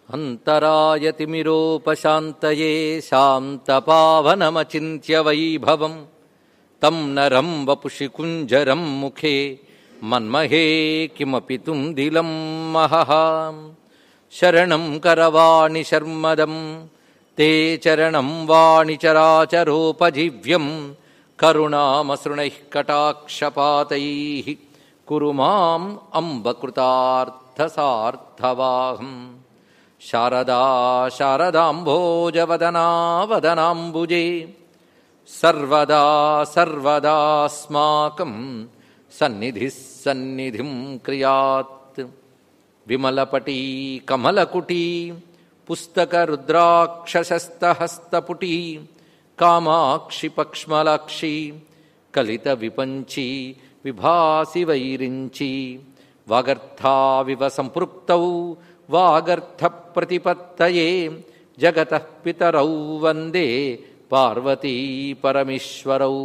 అంతరాయతిమిరోపశాంతయే శాంతపావనమచింత్య వైభవం తం నరం వపుషి కుంజరం ముఖే మన్మహే కిమపి తుందిలం మహః. శరణం కరవాణి శర్మదం తే చరణం వాణి చరాచరోపజీవ్యం కరుణామసృణైః కటాక్షపాతైః కురు మాం అంబ కృతార్థసార్థవాహం. శారదా శారదాంభోజవదనా వదనాంబుజే సర్వదా సర్వదాస్మాకం సన్నిధిః సన్నిధిం క్రియాత్. విమలపటీ కమలకుటీ పుస్తకరుద్రాక్షసస్తహస్తపుటీ కామాక్షి పక్ష్మలాక్షి కలిత విపంచి విభాసి వైరించి వాగర్థావివ సంపృక్తౌ వాగర్థ ప్రతిపత్తయే జగతః పితరౌ వందే పార్వతీ పరమేశ్వరౌ.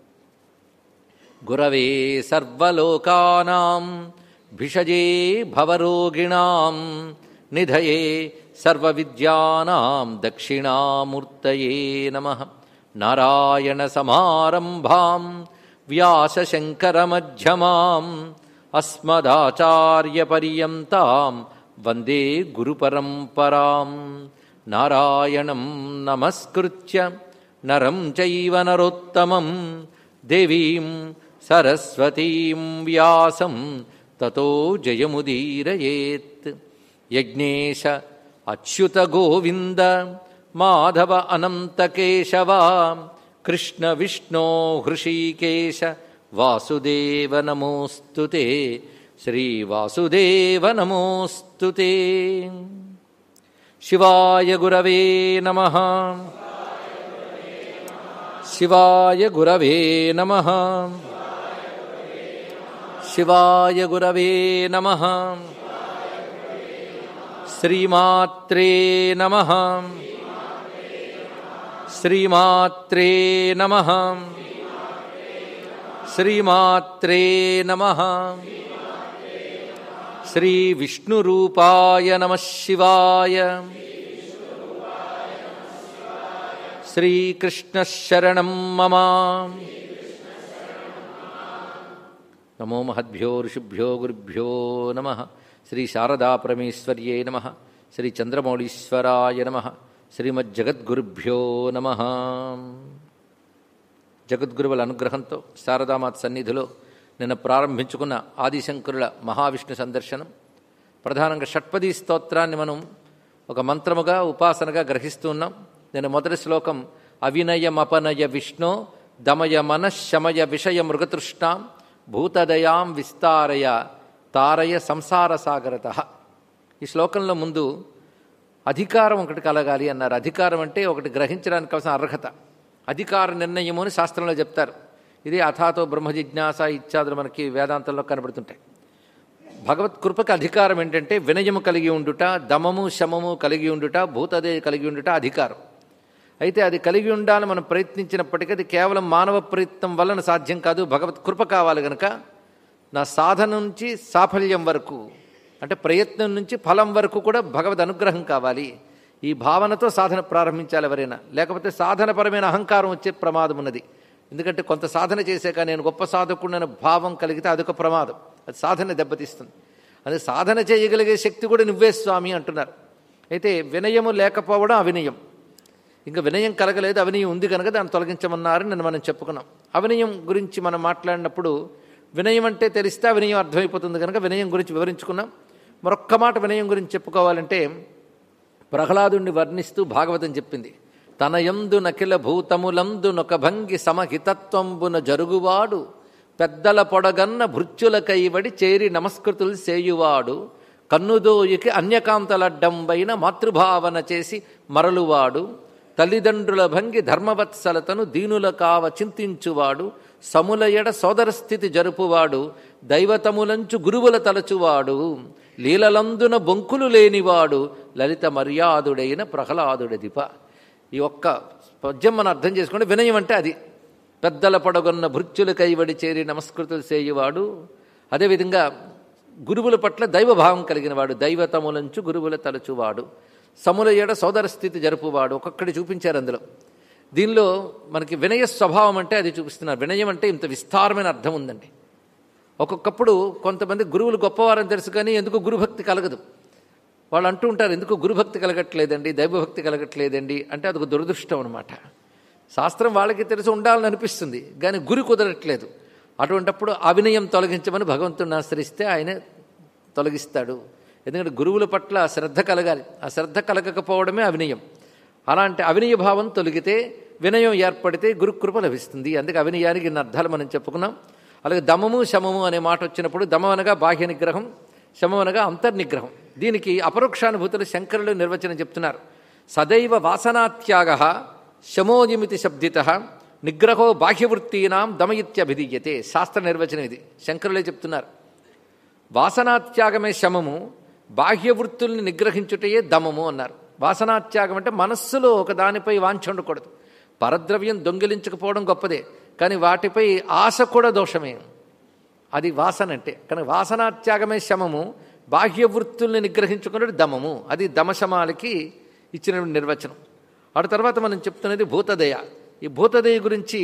గురవే సర్వలోకానాం భిషజే భవరోగిణాం నిధయే సర్వవిద్యానాం దక్షిణామూర్తయే నమః. నారాయణ సమారంభాం వ్యాసశంకరమధ్యమాం అస్మదాచార్యపర్యంతాం వందే గురుపరంపరాం. నారాయణం నమస్కృత్య నరం చైవ నరోత్తమం దేవీం సరస్వతీం వ్యాసం తతో జయముదీరయేత్. యజ్ఞేశ అచ్యుత గోవింద మాధవ అనంత కేశవ కృష్ణ విష్ణో హృషీకేశ వాసుదేవ నమోస్తుతే. శ్రీవాసుదేవ నమోస్తుతే. శివాయ గురవే నమః. శివాయ గురవే నమః. శివాయ గురవే నమః. శ్రీమాత్రే నమః. శ్రీమాత్రే నమః. శ్రీమాత్రే నమః. శ్రీ విష్ణురూపాయ నమః శివాయ. శ్రీకృష్ణ శరణం మమ. నమో మహద్భ్యో ఋషిభ్యో గురుభ్యో నమః. శ్రీ శారదా పరమేశ్వర్యై నమః. శ్రీ చంద్రమౌళీశ్వరాయ నమః. శ్రీమజ్జగద్గురుభ్యో నమః. జగద్గురువుల అనుగ్రహంతో శారదామాత సన్నిధిలో నిన్న ప్రారంభించుకున్న ఆదిశంకరుల మహావిష్ణు సందర్శనం, ప్రధానంగా షట్పదీ స్తోత్రాన్ని మనం ఒక మంత్రముగా ఉపాసనగా గ్రహిస్తూ ఉన్నాం. నేను మొదటి శ్లోకం అవినయమపనయ విష్ణో దమయ మనఃశమయ విషయ మృగతృష్ణాం భూతదయాం విస్తారయ తారయ సంసార సాగరతః. ఈ శ్లోకంలో ముందు అధికారం ఒకటి కలగాలి అన్నారు. అధికారం అంటే ఒకటి గ్రహించడానికి కావాల్సిన అర్హత, అధికార నిర్ణయము అని శాస్త్రంలో చెప్తారు. ఇది అథాతో బ్రహ్మ జిజ్ఞాస ఇత్యాదులు మనకి వేదాంతంలో కనబడుతుంటాయి. భగవత్ కృపకి అధికారం ఏంటంటే వినయము కలిగి ఉండుట, దమము శమము కలిగి ఉండుట, భూతదే కలిగి ఉండుట అధికారం. అయితే అది కలిగి ఉండాలని మనం ప్రయత్నించినప్పటికీ అది కేవలం మానవ ప్రయత్నం వలన సాధ్యం కాదు. భగవత్ కృప కావాలి గనక నా సాధన నుంచి సాఫల్యం వరకు, అంటే ప్రయత్నం నుంచి ఫలం వరకు కూడా భగవద్ అనుగ్రహం కావాలి. ఈ భావనతో సాధన ప్రారంభించాలి ఎవరైనా. లేకపోతే సాధనపరమైన అహంకారం వచ్చే ప్రమాదం ఉన్నది. ఎందుకంటే కొంత సాధన చేశాక నేను గొప్ప సాధకుడిన భావం కలిగితే అదొక ప్రమాదం, అది సాధన దెబ్బతీస్తుంది. అది సాధన చేయగలిగే శక్తి కూడా నువ్వే స్వామి అంటున్నారు. అయితే వినయము లేకపోవడం అవినయం. ఇంకా వినయం కలగలేదు, అవినయం ఉంది కనుక దాన్ని తొలగించమన్నారని నేను మనం చెప్పుకున్నాం. అవినయం గురించి మనం మాట్లాడినప్పుడు వినయం అంటే తెలిస్తే అవినయం అర్థమైపోతుంది కనుక వినయం గురించి వివరించుకున్నాం. మరొక్క మాట వినయం గురించి చెప్పుకోవాలంటే ప్రహ్లాదుణ్ణి వర్ణిస్తూ భాగవతం చెప్పింది. తన యందు నకిల భూతములందు నొక భంగి సమహితత్వంబున జరుగువాడు పెద్దల పొడగన్న భృత్యుల కైవడి చేరి నమస్కృతులు సేయువాడు కన్నుదోయికి అన్యకాంతలడ్డంబైన మాతృభావన చేసి మరలువాడు తల్లిదండ్రుల భంగి ధర్మవత్సలతను దీనుల కావ చింతించువాడు సములయడ సోదరస్థితి జరుపువాడు దైవతములంచు గురువుల తలచువాడు లీలలందున బొంకులు లేనివాడు లలిత మర్యాదుడైన ప్రహ్లాదుడదిప. ఈ ఒక్క పద్యం మనం అర్థం చేసుకుంటే వినయం అంటే అది. పెద్దల పొడగొన్న భృత్యుల కైవడి చేరి నమస్కృతులు సేయువాడు. అదేవిధంగా గురువుల పట్ల దైవభావం కలిగినవాడు, దైవతములంచు గురువుల తలచువాడు, సముల ఏడ సోదర స్థితి జరుపువాడు, ఒక్కొక్కటి చూపించారు అందులో. దీనిలో మనకి వినయ స్వభావం అంటే అది చూపిస్తున్నారు. వినయం అంటే ఇంత విస్తారమైన అర్థం ఉందండి. ఒక్కొక్కప్పుడు కొంతమంది గురువులు గొప్పవారని తెలుసు కానీ ఎందుకు గురుభక్తి కలగదు. వాళ్ళు అంటూ ఉంటారు, ఎందుకు గురుభక్తి కలగట్లేదండి, దైవభక్తి కలగట్లేదండి అంటే అదొక దురదృష్టం అనమాట. శాస్త్రం వాళ్ళకి తెలిసి ఉండాలని అనిపిస్తుంది కానీ గురి కుదరట్లేదు. అటువంటప్పుడు అవినయం తొలగించమని భగవంతుడిని ఆశ్రయిస్తే ఆయన తొలగిస్తాడు. ఎందుకంటే గురువుల పట్ల శ్రద్ధ కలగాలి, ఆ శ్రద్ధ కలగకపోవడమే అవినయం. అలాంటి అవినయ భావం తొలగితే వినయం ఏర్పడితే గురుకృప లభిస్తుంది. అందుకే అవినయానికి ఇన్ని అర్థాలు మనం చెప్పుకున్నాం. అలాగే దమము శమము అనే మాట వచ్చినప్పుడు దమం అనగా బాహ్య నిగ్రహం, శమం అనగా అంతర్నిగ్రహం. దీనికి అపరోక్షానుభూతులు శంకరులు నిర్వచనం చెప్తున్నారు. సదైవ వాసనాత్యాగ శమోయమితి శబ్దిత నిగ్రహో బాహ్యవృత్తీనాం దమయిత్యభిధీయతే. శాస్త్ర నిర్వచనం ఇది, శంకరులే చెప్తున్నారు. వాసనాత్యాగమే శమము, బాహ్యవృత్తుల్ని నిగ్రహించుటయే దమము అన్నారు. వాసనాత్యాగం అంటే మనస్సులో ఒక దానిపై వాంఛ ఉండకూడదు. పరద్రవ్యం దొంగిలించకపోవడం గొప్పదే, కానీ వాటిపై ఆశ కూడా దోషమే. అది వాసన అంటే. కానీ వాసనాత్యాగమే శమము, బాహ్యవృత్తుల్ని నిగ్రహించుకున్నది దమము. అది దమశమాలకి ఇచ్చిన నిర్వచనం. ఆ తర్వాత మనం చెప్తున్నది భూతదయ. ఈ భూతదయ గురించి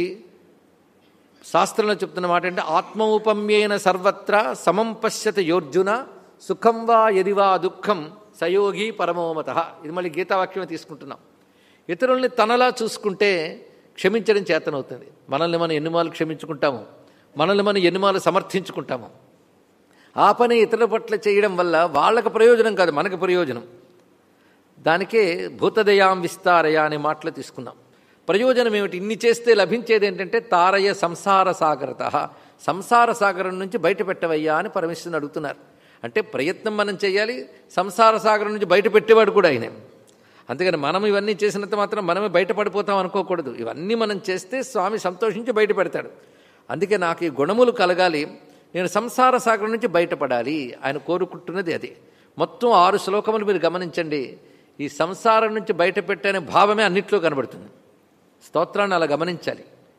శాస్త్రంలో చెప్తున్న మాట అంటే ఆత్మౌపమ్యేన సర్వత్రా సమం పశ్యత యోర్జున సుఖం వా యదివా దుఃఖం సయోగి పరమోమత. ఇది మళ్ళీ గీతావాక్యమే తీసుకుంటున్నాం. ఇతరుల్ని తనలా చూసుకుంటే క్షమించడం చేతనవుతుంది. మనల్ని మనం ఎన్నిమాలు క్షమించుకుంటాము, మనల్ని మనం ఎన్నిమాలు సమర్థించుకుంటాము. ఆ పని ఇతరుల పట్ల చేయడం వల్ల వాళ్ళకు ప్రయోజనం కాదు, మనకు ప్రయోజనం. దానికే భూతదయాం విస్తారయ అనే మాటలు తీసుకున్నాం. ప్రయోజనం ఏమిటి? ఇన్ని చేస్తే లభించేది ఏంటంటే తారయ సంసార సాగరత, సంసార సాగరం నుంచి బయట పెట్టవయ్యా అని పరమేశ్వరుని అడుగుతున్నారు. అంటే ప్రయత్నం మనం చేయాలి, సంసార సాగరం నుంచి బయట పెట్టేవాడు కూడా ఆయనే. అందుకని మనం ఇవన్నీ చేసినంత మాత్రం మనమే బయటపడిపోతాం అనుకోకూడదు. ఇవన్నీ మనం చేస్తే స్వామి సంతోషించి బయట పెడతాడు. అందుకే నాకు ఈ గుణములు కలగాలి, నేను సంసార సాగరం నుంచి బయటపడాలి, ఆయన కోరుకుంటున్నది అది. మొత్తం 6 శ్లోకములు మీరు గమనించండి. ఈ సంసారం నుంచి బయట పెట్టనే భావమే అన్నిట్లో కనబడుతుంది. స్తోత్రాన్ని అలా గమనించాలి.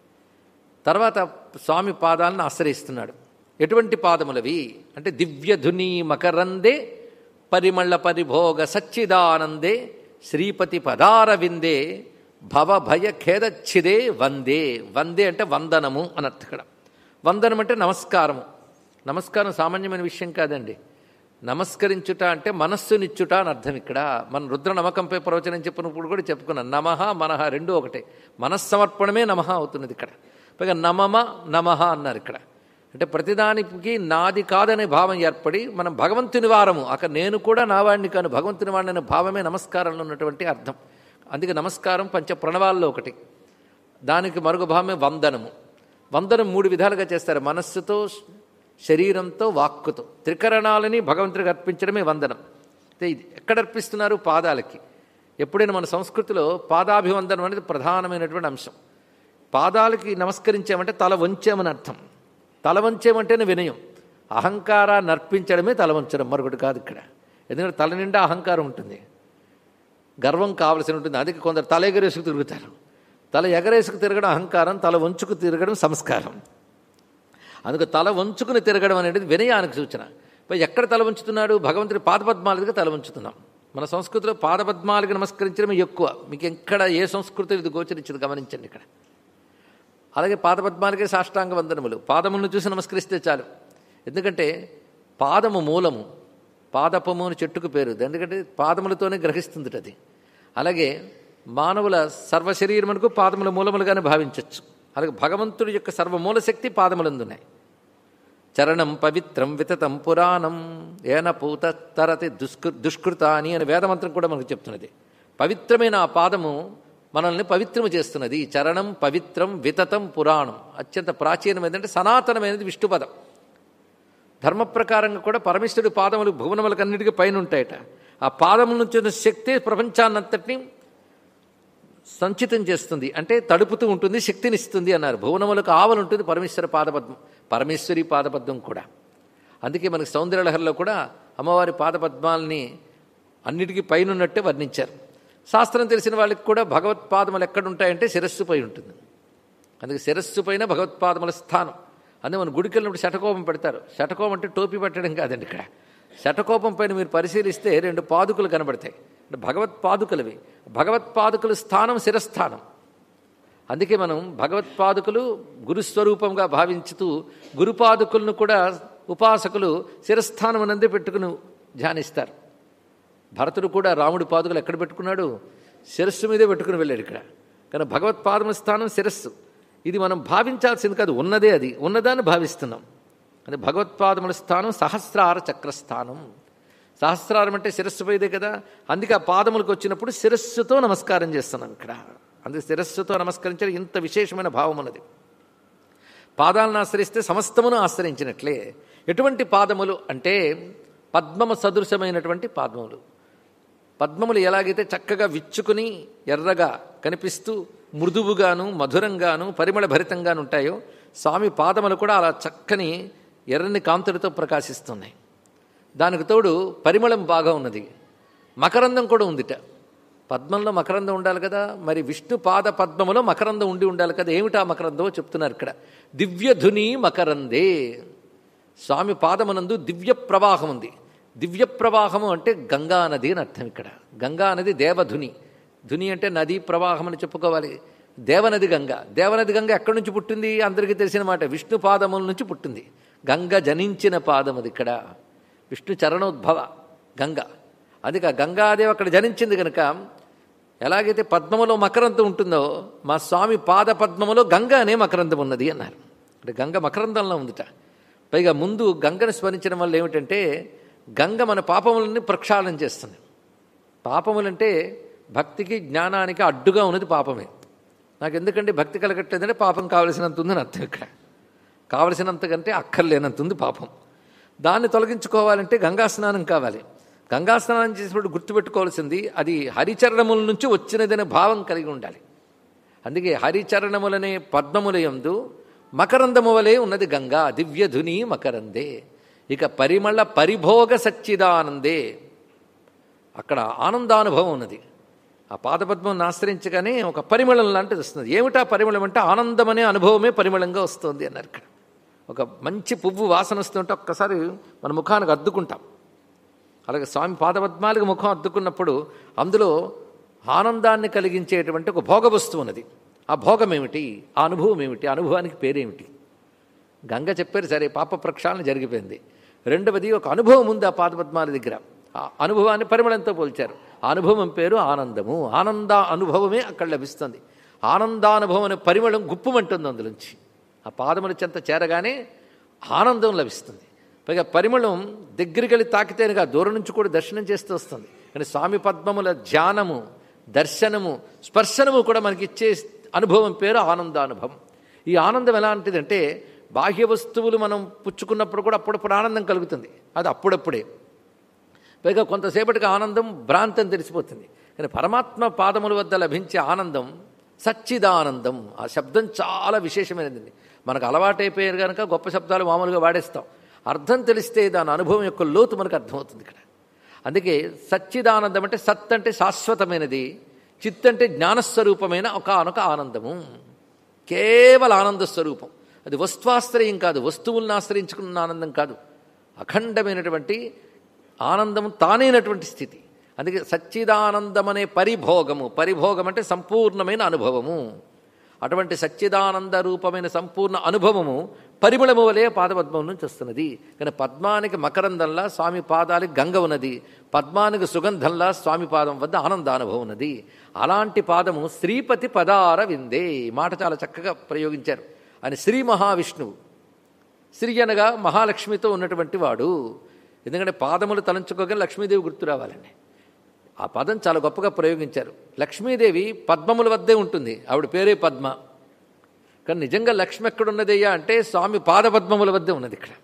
తర్వాత స్వామి పాదాలను ఆశ్రయిస్తున్నాడు. ఎటువంటి పాదములవి అంటే దివ్యధుని మకరందే పరిమళ పరిభోగ సచ్చిదానందే శ్రీపతి పదారవిందే భవభయ ఖేదచ్చిదే వందే. వందే అంటే వందనము అని అర్థం. ఇక్కడ వందనం అంటే నమస్కారము. నమస్కారం సామాన్యమైన విషయం కాదండి. నమస్కరించుట అంటే మనస్సునిచ్చుట అని అర్థం. ఇక్కడ మనం రుద్ర నమకంపై ప్రవచనం చెప్పినప్పుడు కూడా చెప్పుకున్నాం. నమః మనః రెండూ ఒకటే. మనస్సమర్పణమే నమః అవుతున్నది ఇక్కడ. పైగా నమమ నమః అన్నారు ఇక్కడ. అంటే ప్రతిదానికి నాది కాదనే భావం ఏర్పడి మనం భగవంతుని వారము, అక్కడ నేను కూడా నా వాడిని కాను, భగవంతుని వాడిని అనే భావమే నమస్కారంలో ఉన్నటువంటి అర్థం. అందుకే నమస్కారం పంచ ప్రణవాల్లో ఒకటి. దానికి మరొక భావమే వందనము. వందనం 3 విధాలుగా చేస్తారు. మనస్సుతో, శరీరంతో, వాక్కుతో. త్రికరణాలని భగవంతుడికి అర్పించడమే వందనం. అయితే ఇది ఎక్కడ అర్పిస్తున్నారు? పాదాలకి. ఎప్పుడైనా మన సంస్కృతిలో పాదాభివందనం అనేది ప్రధానమైనటువంటి అంశం. పాదాలకి నమస్కరించామంటే తల వంచామని అర్థం. తల వంచేమంటేనే వినయం. అహంకారాన్ని అర్పించడమే తల వంచడం, మరొకటి కాదు ఇక్కడ. ఎందుకంటే తల నిండా అహంకారం ఉంటుంది, గర్వం కావలసి ఉంటుంది. అందుకే కొందరు తల ఎగరేసుకు తిరుగుతారు. తల ఎగరేసుకు తిరగడం అహంకారం, తల వంచుకు తిరగడం సంస్కారం. అందుకు తల వంచుకుని తిరగడం అనేది వినయానికి సూచన. ఎక్కడ తల వంచుతున్నాడు? భగవంతుడి పాదపద్మాలకి తల వంచుతున్నాం. మన సంస్కృతిలో పాదపద్మాలకి నమస్కరించడమే ఎక్కువ. మీకు ఎక్కడ ఏ సంస్కృతిలో ఇది గోచరించింది గమనించండి ఇక్కడ. అలాగే పాదపద్మాలకే సాష్టాంగ వందనములు. పాదములను చూసి నమస్కరిస్తే చాలు. ఎందుకంటే పాదము మూలము. పాదపము అని చెట్టుకు పేరు, ఎందుకంటే పాదములతోనే గ్రహిస్తుంది అది. అలాగే మానవుల సర్వశరీరమునకు పాదముల మూలములుగానే భావించవచ్చు. అలాగే భగవంతుడి యొక్క సర్వమూల శక్తి పాదములందున్నాయి. చరణం పవిత్రం వితతం పురాణం ఏన పూత తరతి దుష్కృతాని అనే వేదమంత్రం కూడా మనకు చెప్తున్నది. పవిత్రమైన ఆ పాదము మనల్ని పవిత్రము చేస్తున్నది. చరణం పవిత్రం వితతం పురాణం. అత్యంత ప్రాచీనమైనది, సనాతనమైనది విష్ణుపదం. ధర్మ ప్రకారంగా కూడా పరమేశ్వరుడి పాదములు భువనములకు అన్నిటికీ పైన ఉంటాయట. ఆ పాదముల నుంచి ఉన్న శక్తి ప్రపంచాన్నంతటినీ సంచితం చేస్తుంది, అంటే తడుపుతూ ఉంటుంది, శక్తినిస్తుంది అన్నారు. భువనములకు ఆవలు ఉంటుంది పరమేశ్వర పాదపద్మం, పరమేశ్వరి పాదపద్మం కూడా. అందుకే మనకి సౌందర్యలహరిలో కూడా అమ్మవారి పాదపద్మాలని అన్నిటికీ పైనున్నట్టే వర్ణించారు. శాస్త్రం తెలిసిన వాళ్ళకి కూడా భగవత్పాదములు ఎక్కడుంటాయంటే శిరస్సు పై ఉంటుంది. అందుకే శిరస్సు పైన భగవత్పాదముల స్థానం. అందుకే మన గుడికి వెళ్ళినప్పుడు శటకోపం పెడతారు. శటకోపం అంటే టోపీ పెట్టడం కాదండి. ఇక్కడ శటకోపం పైన మీరు పరిశీలిస్తే 2 పాదుకలు కనబడతాయి. అంటే భగవత్పాదుకలవి. భగవత్పాదుకలు స్థానం శిరస్థానం. అందుకే మనం భగవత్పాదుకలు గురుస్వరూపంగా భావించుతూ గురుపాదుకులను కూడా ఉపాసకులు శిరస్థానం అనందే పెట్టుకుని ధ్యానిస్తారు. భరతుడు కూడా రాముడి పాదుకలు ఎక్కడ పెట్టుకున్నాడు? శిరస్సు మీదే పెట్టుకుని వెళ్ళాడు. ఇక్కడ కానీ భగవత్పాదముల స్థానం శిరస్సు. ఇది మనం భావించాల్సింది కాదు, ఉన్నదే. అది ఉన్నదాన్ని భావిస్తున్నాం. అంటే భగవత్పాదముల స్థానం సహస్రార చక్రస్థానం. సహస్రారం అంటే శిరస్సు పోయిదే కదా. అందుకే ఆ పాదములకు వచ్చినప్పుడు శిరస్సుతో నమస్కారం చేస్తున్నాం. ఇక్కడ అందుకే శిరస్సుతో నమస్కరించడం ఇంత విశేషమైన భావం ఉన్నది. పాదాలను ఆశ్రయిస్తే సమస్తమును ఆశ్రయించినట్లే. ఎటువంటి పాదములు అంటే పద్మము సదృశమైనటువంటి పాదములు. పద్మములు ఎలాగైతే చక్కగా విచ్చుకుని ఎర్రగా కనిపిస్తూ మృదువుగాను మధురంగాను పరిమళ భరితంగాను ఉంటాయో, స్వామి పాదములు కూడా అలా చక్కని ఎర్రని కాంతులతో ప్రకాశిస్తున్నాయి. దానికి తోడు పరిమళం బాగా ఉన్నది. మకరందం కూడా ఉందిట. పద్మంలో మకరందం ఉండాలి కదా, మరి విష్ణు పాద పద్మములో మకరందం ఉండాలి కదా. ఏమిటా మకరందో చెప్తున్నారు ఇక్కడ. దివ్యధుని మకరందే. స్వామి పాదమునందు దివ్య ప్రవాహం ఉంది. దివ్య ప్రవాహము అంటే గంగా నది అని అర్థం. ఇక్కడ గంగా నది దేవధుని. ధుని అంటే నది ప్రవాహం అని చెప్పుకోవాలి. దేవనది గంగ. దేవనది గంగ ఎక్కడి నుంచి పుట్టింది? అందరికీ తెలిసిన మాట, విష్ణు పాదముల నుంచి పుట్టింది. గంగ జనించిన పాదం అది. ఇక్కడ విష్ణు చరణోద్భవ గంగ. అందుకే గంగాదేవి అక్కడ జనించింది కనుక ఎలాగైతే పద్మములో మకరందం ఉంటుందో మా స్వామి పాద పద్మములో గంగ అనే మకరందం ఉన్నది అన్నారు. అంటే గంగ మకరందంలో ఉందిట. పైగా ముందు గంగను స్మరించడం వల్ల ఏమిటంటే గంగ మన పాపములని ప్రక్షాళన చేస్తుంది. పాపములంటే భక్తికి జ్ఞానానికి అడ్డుగా ఉన్నది పాపమే. నాకు ఎందుకంటే భక్తి కలగట్లేదంటే పాపం కావలసినంత ఉందని అర్థం. ఇక్కడ కావలసినంత కంటే అక్కర్లేనంత ఉంది పాపం. దాన్ని తొలగించుకోవాలంటే గంగా స్నానం కావాలి. గంగా స్నానం చేసినప్పుడు గుర్తుపెట్టుకోవాల్సింది అది హరిచరణముల నుంచి వచ్చినదనే భావం కలిగి ఉండాలి. అందుకే హరిచరణములనే పద్మములయందు మకరందము వలె ఉన్నది గంగా. దివ్యధుని మకరందే. ఇక పరిమళ పరిభోగ సచ్చిదానందే. అక్కడ ఆనందానుభవం ఉన్నది. ఆ పాదపద్మం ఆశ్రయించగానే ఒక పరిమళం లాంటిది వస్తుంది. ఏమిటా పరిమళం అంటే ఆనందం అనే అనుభవమే పరిమళంగా వస్తుంది అన్నారు. ఇక్కడ ఒక మంచి పువ్వు వాసన వస్తుంటే ఒక్కసారి మన ముఖానికి అద్దుకుంటాం. అలాగే స్వామి పాదపద్మాలకు ముఖం అద్దుకున్నప్పుడు అందులో ఆనందాన్ని కలిగించేటువంటి ఒక భోగ వస్తువు ఉన్నది. ఆ భోగం ఏమిటి? ఆ అనుభవం ఏమిటి? ఆ అనుభవానికి పేరేమిటి? గంగ చెప్పారు, సరే పాప ప్రక్షాళన జరిగిపోయింది. రెండవది ఒక అనుభవం ఉంది ఆ పాదపద్మాల దగ్గర. ఆ అనుభవాన్ని పరిమళంతో పోల్చారు. ఆ అనుభవం పేరు ఆనందము. ఆనంద అనుభవమే అక్కడ లభిస్తుంది. ఆనందానుభవం అనే పరిమళం గుప్పుమంటుంది అందులోంచి. ఆ పాదముల చెంత చేరగానే ఆనందం లభిస్తుంది. పైగా పరిమళం దగ్గరికి వెళ్ళి తాకితేనుగా దూరం నుంచి కూడా దర్శనం చేస్తూ వస్తుంది. కానీ స్వామి పద్మముల ధ్యానము, దర్శనము, స్పర్శనము కూడా మనకి ఇచ్చే అనుభవం పేరు ఆనందానుభవం. ఈ ఆనందం ఎలాంటిదంటే బాహ్య వస్తువులు మనం పుచ్చుకున్నప్పుడు కూడా అప్పుడప్పుడు ఆనందం కలుగుతుంది. అది అప్పుడప్పుడే. పైగా కొంతసేపటికి ఆనందం భ్రాంతం తెలిసిపోతుంది. కానీ పరమాత్మ పాదముల వద్ద లభించే ఆనందం సచ్చిదానందం. ఆ శబ్దం చాలా విశేషమైనది. మనకు అలవాటైపోయారు కనుక గొప్ప శబ్దాలు మామూలుగా వాడేస్తాం. అర్థం తెలిస్తే దాని అనుభవం యొక్క లోతు మనకు అర్థమవుతుంది ఇక్కడ. అందుకే సచ్చిదానందం అంటే సత్ అంటే శాశ్వతమైనది, చిత్ అంటే జ్ఞానస్వరూపమైన ఒకనొక ఆనందము. కేవల ఆనంద స్వరూపం. అది వస్తువాశ్రయం కాదు, వస్తువులను ఆశ్రయించుకున్న ఆనందం కాదు. అఖండమైనటువంటి ఆనందం తానైనటువంటి స్థితి. అందుకే సచ్చిదానందం అనే పరిభోగము. పరిభోగం అంటే సంపూర్ణమైన అనుభవము. అటువంటి సచ్చిదానంద రూపమైన సంపూర్ణ అనుభవము పరిమళము వలె పాదపద్మం నుంచి వస్తున్నది. కానీ పద్మానికి మకరందంలా స్వామి పాదాలకు గంగ ఉన్నది. పద్మానికి సుగంధంలా స్వామి పాదం వద్ద ఆనందానుభవం ఉన్నది. అలాంటి పాదము శ్రీపతి పదార విందే. ఈ మాట చాలా చక్కగా ప్రయోగించారు. ఆయన శ్రీ మహావిష్ణువు. శ్రీ అనగా మహాలక్ష్మితో ఉన్నటువంటి వాడు. ఎందుకంటే పాదములు తలంచుకోగానే లక్ష్మీదేవి గుర్తు రావాలండి. ఆ పదం చాలా గొప్పగా ప్రయోగించారు. లక్ష్మీదేవి పద్మముల వద్దే ఉంటుంది. ఆవిడ పేరే పద్మ. కానీ నిజంగా లక్ష్మి ఎక్కడున్నదయ్యా అంటే స్వామి పాదపద్మముల వద్దే ఉన్నది. ఇక్కడ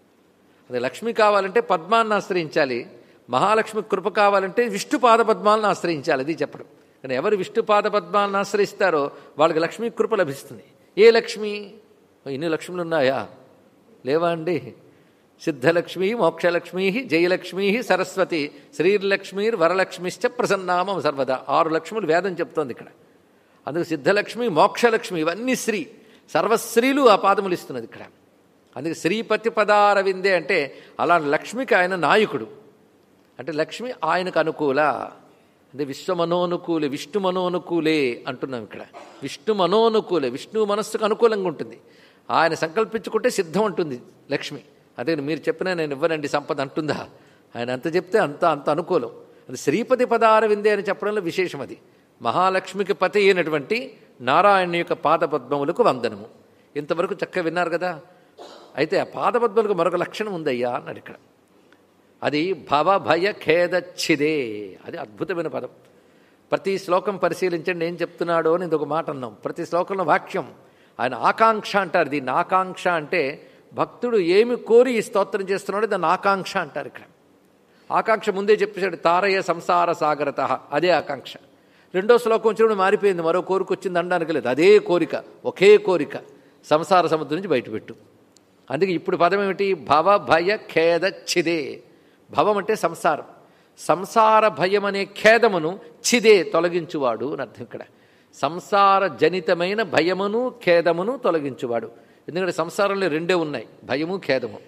అదే లక్ష్మి కావాలంటే పద్మాన్ని ఆశ్రయించాలి. మహాలక్ష్మి కృప కావాలంటే విష్ణు పాదపద్మాలను ఆశ్రయించాలి. అది చెప్పడం. కానీ ఎవరు విష్ణు పాదపద్మాలను ఆశ్రయిస్తారో వాళ్ళకి లక్ష్మీ కృప లభిస్తుంది. ఏ లక్ష్మి? ఇన్ని లక్ష్ములు ఉన్నాయా? లేవా అండి? సిద్ధలక్ష్మీ, మోక్షలక్ష్మీ, జయలక్ష్మీ, సరస్వతి, శ్రీర్లక్ష్మీర్ వరలక్ష్మిశ్చ ప్రసన్నామం సర్వదా. 6 లక్ష్ములు వేదం చెప్తోంది ఇక్కడ. అందుకు సిద్ధలక్ష్మి, మోక్షలక్ష్మి ఇవన్నీ శ్రీ. సర్వశ్రీలు ఆ పాదములు ఇస్తున్నది ఇక్కడ. అందుకే శ్రీపతి పదారవిందే అంటే అలా లక్ష్మికి ఆయన నాయకుడు. అంటే లక్ష్మి ఆయనకు అనుకూల, అంటే విశ్వమనోనుకూలే, విష్ణు మనోనుకూలే అంటున్నాం ఇక్కడ. విష్ణు మనోనుకూలే, విష్ణువు మనస్సుకు అనుకూలంగా ఉంటుంది. ఆయన సంకల్పించుకుంటే సిద్ధం ఉంటుంది లక్ష్మి. అదే మీరు చెప్పినా నేను ఇవ్వనండి సంపద అంటుందా? ఆయన అంత చెప్తే అంత అనుకూలం. అది శ్రీపతి పదారవిందే అని చెప్పడంలో విశేషం. అది మహాలక్ష్మికి పతి అయినటువంటి నారాయణ యొక్క పాదపద్మములకు వందనము. ఇంతవరకు చక్కగా విన్నారు కదా. అయితే ఆ పాదపద్మలకు మరొక లక్షణం ఉందయ్యా అన్నాడు ఇక్కడ. అది భవభయ ఖేదచ్చిదే. అది అద్భుతమైన పదం. ప్రతి శ్లోకం పరిశీలించండి ఏం చెప్తున్నాడో అని ఇంకొక మాట అన్నాం. ప్రతి శ్లోకంలో వాక్యం ఆయన ఆకాంక్ష అంటారు. దీన్ని ఆకాంక్ష అంటే భక్తుడు ఏమి కోరి ఈ స్తోత్రం చేస్తున్నాడో దాన్ని ఆకాంక్ష అంటారు ఇక్కడ. ఆకాంక్ష ముందే చెప్పేశాడు, తారయ సంసార సాగరత, అదే ఆకాంక్ష. రెండో శ్లోకం వచ్చినప్పుడు మారిపోయింది, మరో కోరిక వచ్చింది అనడానికి లేదు. అదే కోరిక, ఒకే కోరిక, సంసార సముద్రం నుంచి బయటపెట్టు. అందుకే ఇప్పుడు పదం ఏమిటి? భవ భయ ఖేదచ్చిదే. భవం అంటే సంసారం, సంసార భయం అనే ఖేదమును చిదే తొలగించువాడు అని అర్థం ఇక్కడ. సంసార జనితమైన భయమును ఖేదమును తొలగించువాడు. ఎందుకంటే సంసారంలో రెండే ఉన్నాయి, భయము ఖేదము.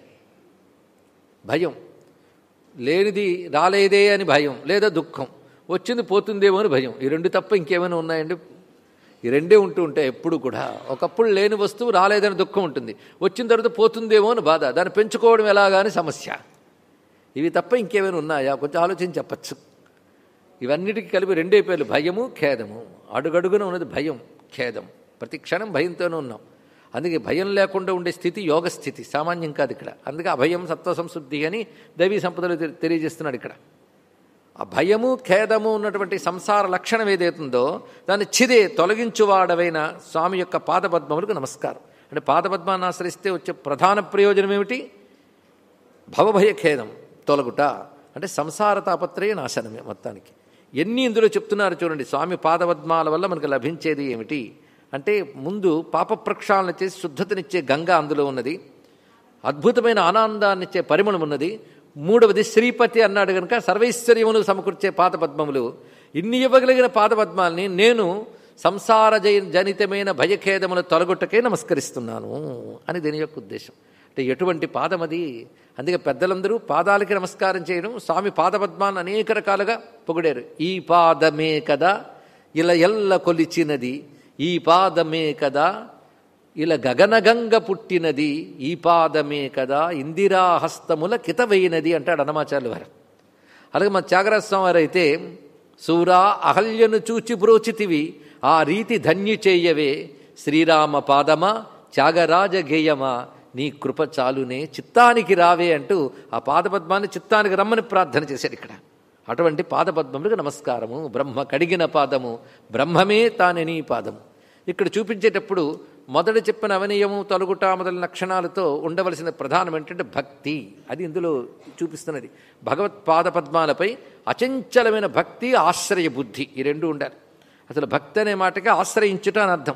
భయం లేనిది రాలేదే అని భయం, లేదా దుఃఖం వచ్చింది పోతుందేమో అని భయం. ఈ రెండు తప్ప ఇంకేమైనా ఉన్నాయండి? ఈ రెండే ఉంటూ ఉంటాయి ఎప్పుడు కూడా. ఒకప్పుడు లేని వస్తువు రాలేదని దుఃఖం ఉంటుంది, వచ్చిన తర్వాత పోతుందేమో అని బాధ, దాన్ని పెంచుకోవడం ఎలాగాని సమస్య. ఇవి తప్ప ఇంకేమైనా ఉన్నాయా? కొంచెం ఆలోచించి చెప్పచ్చు. ఇవన్నిటికీ కలిపి రెండే పేర్లు, భయము ఖేదము. అడుగడుగున ఉన్నది భయం ఖేదం, ప్రతి క్షణం భయంతోనే ఉన్నాం. అందుకే భయం లేకుండా ఉండే స్థితి యోగ స్థితి, సామాన్యం కాదు ఇక్కడ. అందుకే అభయం సత్వ సంశుద్ధి అని దైవీ సంపదలు తెలియజేస్తున్నాడు ఇక్కడ. ఆ భయము ఖేదము ఉన్నటువంటి సంసార లక్షణం ఏదైతుందో దాన్ని చిదే తొలగించువాడవైన స్వామి యొక్క పాదపద్మములకు నమస్కారం. అంటే పాదపద్మాన్ని ఆశ్రయిస్తే వచ్చే ప్రధాన ప్రయోజనం ఏమిటి? భవభయ ఖేదం తొలగుట, అంటే సంసార తాపత్రయ నాశనమే మొత్తానికి. ఎన్ని ఇందులో చెప్తున్నారు చూడండి. స్వామి పాదపద్మాల వల్ల మనకు లభించేది ఏమిటి అంటే, ముందు పాప ప్రక్షాళన చేసి శుద్ధతనిచ్చే గంగ అందులో ఉన్నది, అద్భుతమైన ఆనందాన్నిచ్చే పరిమళం ఉన్నది. మూడవది శ్రీపతి అన్నాడు కనుక సర్వైశ్వర్యములు సమకూర్చే పాదపద్మములు. ఇన్ని ఇవ్వగలిగిన పాదపద్మాల్ని నేను సంసార జనితమైన భయఖేదములు తొలగొట్టకే నమస్కరిస్తున్నాను అని దీని యొక్క ఉద్దేశం. అంటే ఎటువంటి పాదం అది? అందుకే పెద్దలందరూ పాదాలకి నమస్కారం చేయడం, స్వామి పాదపద్మాన్ని అనేక రకాలుగా పొగిడారు. ఈ పాదమే కదా ఇలా ఎల్ల కొలిచినది, ఈ పాదమే కదా ఇలా గగనగంగ పుట్టినది, ఈ పాదమే కదా ఇందిరాహస్తముల కితవైనది అంటాడు అన్నమాచార్యుల వారు. అలాగే మన త్యాగరాజ స్వామి వారు అయితే, సూరా అహల్యను చూచి బ్రోచితివి ఆ రీతి ధన్యు చేయవే, శ్రీరామ పాదమా త్యాగరాజ గేయమా నీ కృప చాలునే చిత్తానికి రావే అంటూ ఆ పాదపద్మాన్ని చిత్తానికి రమ్మని ప్రార్థన చేశాడు ఇక్కడ. అటువంటి పాదపద్మములకు నమస్కారము. బ్రహ్మ కడిగిన పాదము, బ్రహ్మమే తానే నీ పాదము. ఇక్కడ చూపించేటప్పుడు మొదట చెప్పిన అవనీయము తొలగుట మొదలైన లక్షణాలతో ఉండవలసిన ప్రధానం ఏంటంటే భక్తి. అది ఇందులో చూపిస్తున్నది. భగవత్ పాదపద్మాలపై అచంచలమైన భక్తి, ఆశ్రయ బుద్ధి, ఈ రెండు ఉండాలి. అసలు భక్తి అనే మాటకి ఆశ్రయించుట అని అర్థం.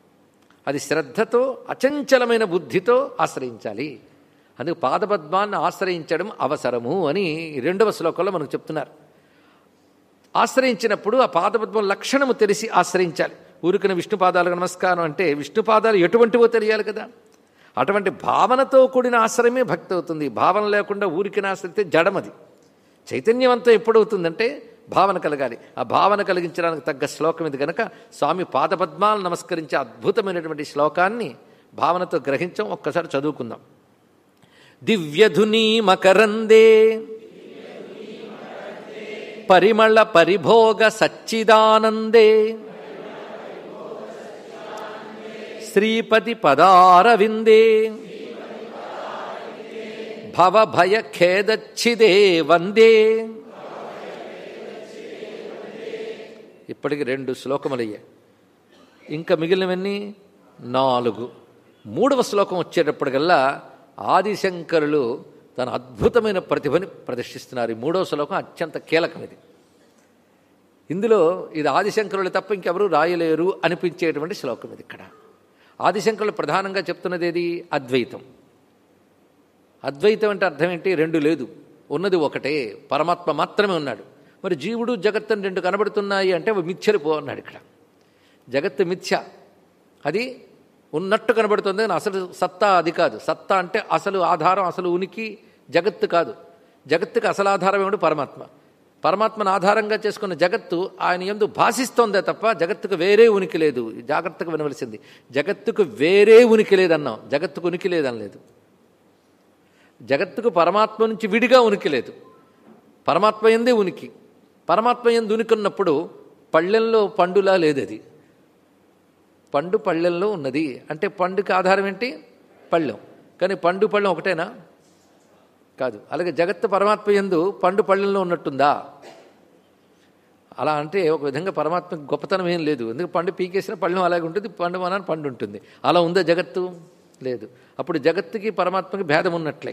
అది శ్రద్ధతో అచంచలమైన బుద్ధితో ఆశ్రయించాలి. అందుకు పాదపద్మాన్ని ఆశ్రయించడం అవసరము అని రెండవ శ్లోకంలో మనకు చెప్తున్నారు. ఆశ్రయించినప్పుడు ఆ పాదపద్మం లక్షణము తెలిసి ఆశ్రయించాలి. ఊరికిన విష్ణుపాదాలకు నమస్కారం అంటే విష్ణుపాదాలు ఎటువంటివో తెలియాలి కదా. అటువంటి భావనతో కూడిన ఆశ్రయమే భక్తి అవుతుంది. భావన లేకుండా ఊరికిన ఆశ్రయితే జడమది. చైతన్యవంతం ఎప్పుడవుతుందంటే భావన కలగాలి. ఆ భావన కలిగించడానికి తగ్గ శ్లోకం ఇది కనుక స్వామి పాదపద్మాలను నమస్కరించే అద్భుతమైనటువంటి శ్లోకాన్ని భావనతో గ్రహించాం. ఒక్కసారి చదువుకుందాం. దివ్యధుని మకరందే పరిమళ పరిభోగ సచ్చిదానందే శ్రీపతి పదారవిందే భవభయ ఖేదచ్చిదే వందే. ఇప్పటికి 2 శ్లోకములయ్యాయి. ఇంకా మిగిలినవన్నీ 4. 3వ శ్లోకం వచ్చేటప్పటికల్లా ఆదిశంకరులు తన అద్భుతమైన ప్రతిభని ప్రదర్శిస్తున్నారు. ఈ 3వ శ్లోకం అత్యంత కీలకం. ఇందులో ఇది ఆదిశంకరులు తప్ప ఇంకెవరూ రాయలేరు అనిపించేటువంటి శ్లోకం ఇది. ఇక్కడ ఆదిశంకరులు ప్రధానంగా చెప్తున్నది ఏది? అద్వైతం. అద్వైతం అంటే అర్థం ఏంటి? 2 లేదు, ఉన్నది ఒకటే, పరమాత్మ మాత్రమే ఉన్నాడు. మరి జీవుడు జగత్తు 2 కనబడుతున్నాయి అంటే మిథ్యలు పో అన్నాడు ఇక్కడ. జగత్తు మిథ్య, అది ఉన్నట్టు కనబడుతుంది కానీ అసలు సత్తా అది కాదు. సత్తా అంటే అసలు ఆధారం, అసలు ఉనికి జగత్తు కాదు. జగత్తుకి అసలు ఆధారం ఏమిటి? పరమాత్మ. పరమాత్మను ఆధారంగా చేసుకున్న జగత్తు ఆయన యందు భాషిస్తోందే తప్ప జగత్తుకు వేరే ఉనికి లేదు. జాగ్రత్తగా వినవలసింది. జగత్తుకు వేరే ఉనికి లేదన్నాం, జగత్తుకు ఉనికి లేదనలేదు. జగత్తుకు పరమాత్మ నుంచి విడిగా ఉనికి లేదు, పరమాత్మ యందే ఉనికి. పరమాత్మ యందు ఉనికి ఉన్నప్పుడు పళ్ళెంలో పండులా లేదు. అది పండు పళ్ళెంలో ఉన్నది అంటే పండుకి ఆధారం ఏంటి? పళ్ళెం. కానీ పండు పళ్ళెం ఒకటేనా? కాదు. అలాగే జగత్తు పరమాత్మ యందు పండు పళ్ళెంలో ఉన్నట్టుందా? అలా అంటే ఒక విధంగా పరమాత్మకి గొప్పతనం ఏం లేదు. ఎందుకు పండు పీకేసిన పళ్ళెం అలాగే ఉంటుంది, పండు మనాన్ని పండు ఉంటుంది. అలా ఉందా జగత్తు? లేదు. అప్పుడు జగత్తుకి పరమాత్మకి భేదం ఉన్నట్లే.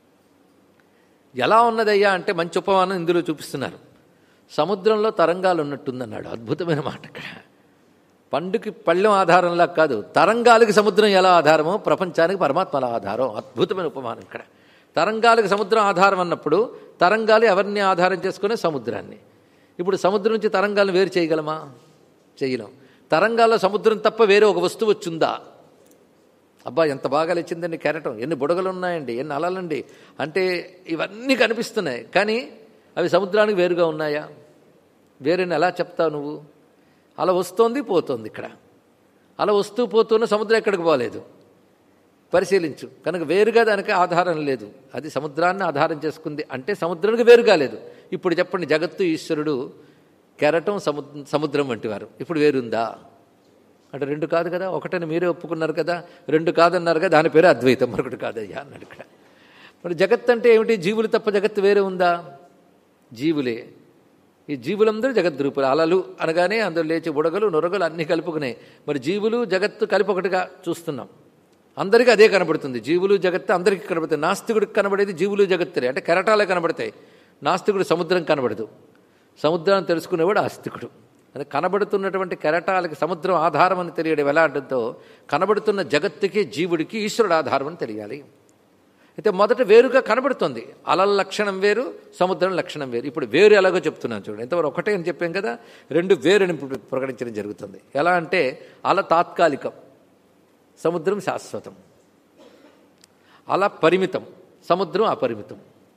ఎలా ఉన్నదయ్యా అంటే మంచి ఉపమానం ఇందులో చూపిస్తున్నారు. సముద్రంలో తరంగాలు ఉన్నట్టుందన్నాడు. అద్భుతమైన మాట. ఇక్కడ పండుకి పళ్ళెం ఆధారంలా కాదు, తరంగాలకి సముద్రం ఎలా ఆధారమో ప్రపంచానికి పరమాత్మ అలా ఆధారం. అద్భుతమైన ఉపమానం ఇక్కడ. తరంగాలకు సముద్రం ఆధారం అన్నప్పుడు తరంగాలు ఎవరిని ఆధారం చేసుకునే? సముద్రాన్ని. ఇప్పుడు సముద్రం నుంచి తరంగాలను వేరు చేయగలమా? చేయలేం. తరంగాల్లో సముద్రం తప్ప వేరే ఒక వస్తువు వచ్చిందా? అబ్బా ఎంత బాగా లేచిందండి కెరటం, ఎన్ని బుడగలు ఉన్నాయండి, ఎన్ని అలలండి అంటే ఇవన్నీ కనిపిస్తున్నాయి. కానీ అవి సముద్రానికి వేరుగా ఉన్నాయా? వేరేని ఎలా చెప్తావు నువ్వు? అలా వస్తోంది పోతోంది. ఇక్కడ అలా వస్తూ పోతున్న సముద్రం ఎక్కడికి పోలేదు, పరిశీలించు. కనుక వేరుగా దానికి ఆధారం లేదు. అది సముద్రాన్ని ఆధారం చేసుకుంది అంటే సముద్రానికి వేరుగా లేదు. ఇప్పుడు చెప్పండి, జగత్తు ఈశ్వరుడు కెరటం సముద్రం వంటి వారు. ఇప్పుడు వేరుందా అంటే? రెండు కాదు కదా, ఒకటని మీరే ఒప్పుకున్నారు కదా. రెండు కాదన్నారు కదా, దాని పేరు అద్వైతం, మరొకటి కాదయ్యా అన్నాడు ఇక్కడ. మరి జగత్ అంటే ఏమిటి? జీవులు తప్ప జగత్తు వేరే ఉందా? జీవులే. ఈ జీవులందరూ జగద్రూపులు. అలలు అనగానే అందులో లేచి బుడగలు నొరగలు అన్నీ కలుపుకున్నాయి. మరి జీవులు జగత్తు కలిపి ఒకటిగా చూస్తున్నాం. అందరికీ అదే కనబడుతుంది. జీవులు జగత్తు అందరికీ కనబడుతుంది. నాస్తికుడికి కనబడేది జీవులు జగత్తులే, అంటే కెరటాలే కనబడతాయి. నాస్తికుడు సముద్రం కనబడదు. సముద్రాన్ని తెలుసుకునేవాడు ఆస్తికుడు. అది కనబడుతున్నటువంటి కెరటాలకి సముద్రం ఆధారం అని తెలియడం ఎలా అంటుందో, కనబడుతున్న జగత్తుకి జీవుడికి ఈశ్వరుడు ఆధారం అని తెలియాలి. అయితే మొదట వేరుగా కనబడుతుంది. అలల లక్షణం వేరు, సముద్రం లక్షణం వేరు. ఇప్పుడు వేరు ఎలాగో చెప్తున్నాను చూడండి. ఇంతవరకు ఒకటే అని చెప్పాం కదా, రెండు వేరుని ప్రకటించడం జరుగుతుంది. ఎలా అంటే అల తాత్కాలికం, సముద్రం శాశ్వతం. అల పరిమితం, సముద్రం అపరిమితం.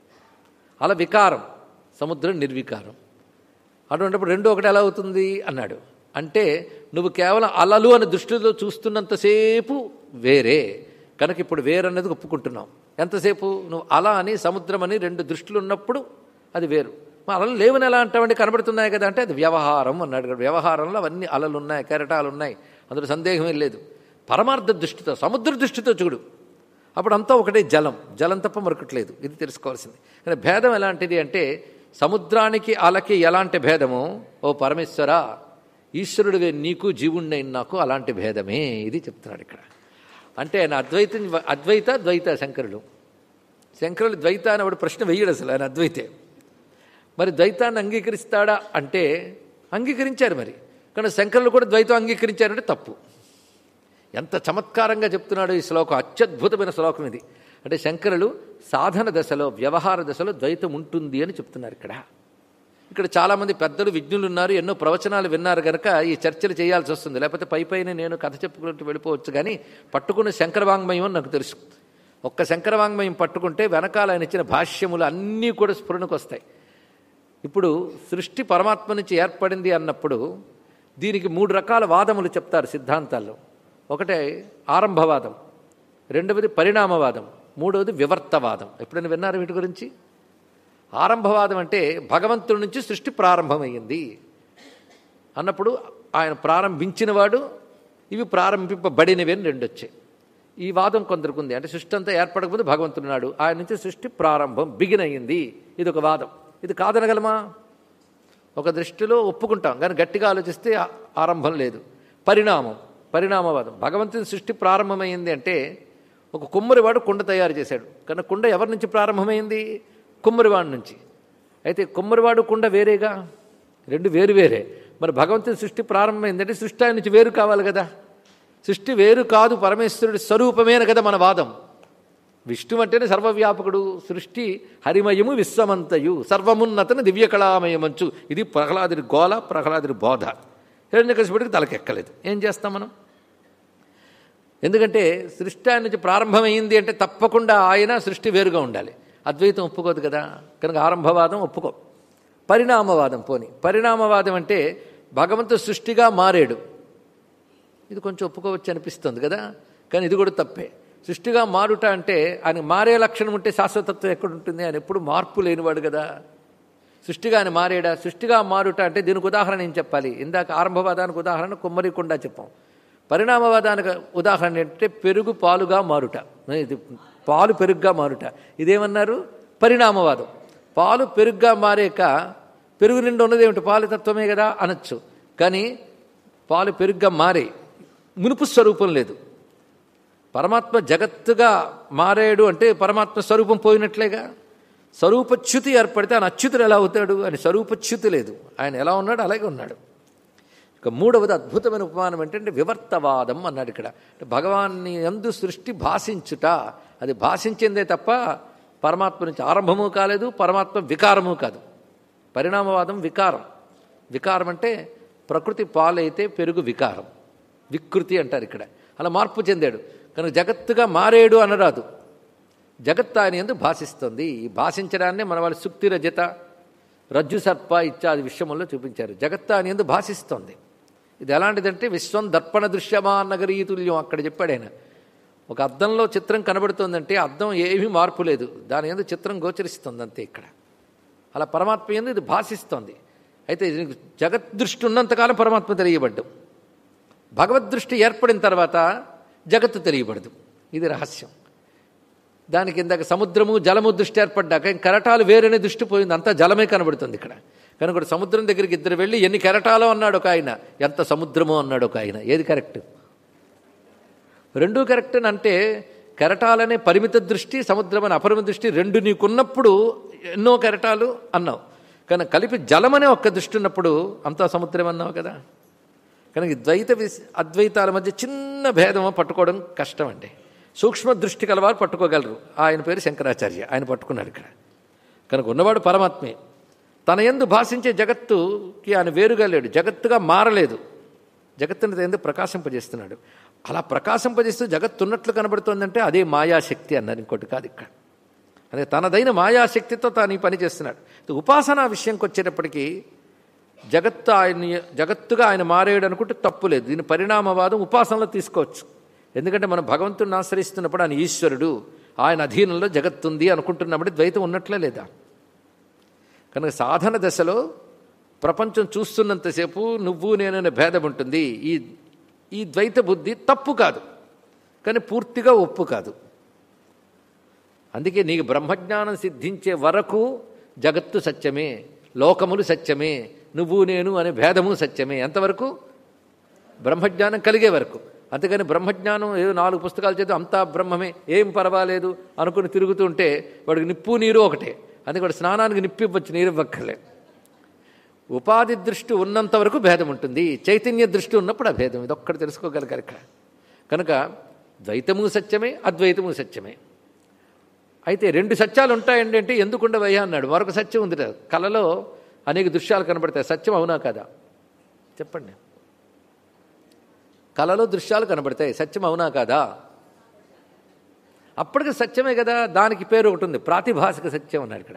అల వికారం, సముద్రం నిర్వికారం. అటువంటిప్పుడు రెండు ఒకటి ఎలా అవుతుంది అన్నాడు. అంటే నువ్వు కేవలం అలలు అని దృష్టిలో చూస్తున్నంతసేపు వేరే. కనుక ఇప్పుడు వేరన్నది ఒప్పుకుంటున్నావు. ఎంతసేపు నువ్వు అల అని సముద్రం అని రెండు దృష్టిలు ఉన్నప్పుడు అది వేరు. అలలు లేవని ఎలా అంటావండి? కనబడుతున్నాయి కదా అంటే అది వ్యవహారం అన్నాడు. వ్యవహారంలో అవన్నీ అలలు ఉన్నాయి, కెరటాలు ఉన్నాయి, అందులో సందేహమే లేదు. పరమార్థ దృష్టితో, సముద్ర దృష్టితో చూడు, అప్పుడు అంతా ఒకటే జలం. జలం తప్ప మరొకట్లేదు. ఇది తెలుసుకోవాల్సింది. కానీ భేదం ఎలాంటిది అంటే సముద్రానికి అలకి ఎలాంటి భేదమో, ఓ పరమేశ్వర ఈశ్వరుడివే నీకు జీవుణ్ణైన నాకు అలాంటి భేదమే. ఇది చెప్తున్నాడు ఇక్కడ. అంటే ఆయన అద్వైత ద్వైత శంకరుడు. శంకరుడు ద్వైత అని వాడు ప్రశ్న వెయ్యడు అసలు, ఆయన అద్వైతే. మరి ద్వైతాన్ని అంగీకరిస్తాడా అంటే అంగీకరించారు. మరి కానీ శంకరులు కూడా ద్వైతం అంగీకరించారంటే తప్పు. ఎంత చమత్కారంగా చెప్తున్నాడు ఈ శ్లోకం. అత్యద్భుతమైన శ్లోకం ఇది. అంటే శంకరులు సాధన దశలో, వ్యవహార దశలో ద్వైతం ఉంటుంది అని చెప్తున్నారు ఇక్కడ. ఇక్కడ చాలామంది పెద్దలు విజ్ఞులు ఉన్నారు, ఎన్నో ప్రవచనాలు విన్నారు కనుక ఈ చర్చలు చేయాల్సి వస్తుంది. లేకపోతే పైపైన నేను కథ చెప్పుకుంటూ వెళ్ళిపోవచ్చు. కానీ పట్టుకున్న శంకర వాంగ్మయం నాకు తెలుసు. ఒక్క శంకర వాంగ్మయం పట్టుకుంటే వెనకాల ఆయన ఇచ్చిన భాష్యములు అన్నీ కూడా స్ఫురణకు వస్తాయి. ఇప్పుడు సృష్టి పరమాత్మ నుంచి ఏర్పడింది అన్నప్పుడు దీనికి 3 రకాల వాదములు చెప్తారు సిద్ధాంతాల్లో. ఒకటే ఆరంభవాదం, రెండవది పరిణామవాదం, మూడవది వివర్తవాదం. ఎప్పుడైనా విన్నారు వీటి గురించి? ఆరంభవాదం అంటే భగవంతుడి నుంచి సృష్టి ప్రారంభమైంది అన్నప్పుడు ఆయన ప్రారంభించినవాడు, ఇవి ప్రారంభింపబడినవి అని రెండు వచ్చాయి. ఈ వాదం కొందరికి ఉంది. అంటే సృష్టి అంతా ఏర్పడకముందు భగవంతుడున్నాడు, ఆయన నుంచి సృష్టి ప్రారంభం బిగిన్ అయ్యింది. ఇది ఒక వాదం. ఇది కాదనగలమా? ఒక దృష్టిలో ఒప్పుకుంటాం, కానీ గట్టిగా ఆలోచిస్తే ఆరంభం లేదు. పరిణామవాదం, భగవంతుని సృష్టి ప్రారంభమైంది అంటే ఒక కుమ్మరివాడు కుండ తయారు చేశాడు. కానీ కుండ ఎవరి నుంచి ప్రారంభమైంది? కుమ్మరివాడి నుంచి. అయితే కుమ్మరివాడు కుండ వేరేగా, రెండు వేరే. మరి భగవంతుని సృష్టి ప్రారంభమైందంటే సృష్టి ఆయన నుంచి వేరు కావాలి కదా. సృష్టి వేరు కాదు, పరమేశ్వరుడి స్వరూపమేన కదా మన వాదం. విష్ణు అంటేనే సర్వవ్యాపకుడు, సృష్టి హరిమయము విశ్వమంతయు సర్వమున్నతను దివ్యకళామయమంచు. ఇది ప్రహ్లాదుడి గోల, ప్రహ్లాదుడి బోధ. హిరణ్యకశిపుడికి తలకెక్కలేదు. ఏం చేస్తాం మనం? ఎందుకంటే సృష్టి ఆయన నుంచి ప్రారంభమైంది అంటే తప్పకుండా ఆయన సృష్టి వేరుగా ఉండాలి. అద్వైతం ఒప్పుకోదు కదా, కనుక ఆరంభవాదం ఒప్పుకో. పరిణామవాదం పోని. పరిణామవాదం అంటే భగవంతుడు సృష్టిగా మారాడు, ఇది కొంచెం ఒప్పుకోవచ్చు అనిపిస్తుంది కదా, కానీ ఇది కూడా తప్పే. సృష్టిగా మారుట అంటే ఆయన మారే లక్షణం ఉంటే శాశ్వతత్వం ఎక్కడుంటుంది? ఆయన ఎప్పుడు మార్పు లేనివాడు కదా. సృష్టిగా ఆయన మారాడా? సృష్టిగా మారుట అంటే దీనికి ఉదాహరణ ఏం చెప్పాలి? ఇందాక ఆరంభవాదానికి ఉదాహరణ కుమ్మరికుండా చెప్పాం. పరిణామవాదానికి ఉదాహరణ ఏంటంటే పెరుగు పాలుగా మారుట, ఇది పాలు పెరుగుగా మారుట. ఇదేమన్నారు? పరిణామవాదం. పాలు పెరుగుగా మారాక పెరుగు నిండా ఉన్నది ఏమిటి? పాలు తత్వమే కదా అనొచ్చు. కానీ పాలు పెరుగుగా మారే మునుపు స్వరూపం లేదు. పరమాత్మ జగత్తుగా మారాడు అంటే పరమాత్మ స్వరూపం పోయినట్లేగా. స్వరూపచ్యుతి ఏర్పడితే ఆయన అచ్యుతుడు ఎలా అవుతాడు అని స్వరూపచ్యుతి లేదు. ఆయన ఎలా ఉన్నాడు అలాగే ఉన్నాడు. ఇక మూడవది అద్భుతమైన ఉపమానం ఏంటంటే వివర్తవాదం అన్నాడు ఇక్కడ. భగవాన్ని యందు సృష్టి భాషించుట, అది భాషించిందే తప్ప పరమాత్మ నుంచి ఆరంభము కాలేదు, పరమాత్మ వికారము కాదు. పరిణామవాదం వికారం. వికారం అంటే ప్రకృతి పాలైతే పెరుగు వికారం, వికృతి అంటారు ఇక్కడ. అలా మార్పు చెందాడు కనుక జగత్తుగా మారేడు అనరాదు. జగత్తు ఆయన యందు భాషిస్తుంది. ఈ భాషించడాన్నే మన వాళ్ళు సుక్తి రజత రజ్జు సర్ప ఇత్యాది విషయంలో చూపించారు. జగత్తు ఆయన యందు భాషిస్తోంది. ఇది ఎలాంటిదంటే విశ్వం దర్పణ దృశ్యమా నగరీతుల్యం అక్కడ చెప్పాడు ఆయన. ఒక అద్దంలో చిత్రం కనబడుతోందంటే అద్దం ఏమీ మార్పు లేదు, దాని యందు చిత్రం గోచరిస్తుంది అంతే. ఇక్కడ అలా పరమాత్మ యందు ఇది భాషిస్తోంది. అయితే జగద్దృష్టి ఉన్నంతకాలం పరమాత్మ తెలియబడ్డం, భగవద్దృష్టి ఏర్పడిన తర్వాత జగత్తు తెలియబడదు. ఇది రహస్యం. దానికి ఇందాక సముద్రము జలము దృష్టి ఏర్పడ్డాక కెరటాలు వేరనే దృష్టి పోయింది, అంతా జలమే కనబడుతుంది ఇక్కడ. కనుక సముద్రం దగ్గరికి ఇద్దరు వెళ్ళి ఎన్ని కెరటాలో అన్నాడు ఒక ఆయన, ఎంత సముద్రమో అన్నాడు ఒక ఆయన. ఏది కరెక్ట్? రెండూ కరెక్ట్ అని అంటే కెరటాలనే పరిమిత దృష్టి, సముద్రం అనే అపరిమిత దృష్టి రెండు నీకున్నప్పుడు ఎన్నో కెరటాలు అన్నావు. కానీ కలిపి జలమనే ఒక్క దృష్టి ఉన్నప్పుడు అంతా సముద్రం అన్నావు కదా. కనుక ద్వైత అద్వైతాల మధ్య చిన్న భేదం పట్టుకోవడం కష్టం అండి. సూక్ష్మ దృష్టి కలవారు పట్టుకోగలరు. ఆయన పేరు శంకరాచార్య, ఆయన పట్టుకున్నాడు ఇక్కడ. కనుక ఉన్నవాడు పరమాత్మే. తన యందు భాషించే జగత్తుకి ఆయన వేరుగా లేడు, జగత్తుగా మారలేదు. జగత్తుని తన యందు ప్రకాశింపజేస్తున్నాడు. అలా ప్రకాశింపజేస్తూ జగత్తు ఉన్నట్లు కనబడుతోందంటే అదే మాయాశక్తి అన్నారు, ఇంకోటి కాదు ఇక్కడ. అదే తనదైన మాయాశక్తితో తాను ఈ పని చేస్తున్నాడు. ఉపాసనా విషయంకి వచ్చేటప్పటికీ జగత్తుగా ఆయన మారేడు అనుకుంటే తప్పు లేదు. దీని పరిణామవాదం ఉపాసనలో తీసుకోవచ్చు. ఎందుకంటే మనం భగవంతుడిని ఆశ్రయిస్తున్నప్పుడు ఆయన ఈశ్వరుడు, ఆయన అధీనంలో జగత్తుంది అనుకుంటున్నప్పుడు ద్వైతం ఉన్నట్లే లేదా. కనుక సాధన దశలో ప్రపంచం చూస్తున్నంతసేపు నువ్వు నేననే భేదం ఉంటుంది. ఈ ద్వైత బుద్ధి తప్పు కాదు, కానీ పూర్తిగా ఒప్పు కాదు. అందుకే నీకు బ్రహ్మజ్ఞానం సిద్ధించే వరకు జగత్తు సత్యమే, లోకములు సత్యమే, నువ్వు నేను అనే భేదము సత్యమే. ఎంతవరకు? బ్రహ్మజ్ఞానం కలిగే వరకు. అంతేగాని బ్రహ్మజ్ఞానం ఏదో 4 పుస్తకాలు చేద్దాం అంతా బ్రహ్మమే ఏం పర్వాలేదు అనుకుని తిరుగుతూ ఉంటే వాడికి నిప్పు నీరు ఒకటే. అందుకే వాడు స్నానానికి నిప్పు ఇవ్వచ్చు, నీరు ఇవ్వక్కర్లే. ఉపాధి దృష్టి ఉన్నంత వరకు భేదం ఉంటుంది, చైతన్య దృష్టి ఉన్నప్పుడు ఆ భేదం. ఇది ఒక్కటి తెలుసుకోగలిగారు ఇక్కడ. కనుక ద్వైతము సత్యమే, అద్వైతము సత్యమే. అయితే 2 సత్యాలు ఉంటాయండి అంటే ఎందుకుండవయ్యా అన్నాడు. మరొక సత్యం ఉంది. కళలో అనేక దృశ్యాలు కనబడతాయి, సత్యం అవునా కదా చెప్పండి. కళలో దృశ్యాలు కనబడతాయి, సత్యం అవునా కాదా? అప్పటికి సత్యమే కదా. దానికి పేరు ఒకటి ఉంది, ప్రాతిభాసిక సత్యం అన్నాడు ఇక్కడ.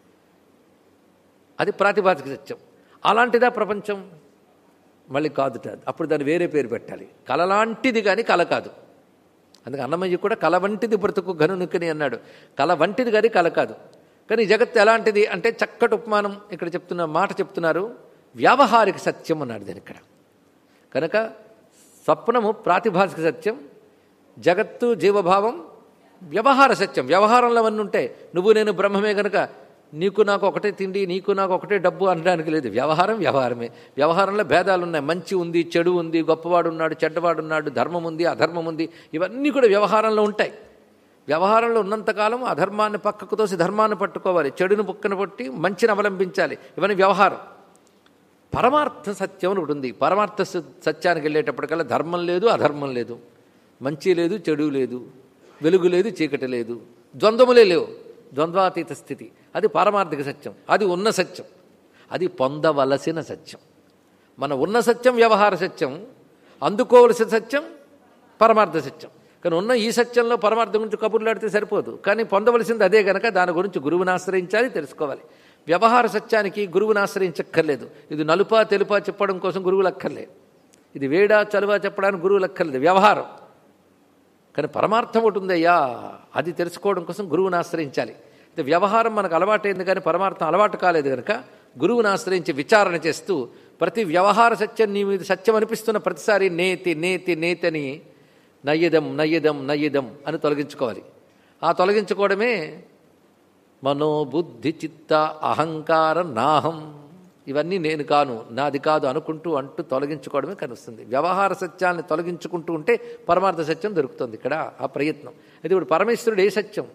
అది ప్రాతిభాసిక సత్యం. అలాంటిదా ప్రపంచం? మళ్ళీ కాదుట. అప్పుడు దాన్ని వేరే పేరు పెట్టాలి. కళ లాంటిది కానీ కళ కాదు. అందుకే అన్నమయ్య కూడా కళ వంటిది బ్రతుకు గనునుకని అన్నాడు. కళ వంటిది కానీ కళ కాదు. కానీ జగత్తు ఎలాంటిది అంటే చక్కటి ఉపమానం ఇక్కడ చెప్తున్నారు. వ్యావహారిక సత్యం అన్నాడు దాని ఇక్కడ. కనుక స్వప్నము ప్రాతిభాసిక సత్యం, జగత్తు జీవభావం వ్యవహార సత్యం. వ్యవహారంలో అవన్నీ ఉంటాయి. నువ్వు నేను బ్రహ్మమే కనుక నీకు నాకు ఒకటే తిండి, నీకు నాకు ఒకటే డబ్బు అనడానికి లేదు. వ్యవహారమే. వ్యవహారంలో భేదాలు ఉన్నాయి. మంచి ఉంది, చెడు ఉంది, గొప్పవాడు ఉన్నాడు, చెడ్డవాడు ఉన్నాడు, ధర్మం ఉంది, అధర్మం ఉంది. ఇవన్నీ కూడా వ్యవహారంలో ఉంటాయి. వ్యవహారంలో ఉన్నంతకాలం అధర్మాన్ని పక్కకు తోసి ధర్మాన్ని పట్టుకోవాలి, చెడును పక్కన పట్టి మంచిని అవలంబించాలి. ఇవన్నీ వ్యవహారం. పరమార్థ సత్యం అని ఒకటి ఉంది. పరమార్థ సత్యానికి వెళ్ళేటప్పటికల్లా ధర్మం లేదు, అధర్మం లేదు, మంచి లేదు, చెడు లేదు, వెలుగు లేదు, చీకటి లేదు, ద్వంద్వములే లేవు. ద్వంద్వాతీత స్థితి, అది పారమార్థిక సత్యం. అది ఉన్న సత్యం, అది పొందవలసిన సత్యం. మన ఉన్న సత్యం వ్యవహార సత్యం, అందుకోవలసిన సత్యం పరమార్థ సత్యం. కానీ ఉన్న ఈ సత్యంలో పరమార్థం గురించి కబుర్లాడితే సరిపోదు, కానీ పొందవలసింది అదే గనక దాని గురించి గురువుని ఆశ్రయించాలి, తెలుసుకోవాలి. వ్యవహార సత్యానికి గురువుని ఆశ్రయించక్కర్లేదు. ఇది నలుపా తెలుపా చెప్పడం కోసం గురువులు అక్కర్లేదు, ఇది వేడా చలువా చెప్పడానికి గురువులు అక్కర్లేదు, వ్యవహారం. కానీ పరమార్థం ఒకటి ఉందయ్యా, అది తెలుసుకోవడం కోసం గురువుని ఆశ్రయించాలి. అయితే వ్యవహారం మనకు అలవాటైంది కానీ పరమార్థం అలవాటు కాలేదు కనుక గురువుని ఆశ్రయించి విచారణ చేస్తూ ప్రతి వ్యవహార సత్యం నీ మీద సత్యం అనిపిస్తున్న ప్రతిసారి నేతి నేతి నేతి అని నయ్యదం నయ్యదం నయ్యదం అని తొలగించుకోవాలి. ఆ తొలగించుకోవడమే మనోబుద్ధి చిత్త అహంకార నాహం, ఇవన్నీ నేను కాను, నాది కాదు అనుకుంటూ అంటూ తొలగించుకోవడమే కనిపిస్తుంది. వ్యవహార సత్యాన్ని తొలగించుకుంటూ ఉంటే పరమార్థ సత్యం దొరుకుతుంది. ఇక్కడ ఆ ప్రయత్నం. అయితే ఇప్పుడు పరమేశ్వరుడు ఏ సత్యం?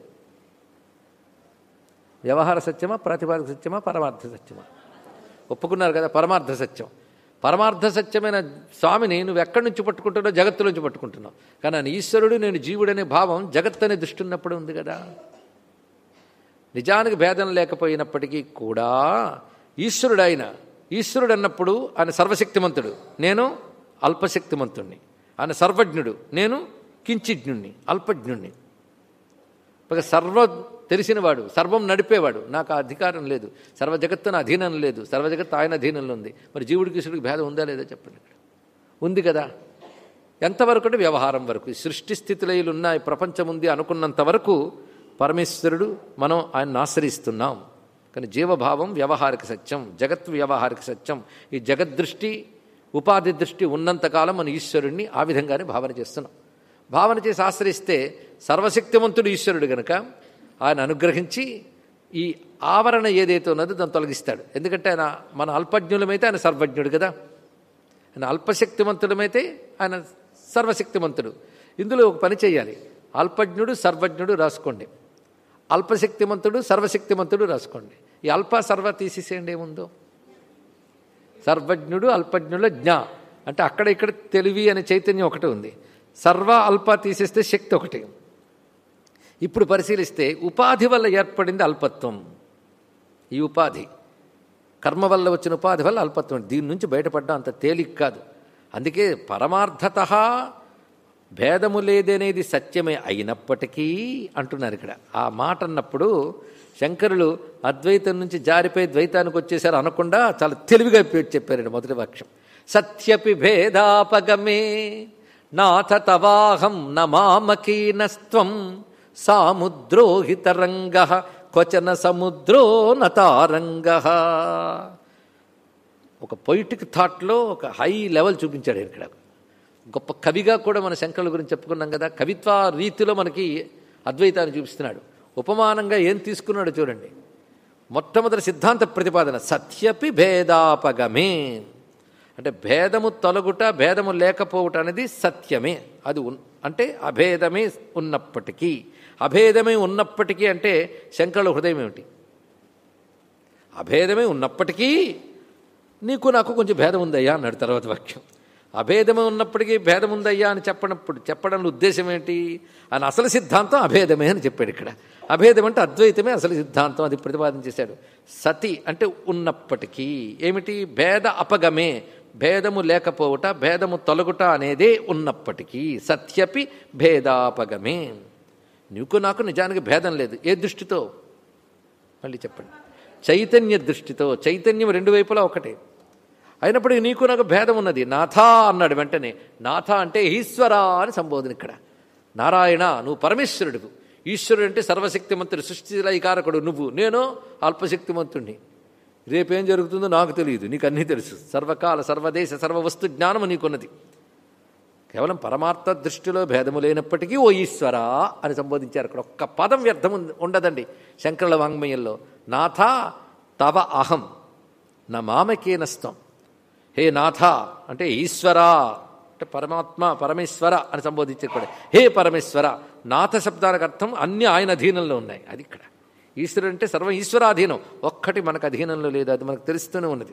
వ్యవహార సత్యమా, ప్రాతిపాదిక సత్యమా, పరమార్థ సత్యమా? ఒప్పుకున్నారు కదా, పరమార్థ సత్యం. పరమార్థ సత్యమైన స్వామిని నువ్వు ఎక్కడి నుంచి పట్టుకుంటున్నావు? జగత్తు నుంచి పట్టుకుంటున్నావు. కానీ ఆయన ఈశ్వరుడు, నేను జీవుడనే భావం జగత్తు అనే దృష్టి ఉన్నప్పుడు ఉంది కదా. నిజానికి భేదం లేకపోయినప్పటికీ కూడా ఈశ్వరుడు ఈశ్వరుడు అన్నప్పుడు ఆయన సర్వశక్తిమంతుడు, నేను అల్పశక్తిమంతుణ్ణి. ఆయన సర్వజ్ఞుడు, నేను కించిజ్ఞుణ్ణి, అల్పజ్ఞుణ్ణి. సర్వం తెలిసినవాడు, సర్వం నడిపేవాడు, నాకు ఆ అధికారం లేదు, సర్వ జగత్తు నా అధీనం లేదు, సర్వజగత్తు ఆయన అధీనంలో ఉంది. మరి జీవుడికి ఈశ్వరుడికి భేదం ఉందా లేదా చెప్పండి? ఉంది కదా. ఎంతవరకు అంటే వ్యవహారం వరకు. సృష్టి స్థితిలయులు ఉన్నాయి, ప్రపంచం ఉంది అనుకున్నంత వరకు పరమేశ్వరుడు, మనం ఆయన్ని ఆశ్రయిస్తున్నాం. కానీ జీవభావం వ్యవహారిక సత్యం, జగత్ వ్యవహారిక సత్యం. ఈ జగద్దృష్టి ఉపాధి దృష్టి ఉన్నంతకాలం మన ఈశ్వరుణ్ణి ఆ విధంగానే భావన చేస్తున్నాం. భావన చేసి ఆశ్రయిస్తే సర్వశక్తిమంతుడు ఈశ్వరుడు గనక ఆయన అనుగ్రహించి ఈ ఆవరణ ఏదైతే ఉన్నదో దాన్ని తొలగిస్తాడు. ఎందుకంటే ఆయన మన అల్పజ్ఞులమైతే ఆయన సర్వజ్ఞుడు కదా, ఆయన అల్పశక్తిమంతులమైతే ఆయన సర్వశక్తిమంతుడు. ఇందులో ఒక పని చేయాలి, అల్పజ్ఞుడు సర్వజ్ఞుడు రాసుకోండి, అల్పశక్తిమంతుడు సర్వశక్తిమంతుడు రాసుకోండి. ఈ అల్ప సర్వ తీసేసేయండి, ఏముందో. సర్వజ్ఞుడు అల్పజ్ఞుల జ్ఞ అంటే అక్కడ ఇక్కడ తెలివి అనే చైతన్యం ఒకటి ఉంది. సర్వ అల్ప తీసేస్తే శక్తి ఒకటి. ఇప్పుడు పరిశీలిస్తే ఉపాధి వల్ల ఏర్పడింది అల్పత్వం. ఈ ఉపాధి కర్మ వల్ల వచ్చిన ఉపాధి వల్ల అల్పత్వం. దీని నుంచి బయటపడడం అంత తేలిక కాదు. అందుకే పరమార్థత భేదము లేదనేది సత్యమే అయినప్పటికీ అంటున్నారు ఇక్కడ. ఆ మాట అన్నప్పుడు శంకరులు అద్వైతం నుంచి జారిపోయి ద్వైతానికి వచ్చేసారు అనకుండా చాలా తెలివిగా చెప్పారండి. మొదటి వాక్యం సత్యపి భేదాపగమే నాథ తవాహం నమామకీనస్త్వం సాముద్రోహితరంగ క్వచన సముద్రో నతారంగ. ఒక పొయిటిక్ థాట్లో ఒక హై లెవెల్ చూపించాడు ఇక్కడ. గొప్ప కవిగా కూడా మన శంకరుల గురించి చెప్పుకున్నాం కదా. కవిత్వ రీతిలో మనకి అద్వైతాన్ని చూపిస్తున్నాడు. ఉపమానంగా ఏం తీసుకున్నాడో చూడండి. మొట్టమొదటి సిద్ధాంత ప్రతిపాదన సత్యపి భేదాపగమే అంటే భేదము తొలగుట, భేదము లేకపోవుట అనేది సత్యమే. అది అంటే అభేదమే ఉన్నప్పటికీ. అభేదమే ఉన్నప్పటికీ అంటే శంకరుల హృదయం ఏమిటి? అభేదమే ఉన్నప్పటికీ నీకు నాకు కొంచెం భేదం ఉందయ్యా అన్నాడు తర్వాత వాక్యం. అభేదమే ఉన్నప్పటికీ భేదం ఉందయ్యా అని చెప్పడంలో ఉద్దేశం ఏంటి? ఆయన అసలు సిద్ధాంతం అభేదమే అని చెప్పాడు ఇక్కడ. అభేదం అంటే అద్వైతమే అసలు సిద్ధాంతం, అది ప్రతిపాదన చేశాడు. సతి అంటే ఉన్నప్పటికీ ఏమిటి? భేద అపగమే, భేదము లేకపోవుట, భేదము తొలగుట అనేదే ఉన్నప్పటికీ. సత్యపి భేదాపగమే. నీకు నాకు నిజానికి భేదం లేదు. ఏ దృష్టితో? మళ్ళీ చెప్పండి. చైతన్య దృష్టితో. చైతన్యం రెండు వైపులా ఒకటే అయినప్పటికీ నీకు నాకు భేదం ఉన్నది. నాథా అన్నాడు వెంటనే. నాథ అంటే ఈశ్వరా అని సంబోధన ఇక్కడ. నారాయణ నువ్వు పరమేశ్వరుడు. ఈశ్వరుడు అంటే సర్వశక్తిమంతుడు, సృష్టిలయకారకుడు. నువ్వు, నేను అల్పశక్తిమంతుణ్ణి. రేపేం జరుగుతుందో నాకు తెలియదు, నీకు అన్నీ తెలుసు. సర్వకాల సర్వదేశ సర్వవస్తు జ్ఞానము నీకున్నది. కేవలం పరమార్థ దృష్టిలో భేదము లేనప్పటికీ ఓ ఈశ్వరా అని సంబోధించారు. అక్కడ ఒక్క పదం వ్యర్థం ఉండదండి శంకరుల వాంగ్మయంలో. నాథ తవ అహం నా మామకేనస్తం. హే నాథ అంటే ఈశ్వరా అంటే పరమాత్మ, పరమేశ్వర అని సంబోధించారు కూడా. హే పరమేశ్వర. నాథ శబ్దానికి అర్థం అన్ని ఆయన అధీనంలో ఉన్నాయి. అది ఇక్కడ ఈశ్వరుడు అంటే సర్వం ఈశ్వరాధీనం. ఒక్కటి మనకు అధీనంలో లేదు, అది మనకు తెలుస్తూనే ఉన్నది.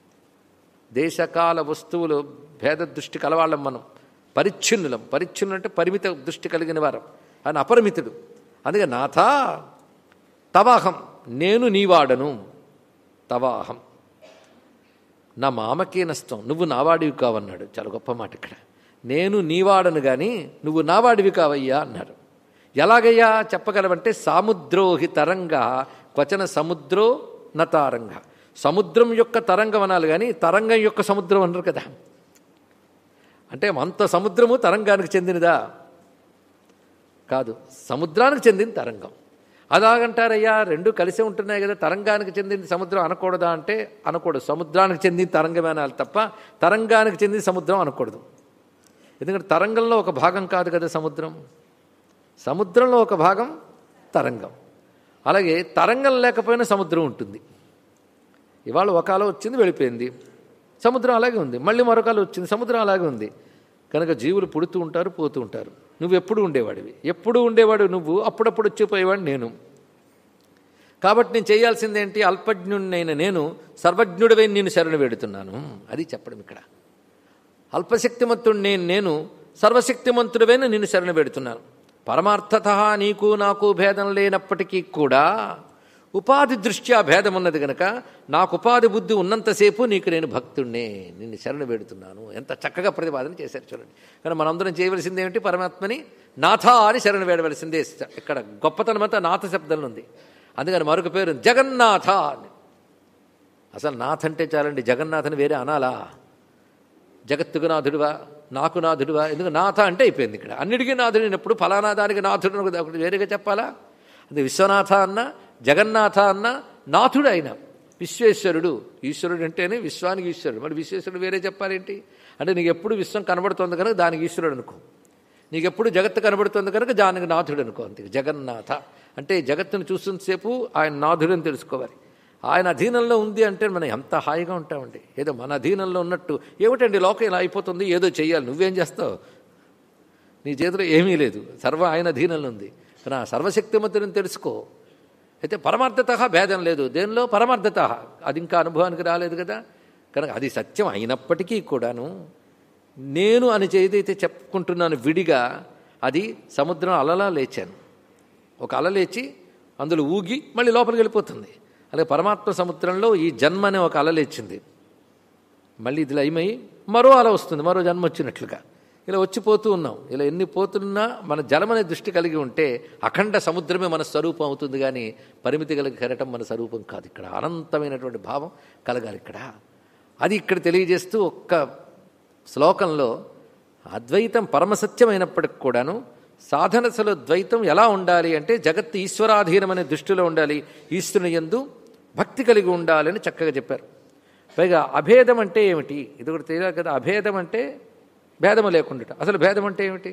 దేశకాల వస్తువులు భేద దృష్టి కలవాళ్ళం మనం. పరిచ్ఛిన్నులం. పరిచ్ఛిన్నులు అంటే పరిమిత దృష్టి కలిగిన వారం. ఆయన అపరిమితుడు. అందుకే నాథ తవాహం నేను నీవాడను. తవాహం నా మామకేనస్తం నువ్వు నావాడివి కావన్నాడు. చాలా గొప్ప మాట ఇక్కడ. నేను నీవాడను గాని నువ్వు నావాడివి కావయ్యా అన్నారు. ఎలాగయ్యా చెప్పగలవంటే సాముద్రోహి తరంగ క్వచన సముద్రో నతారంగ. సముద్రం యొక్క తరంగం అనాలి కానీ తరంగం యొక్క సముద్రం అన్నారు కదా. అంటే అంత సముద్రము తరంగానికి చెందినదా? కాదు, సముద్రానికి చెందిన తరంగం. అలాగంటారయ్యా, రెండు కలిసే ఉంటున్నాయి కదా, తరంగానికి చెందిన సముద్రం అనకూడదా అంటే అనకూడదు. సముద్రానికి చెందిన తరంగమే అనాలి తప్ప తరంగానికి చెందిన సముద్రం అనకూడదు. ఎందుకంటే తరంగంలో ఒక భాగం కాదు కదా సముద్రం, సముద్రంలో ఒక భాగం తరంగం. అలాగే తరంగం లేకపోయినా సముద్రం ఉంటుంది. ఇవాళ ఒక అల వచ్చింది వెళ్ళిపోయింది, సముద్రం అలాగే ఉంది. మళ్ళీ మరొక అల వచ్చింది, సముద్రం అలాగే ఉంది. కనుక జీవులు పుడుతూ ఉంటారు, పోతూ ఉంటారు. నువ్వు ఎప్పుడు ఉండేవాడివి, ఎప్పుడు ఉండేవాడు నువ్వు, అప్పుడప్పుడు వచ్చిపోయేవాడు నేను. కాబట్టి నేను చేయాల్సిందేంటి? అల్పజ్ఞుడినైన నేను సర్వజ్ఞుడివై నేను శరణు వేడుతున్నాను. అది చెప్పడం ఇక్కడ. అల్పశక్తిమంతుడిని నేను సర్వశక్తిమంతుడివైన నిన్ను శరణు వేడుతున్నాను. పరమార్థత నీకు నాకు భేదం లేనప్పటికీ కూడా ఉపాధి దృష్ట్యా భేదం ఉన్నది కనుక నాకు ఉపాధి బుద్ధి ఉన్నంతసేపు నీకు నేను భక్తుడినే, నిన్ను శరణు వేడుతున్నాను. ఎంత చక్కగా ప్రతిపాదన చేశారు చూడండి. కానీ మనందరం చేయవలసింది ఏమిటి? పరమాత్మని నాథ అని శరణు వేడవలసిందే. ఇక్కడ గొప్పతనం అంతా నాథ శబ్దంలో ఉంది. అందుకని మరొక పేరు జగన్నాథ అని. అసలు నాథ్ అంటే చాలండి, జగన్నాథని వేరే అనాలా? జగత్తుకు నాథుడివా, నాకు నాథుడివా? ఎందుకు నాథ అంటే అయిపోయింది. ఇక్కడ అన్నిటికీ నాథుడినప్పుడు ఫలానా దానికి నాథుడు ఒకటి వేరేగా చెప్పాలా? అది విశ్వనాథ అన్న, జగన్నాథ అన్న, నాథుడు అయిన విశ్వేశ్వరుడు. ఈశ్వరుడు అంటేనే విశ్వానికి ఈశ్వరుడు. మరి విశ్వేశ్వరుడు వేరే చెప్పాలేంటి? అంటే నీకు ఎప్పుడు విశ్వం కనబడుతుంది కనుక దానికి ఈశ్వరుడు అనుకో, నీకు ఎప్పుడు జగత్తు కనబడుతుంది కనుక దానికి నాథుడు అనుకో. అంతే. జగన్నాథ అంటే జగత్తును చూస్తున్నంతసేపు ఆయన నాథుడు అని తెలుసుకోవాలి. ఆయన అధీనంలో ఉంది అంటే మనం ఎంత హాయిగా ఉంటామండి. ఏదో మన అధీనంలో ఉన్నట్టు. ఏమిటండి లోకం ఇలా అయిపోతుంది, ఏదో చెయ్యాలి, నువ్వేం చేస్తావు? నీ చేతిలో ఏమీ లేదు, సర్వ ఆయన అధీనంలో ఉంది. కానీ ఆ సర్వశక్తిమంతుడిని తెలుసుకో. అయితే పరమార్థత భేదం లేదు దేనిలో, పరమార్థత అది ఇంకా అనుభవానికి రాలేదు కదా. కనుక అది సత్యం అయినప్పటికీ కూడాను నేను అని ఏదైతే చెప్పుకుంటున్నాను విడిగా, అది సముద్రం అలలా లేచాను. ఒక అల లేచి అందులో ఊగి మళ్ళీ లోపలికి వెళ్ళిపోతుంది. అలాగే పరమాత్మ సముద్రంలో ఈ జన్మ అనే ఒక అల లేచింది. మళ్ళీ ఇది లయమై మరో అల వస్తుంది, మరో జన్మ వచ్చినట్లుగా. ఇలా వచ్చిపోతూ ఉన్నాం. ఇలా ఎన్ని పోతున్నా మన జలమనే దృష్టి కలిగి ఉంటే అఖండ సముద్రమే మన స్వరూపం అవుతుంది. కానీ పరిమితి కలిగి కెరటం మన స్వరూపం కాదు. ఇక్కడ అనంతమైనటువంటి భావం కలగాలి ఇక్కడ. అది ఇక్కడ తెలియజేస్తూ ఒక్క శ్లోకంలో అద్వైతం పరమసత్యమైనప్పటికి కూడాను సాధనసలో ద్వైతం ఎలా ఉండాలి అంటే జగత్తు ఈశ్వరాధీనమనే దృష్టిలో ఉండాలి, ఈశ్వరుని యందు భక్తి కలిగి ఉండాలని చక్కగా చెప్పారు. పైగా అభేదం అంటే ఏమిటి? ఇది కూడా తెలియదు కదా. అభేదం అంటే భేదము లేకుండాట. అసలు భేదం అంటే ఏమిటి?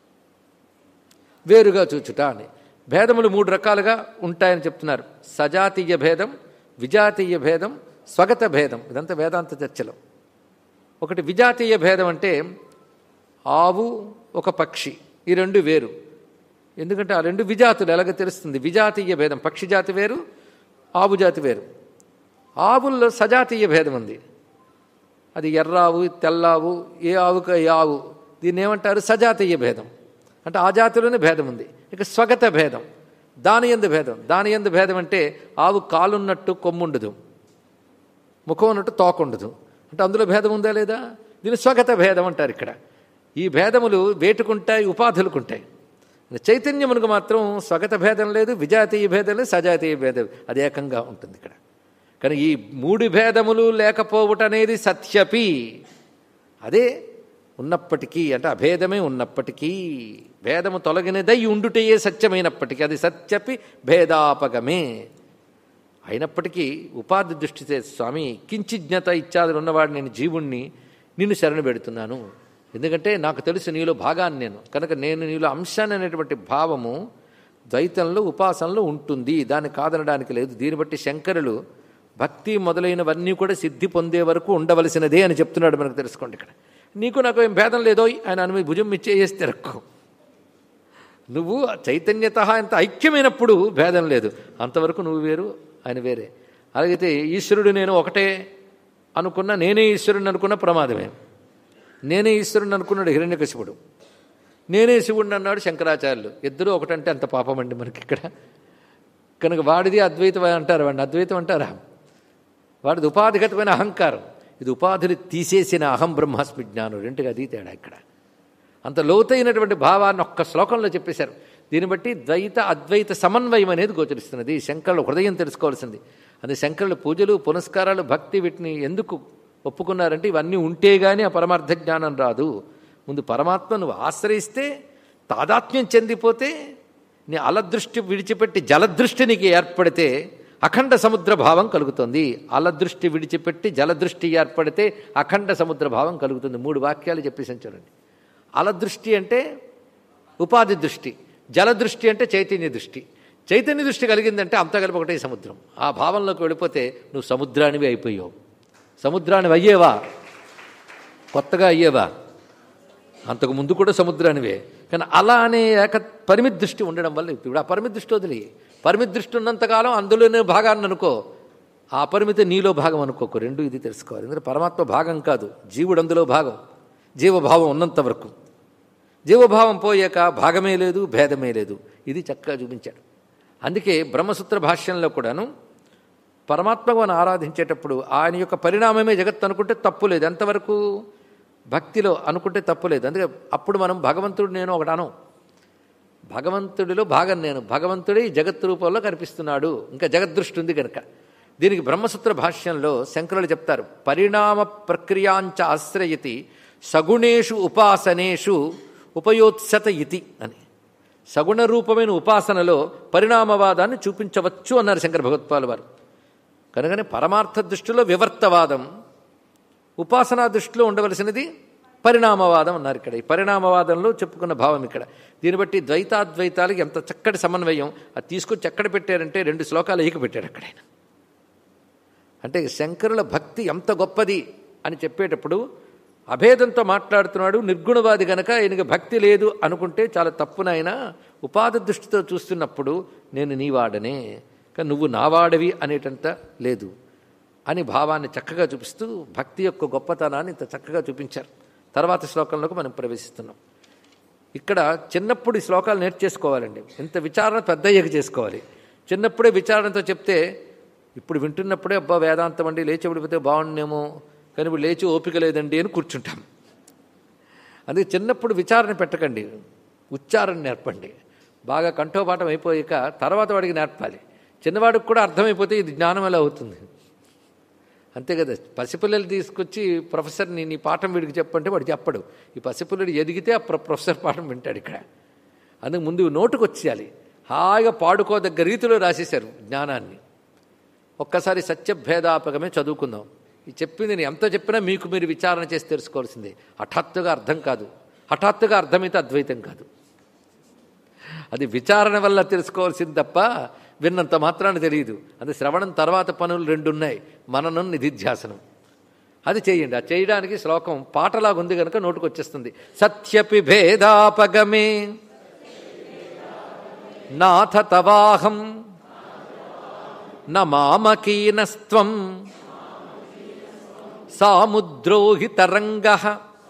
వేరుగా చూచుట అని. భేదములు 3 రకాలుగా ఉంటాయని చెప్తున్నారు. సజాతీయ భేదం, విజాతీయ భేదం, స్వగత భేదం. ఇదంతా వేదాంత చర్చలో. ఒకటి విజాతీయ భేదం అంటే ఆవు ఒక పక్షి, ఈ రెండు వేరు. ఎందుకంటే ఆ రెండు విజాతులు ఎలాగ తెలుస్తుంది? విజాతీయ భేదం, పక్షి జాతి వేరు, ఆవు జాతి వేరు. ఆవుల్లో సజాతీయ భేదం ఉంది. అది ఎర్రావు, తెల్లావు, ఏ ఆవుక ఏ ఆవు, దీన్ని ఏమంటారు? సజాతీయ భేదం. అంటే ఆ జాతిలోనే భేదం ఉంది. ఇక స్వగత భేదం, దాని యందు భేదం. దాని యందు భేదం అంటే ఆవు కాలున్నట్టు కొమ్ముండదు, ముఖం ఉన్నట్టు తోకుండదు. అంటే అందులో భేదం ఉందా లేదా? దీన్ని స్వగత భేదం అంటారు. ఇక్కడ ఈ భేదములు వేటుకుంటాయి, ఉపాధులకుంటాయి. చైతన్యమునకు మాత్రం స్వగత భేదం లేదు, విజాతీయ భేదం లేదు, సజాతీయ భేదం, అది ఏకంగా ఉంటుంది ఇక్కడ. కానీ ఈ 3 భేదములు లేకపోవటం అనేది సత్యపి, అదే ఉన్నప్పటికీ, అంటే అభేదమే ఉన్నప్పటికీ, భేదము తొలగినదై ఉండుటయే సత్యమైనప్పటికీ అది సత్యపి భేదాపగమే అయినప్పటికీ ఉపాధి దృష్టితే స్వామి కించిజ్ఞత ఇత్యాదులు ఉన్నవాడు నేను జీవుణ్ణి నిన్ను శరణు పెడుతున్నాను. ఎందుకంటే నాకు తెలుసు నీలో భాగాన్ని నేను, కనుక నేను నీలో అంశాన్ని అనేటువంటి భావము ద్వైతంలో ఉపాసనలో ఉంటుంది. దాన్ని కాదనడానికి లేదు. దీన్ని బట్టి శంకరులు భక్తి మొదలైనవన్నీ కూడా సిద్ధి పొందే వరకు ఉండవలసినదే అని చెప్తున్నాడు. మనకు తెలుసుకోండి. ఇక్కడ నీకు నాకు ఏం భేదం లేదో ఆయన అనుమతి భుజం ఇచ్చేసి తిరక్కు. నువ్వు చైతన్యత ఎంత ఐక్యమైనప్పుడు భేదం లేదు, అంతవరకు నువ్వు వేరు ఆయన వేరే. అలాగైతే ఈశ్వరుడు నేను ఒకటే అనుకున్నా, నేనే ఈశ్వరుడిని అనుకున్న ప్రమాదమే. నేనే ఈశ్వరుని అనుకున్నాడు హిరణ్యకశిపుడు, నేనే శివుడిని అన్నాడు శంకరాచార్యులు. ఇద్దరూ ఒకటంటే అంత పాపం అండి మనకి ఇక్కడ. కనుక వాడిది అద్వైతం అంటారు, వాడిని అద్వైతం అంటారా? వాడిది ఉపాధిగతమైన అహంకారం, ఇది ఉపాధిని తీసేసిన అహం బ్రహ్మాస్మి జ్ఞానం. రెండుగా అది తేడా ఇక్కడ. అంత లోతైనటువంటి భావాన్ని ఒక్క శ్లోకంలో చెప్పేశారు. దీన్ని బట్టి ద్వైత అద్వైత సమన్వయం అనేది గోచరిస్తున్నది. శంకరుల హృదయం తెలుసుకోవాల్సింది. అది శంకరుల పూజలు పునస్కారాలు భక్తి వీటిని ఎందుకు ఒప్పుకున్నారంటే ఇవన్నీ ఉంటే గానీ ఆ పరమార్థ జ్ఞానం రాదు. ముందు పరమాత్మ నువ్వు ఆశ్రయిస్తే తాదాత్మ్యం చెందిపోతే నీ అలదృష్టి విడిచిపెట్టి జలదృష్టి నీకు ఏర్పడితే అఖండ సముద్ర భావం కలుగుతుంది. అలదృష్టి విడిచిపెట్టి జలదృష్టి ఏర్పడితే అఖండ సముద్ర భావం కలుగుతుంది. 3 వాక్యాలు చెప్పేసి చూడండి. అలదృష్టి అంటే ఉపాధి దృష్టి, జలదృష్టి అంటే చైతన్య దృష్టి. చైతన్య దృష్టి కలిగిందంటే అంతా కలిపి ఒకటే సముద్రం. ఆ భావంలోకి వెళ్ళిపోతే నువ్వు సముద్రానివి అయిపోయావు. సముద్రానివి అయ్యేవా? కొత్తగా అయ్యేవా? అంతకు ముందు కూడా సముద్రానివే. కానీ అలా అనే పరిమితి దృష్టి ఉండడం వల్ల ఇప్పుడు ఆ పరిమితి దృష్టి వదిలి పరిమితి దృష్టి ఉన్నంతకాలం అందులోనే భాగాన్ని అనుకో, ఆ పరిమితి నీలో భాగం అనుకోకు. రెండు ఇది తెలుసుకోవాలి. ఎందుకంటే పరమాత్మ భాగం కాదు, జీవుడు అందులో భాగం. జీవభావం ఉన్నంత వరకు. జీవభావం పోయాక భాగమే లేదు, భేదమే లేదు. ఇది చక్కగా చూపించాడు. అందుకే బ్రహ్మసూత్ర భాష్యంలో కూడాను పరమాత్మకు మనం ఆరాధించేటప్పుడు ఆయన యొక్క పరిణామమే జగత్తు అనుకుంటే తప్పు లేదు. ఎంతవరకు భక్తిలో అనుకుంటే తప్పు లేదు. అందుకే అప్పుడు మనం భగవంతుడు నేను ఒకటి అనం. భగవంతుడిలో భాగం నేను, భగవంతుడే జగత్ రూపంలో కనిపిస్తున్నాడు. ఇంకా జగద్దృష్టి ఉంది కనుక. దీనికి బ్రహ్మసూత్ర భాష్యంలో శంకరులు చెప్తారు, పరిణామ ప్రక్రియాంచ ఆశ్రయతి సగుణేషు ఉపాసనేషు ఉపయోత్సత ఇతి అని. సగుణ రూపమైన ఉపాసనలో పరిణామవాదాన్ని చూపించవచ్చు అన్నారు శంకర భగవత్పాల్ వారు. కనుకనే పరమార్థ దృష్టిలో వివర్తవాదం, ఉపాసనా దృష్టిలో ఉండవలసినది పరిణామవాదం అన్నారు ఇక్కడ. ఈ పరిణామవాదంలో చెప్పుకున్న భావం ఇక్కడ. దీన్ని బట్టి ద్వైతాద్వైతాలకి ఎంత చక్కటి సమన్వయం. అది తీసుకొచ్చి ఎక్కడ పెట్టారంటే 2 శ్లోకాలు ఏక పెట్టారు అక్కడైనా. అంటే శంకరుల భక్తి ఎంత గొప్పది అని చెప్పేటప్పుడు అభేదంతో మాట్లాడుతున్నాడు. నిర్గుణవాది గనక ఈయనకి భక్తి లేదు అనుకుంటే చాలా తప్పునైనా ఉపాధి దృష్టితో చూస్తున్నప్పుడు నేను నీవాడనే, కానీ నువ్వు నావాడవి అనేటంత లేదు అని భావాన్ని చక్కగా చూపిస్తూ భక్తి యొక్క గొప్పతనాన్ని ఇంత చక్కగా చూపించారు. తర్వాత శ్లోకంలోకి మనం ప్రవేశిస్తున్నాం. ఇక్కడ చిన్నప్పుడు ఈ శ్లోకాలు నేర్చేసుకోవాలండి. ఇంత విచారణ పెద్దయ్యకి చేసుకోవాలి. చిన్నప్పుడే విచారణతో చెప్తే ఇప్పుడు వింటున్నప్పుడే అబ్బా వేదాంతం అండి లేచి పడిపోతే బాగుండేమో, కానీ ఇప్పుడు లేచి ఓపిక లేదండి అని కూర్చుంటాం. అందుకే చిన్నప్పుడు విచారణ పెట్టకండి, ఉచ్చారణ నేర్పండి. బాగా కంఠోపాఠం అయిపోయాక తర్వాత వాడికి నేర్పాలి. చిన్నవాడికి కూడా అర్థమైపోతే ఇది జ్ఞానం ఎలా అవుతుంది? అంతే కదా. పసిపిల్లలు తీసుకొచ్చి ప్రొఫెసర్ని నీ పాఠం వీడికి చెప్పంటే వాడు చెప్పడు. ఈ పసిపిల్లడు ఎదిగితే ఆ ప్రొఫెసర్ పాఠం వింటాడు ఇక్కడ. అందుకు ముందు నోటుకు వచ్చేయాలి. హాయిగా పాడుకోదగ్గ రీతిలో రాసేశారు జ్ఞానాన్ని. ఒక్కసారి సత్యభేదాపకమే చదువుకుందాం. ఈ చెప్పింది నేను ఎంత చెప్పినా మీకు మీరు విచారణ చేసి తెలుసుకోవాల్సిందే. హఠాత్తుగా అర్థం కాదు. హఠాత్తుగా అర్థమైతే అద్వైతం కాదు. అది విచారణ వల్ల తెలుసుకోవాల్సింది తప్ప విన్నంత మాత్రాన్ని తెలియదు. అది శ్రవణం తర్వాత పనులు 2 ఉన్నాయి, మననం నిధిధ్యాసనం. అది చేయండి. అది చేయడానికి శ్లోకం పాటలాగుంది కనుక నోటుకు వచ్చేస్తుంది. సత్యపి భేదాపగమే నాథ తవాహం న మామకీనస్త్వం సాముద్రోహి తరంగః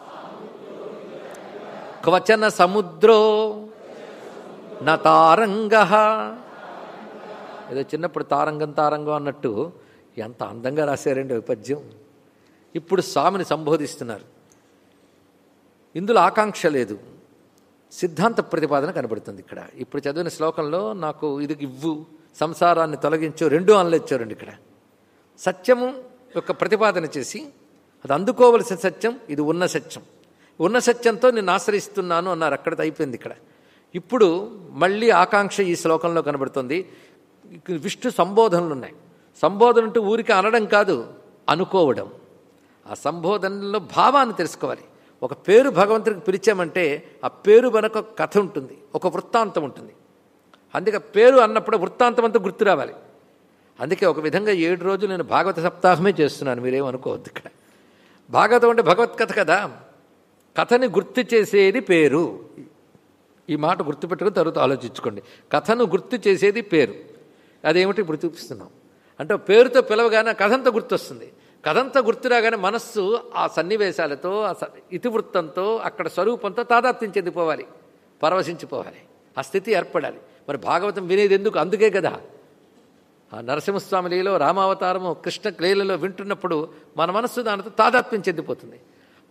క్వచన సముద్రో న తారంగః. ఏదో చిన్నప్పుడు తారంగం తారంగం అన్నట్టు ఎంత అందంగా రాశారండి పద్యం. ఇప్పుడు స్వామిని సంబోధిస్తున్నారు. ఇందులో ఆకాంక్ష లేదు, సిద్ధాంత ప్రతిపాదన కనబడుతుంది ఇక్కడ. ఇప్పుడు చదివిన శ్లోకంలో నాకు ఇది ఇవ్వు, సంసారాన్ని తొలగించు 2 అనలేచ్చారండి ఇక్కడ. సత్యము యొక్క ప్రతిపాదన చేసి అది అందుకోవలసిన సత్యం, ఇది ఉన్న సత్యం. ఉన్న సత్యంతో నేను ఆశ్రయిస్తున్నాను అన్నారు. అక్కడితో అయిపోయింది ఇక్కడ. ఇప్పుడు మళ్ళీ ఆకాంక్ష ఈ శ్లోకంలో కనబడుతుంది. విష్ణు సంబోధనలు ఉన్నాయి. సంబోధన అంటూ ఊరికి అనడం కాదు, అనుకోవడం. ఆ సంబోధనలో భావాన్ని తెలుసుకోవాలి. ఒక పేరు భగవంతుడికి పిలిచామంటే ఆ పేరు వెనక ఒక కథ ఉంటుంది, ఒక వృత్తాంతం ఉంటుంది. అందుకే పేరు అన్నప్పుడు వృత్తాంతం అంతా గుర్తు రావాలి. అందుకే ఒక విధంగా 7 రోజులు నేను భాగవత సప్తాహమే చేస్తున్నాను, మీరేమనుకోవద్దు. ఇక్కడ భాగవతం అంటే భగవత్కథ కదా. కథని గుర్తు చేసేది పేరు. ఈ మాట గుర్తుపెట్టుకుని తర్వాత ఆలోచించుకోండి. కథను గుర్తు చేసేది పేరు. అదేమిటి ఇప్పుడు చూపిస్తున్నాం. అంటే పేరుతో పిలవగానే కథంతా గుర్తొస్తుంది. కథంతా గుర్తురాగానే మనస్సు ఆ సన్నివేశాలతో, ఆ ఇతివృత్తంతో, అక్కడ స్వరూపంతో తాదాత్మ్యం చెందిపోవాలి, పరవశించిపోవాలి. ఆ స్థితి ఏర్పడాలి. మరి భాగవతం వినేది ఎందుకు? అందుకే కదా. ఆ నరసింహస్వామి లీలలో, రామావతారము, కృష్ణ లీలలో వింటున్నప్పుడు మన మనస్సు దానితో తాదాత్మ్యం చెందిపోతుంది.